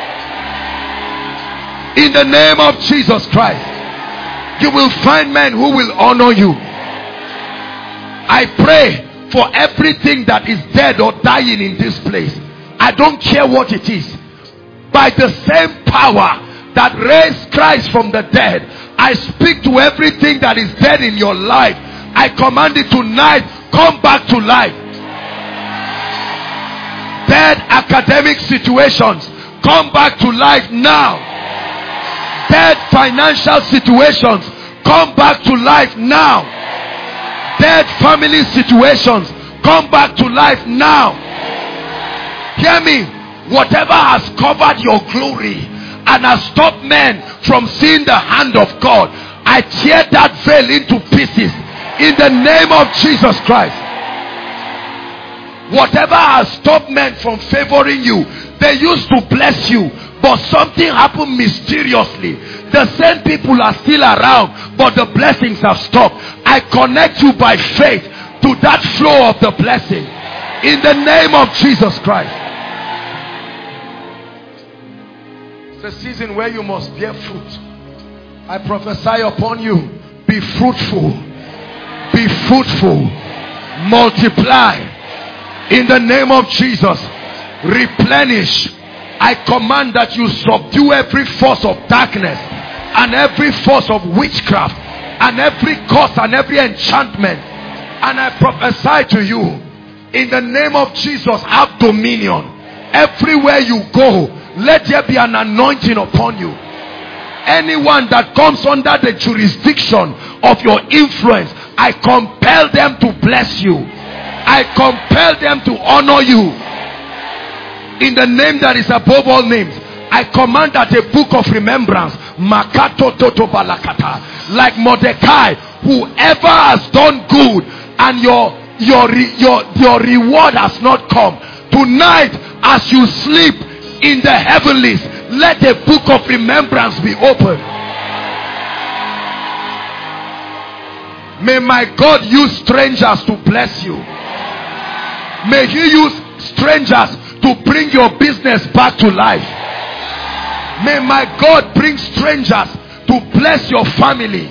In the name of Jesus Christ, you will find men who will honor you. I pray for everything that is dead or dying in this place. I don't care what it is. By the same power that raised Christ from the dead, I speak to everything that is dead in your life. I command it tonight, come back to life. Dead academic situations, come back to life now. Dead financial situations, come back to life now. Dead family situations, come back to life now. Hear me. Whatever has covered your glory and has stopped men from seeing the hand of God, I tear that veil into pieces in the name of Jesus Christ. Whatever has stopped men from favoring you, they used to bless you, but something happened mysteriously. The same people are still around, but the blessings have stopped. I connect you by faith to that flow of the blessing in the name of Jesus Christ. It's a season where you must bear fruit. I prophesy upon you, be fruitful, be fruitful, multiply in the name of Jesus, replenish. I command that you subdue every force of darkness and every force of witchcraft and every curse and every enchantment, and I prophesy to you in the name of Jesus, have dominion everywhere you go. Let there be an anointing upon you. Anyone that comes under the jurisdiction of your influence, I compel them to bless you. I compel them to honor you. In the name that is above all names, I command that a book of remembrance, Makato Toto Balakata, like Mordecai, whoever has done good and your your your your reward has not come, tonight as you sleep in the heavenlies, let a book of remembrance be opened. May my God use strangers to bless you. May he use strangers to bring your business back to life. May my God bring strangers to bless your family.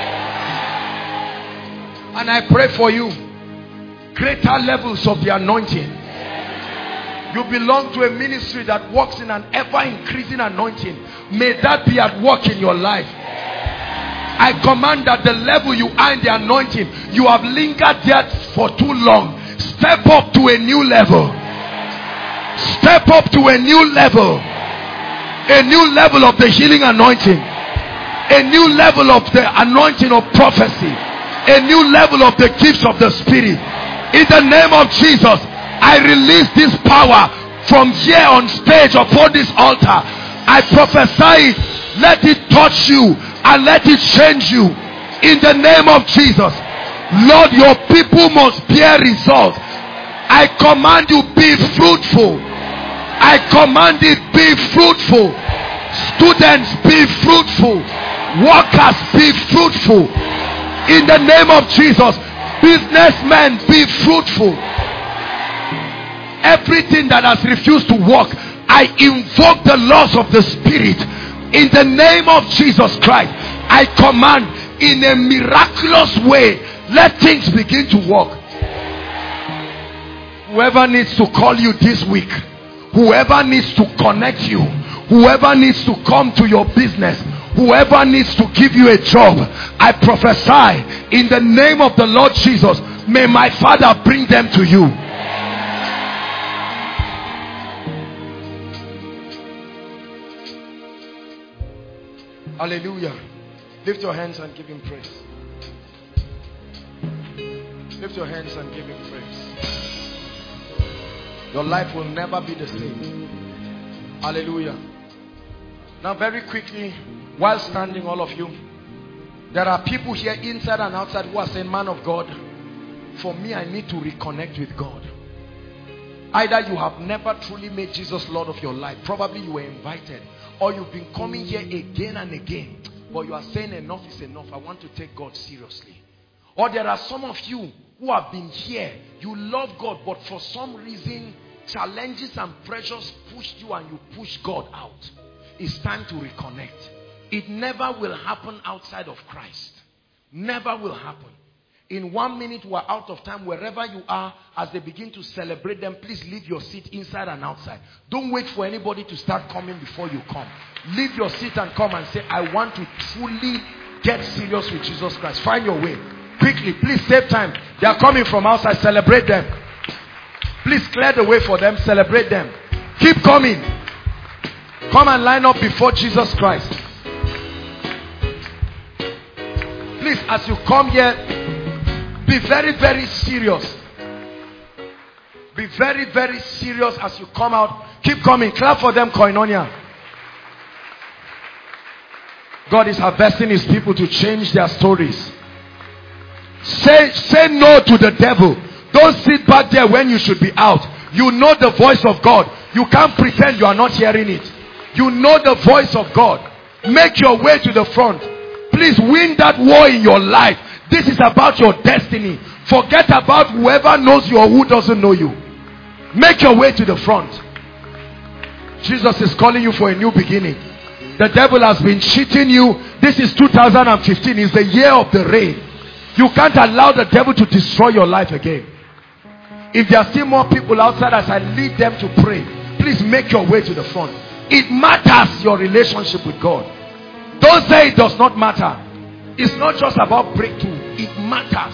And I pray for you, greater levels of the anointing. You belong to a ministry that works in an ever-increasing anointing. May that be at work in your life. I command that the level you are in the anointing, you have lingered there for too long. Step up to a new level. Step up to a new level. A new level of the healing anointing. A new level of the anointing of prophecy. A new level of the gifts of the Spirit. In the name of Jesus, I release this power from here on stage upon this altar. I prophesy it. Let it touch you and let it change you. In the name of Jesus. Lord, your people must bear results. I command you, be fruitful. I command it, be fruitful. Students, be fruitful. Workers, be fruitful. In the name of Jesus. Businessmen, be fruitful. Everything that has refused to work, I invoke the laws of the Spirit. In the name of Jesus Christ, I command in a miraculous way, let things begin to work. Whoever needs to call you this week, whoever needs to connect you, whoever needs to come to your business, whoever needs to give you a job, I prophesy in the name of the Lord Jesus, May my Father bring them to you. Hallelujah. Lift your hands and give him praise. Lift your hands and give him praise. Your life will never be the same. Hallelujah. Now very quickly, while standing, all of you, there are people here inside and outside who are saying, man of God, for me I need to reconnect with God. Either you have never truly made Jesus Lord of your life, probably you were invited, or you've been coming here again and again, but you are saying enough is enough, I want to take God seriously. Or there are some of you who have been here, you love God, but for some reason challenges and pressures pushed you and you push God out. It's time to reconnect. It never will happen outside of Christ. Never will happen. In one minute we're out of time. Wherever you are, as they begin to celebrate them, please leave your seat inside and outside. Don't wait for anybody to start coming before you come. Leave your seat and come and say, I want to truly get serious with Jesus Christ. Find your way. Quickly, please save time. They are coming from outside. Celebrate them. Please clear the way for them. Celebrate them. Keep coming. Come and line up before Jesus Christ. Please, as you come here, be very, very serious. Be very, very serious as you come out. Keep coming. Clap for them, Koinonia. God is harvesting his people to change their stories. Say, say no to the devil. Don't sit back there when you should be out. You know the voice of God. You can't pretend you are not hearing it. You know the voice of God. Make your way to the front. Please win that war in your life. This is about your destiny. Forget about whoever knows you or who doesn't know you. Make your way to the front. Jesus is calling you for a new beginning. The devil has been cheating you. This is two thousand fifteen. It's the year of the rain. You can't allow the devil to destroy your life again. If there are still more people outside as I lead them to pray, please make your way to the front. It matters, your relationship with God. Don't say it does not matter. It's not just about breakthrough. It matters.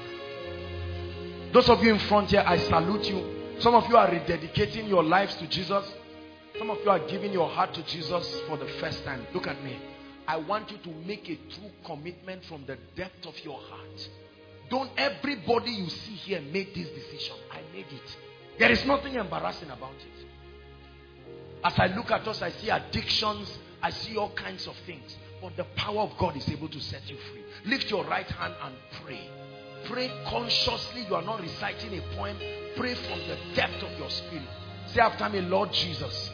Those of you in front here, I salute you. Some of you are rededicating your lives to Jesus. Some of you are giving your heart to Jesus for the first time. Look at me. I want you to make a true commitment from the depth of your heart. Don't everybody you see here made this decision. I made it. There is nothing embarrassing about it. As I look at us, I see addictions. I see all kinds of things. But the power of God is able to set you free. Lift your right hand and pray. Pray consciously. You are not reciting a poem. Pray from the depth of your spirit. Say after me, Lord Jesus,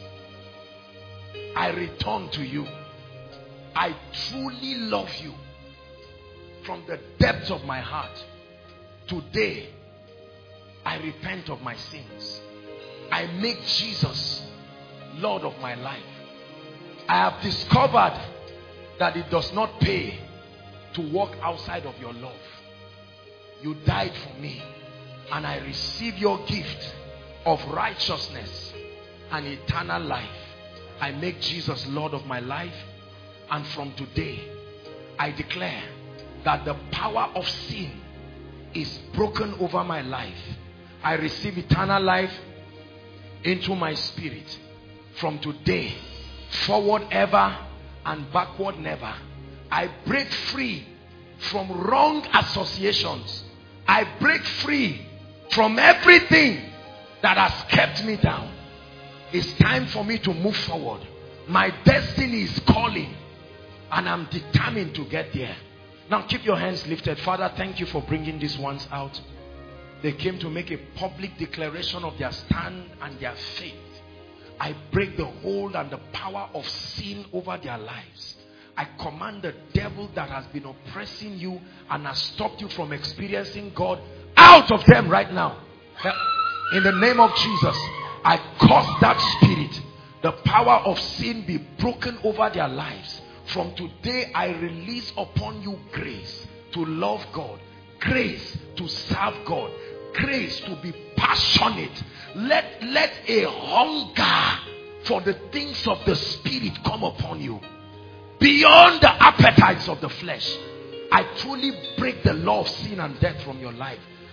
I return to you. I truly love you from the depths of my heart. Today, I repent of my sins. I make Jesus Lord of my life. I have discovered that it does not pay to walk outside of your love. You died for me, and I receive your gift of righteousness and eternal life. I make Jesus Lord of my life, and from today I declare that the power of sin is broken over my life. I receive eternal life into my spirit. From today, forward ever and backward never. I break free from wrong associations. I break free from everything that has kept me down. It's time for me to move forward. My destiny is calling, and I'm determined to get there. Now keep your hands lifted. Father, thank you for bringing these ones out. They came to make a public declaration of their stand and their faith. I break the hold and the power of sin over their lives. I command the devil that has been oppressing you and has stopped you from experiencing God out of them right now. In the name of Jesus, I curse that spirit. The power of sin be broken over their lives. From today, I release upon you grace to love God, grace to serve God, grace to be passionate. Let, let a hunger for the things of the spirit come upon you. Beyond the appetites of the flesh. I truly break the law of sin and death from your life.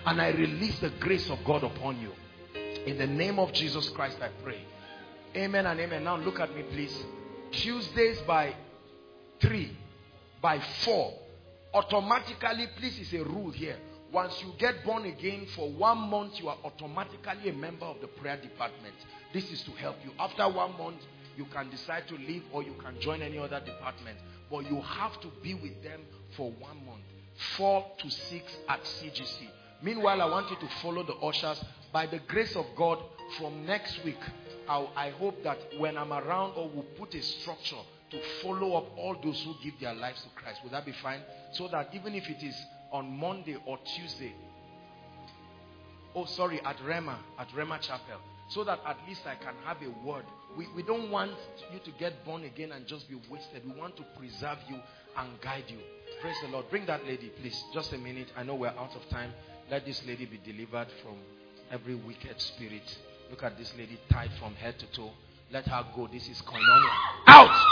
And I release the grace of God upon you. In the name of Jesus Christ, I pray. Amen and amen. Now look at me, please. Tuesdays by three, by four, automatically, please, is a rule here. Once you get born again, for one month, you are automatically a member of the prayer department. This is to help you. After one month, you can decide to leave or you can join any other department. But you have to be with them for one month. Four to six at C G C. Meanwhile, I want you to follow the ushers. By the grace of God, from next week, I'll, I hope that when I'm around, or we'll put a structure to follow up all those who give their lives to Christ. Would that be fine? So that even if it is on Monday or Tuesday, oh sorry, at Rema, at Rema Chapel, so that at least I can have a word. We, we don't want you to get born again and just be wasted. We want to preserve you and guide you. Praise the Lord. Bring that lady, please. Just a minute. I know we're out of time. Let this lady be delivered from every wicked spirit. Look at this lady, tied from head to toe. Let her go. This is koinonia. Out!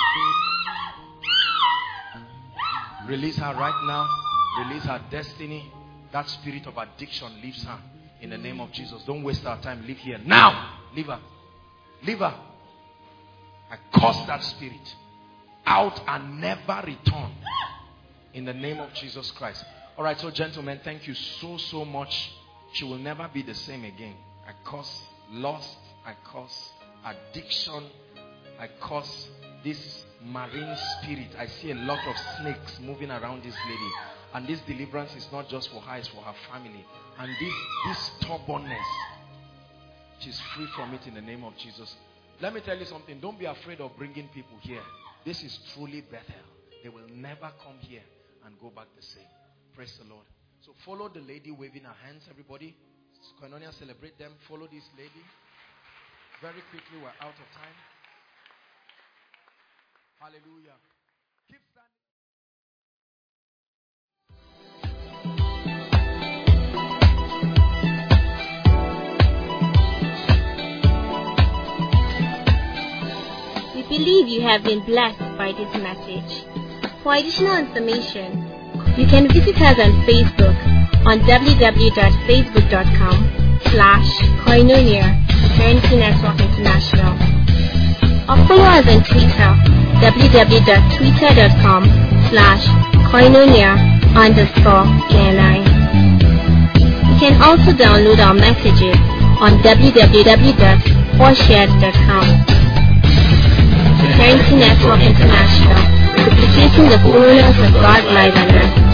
Release her right now. Release her destiny. That spirit of addiction leaves her. In the name of Jesus. Don't waste our time. Leave here. Now! Leave her. Leave her. I curse that spirit. Out and never return. In the name of Jesus Christ. Alright, so gentlemen, thank you so, so much. She will never be the same again. I curse lust. I curse addiction. I curse this marine spirit. I see a lot of snakes moving around this lady. And this deliverance is not just for her, it's for her family. And this, this stubbornness, she's free from it in the name of Jesus. Let me tell you something. Don't be afraid of bringing people here. This is truly Bethel. They will never come here and go back the same. Praise the Lord. So follow the lady waving her hands, everybody. Koinonia, celebrate them. Follow this lady. Very quickly, we're out of time. Hallelujah. Keep standing. We believe you have been blessed by this message. For additional information, you can visit us on Facebook on w w w dot facebook dot com slash koinonia eternity network international, or follow us on Twitter w w w dot twitter dot com slash koinonia underscore ni. You can also download our messages on w w w dot forshared dot com. Eternity Network International, duplicating the fullness of God's life on earth.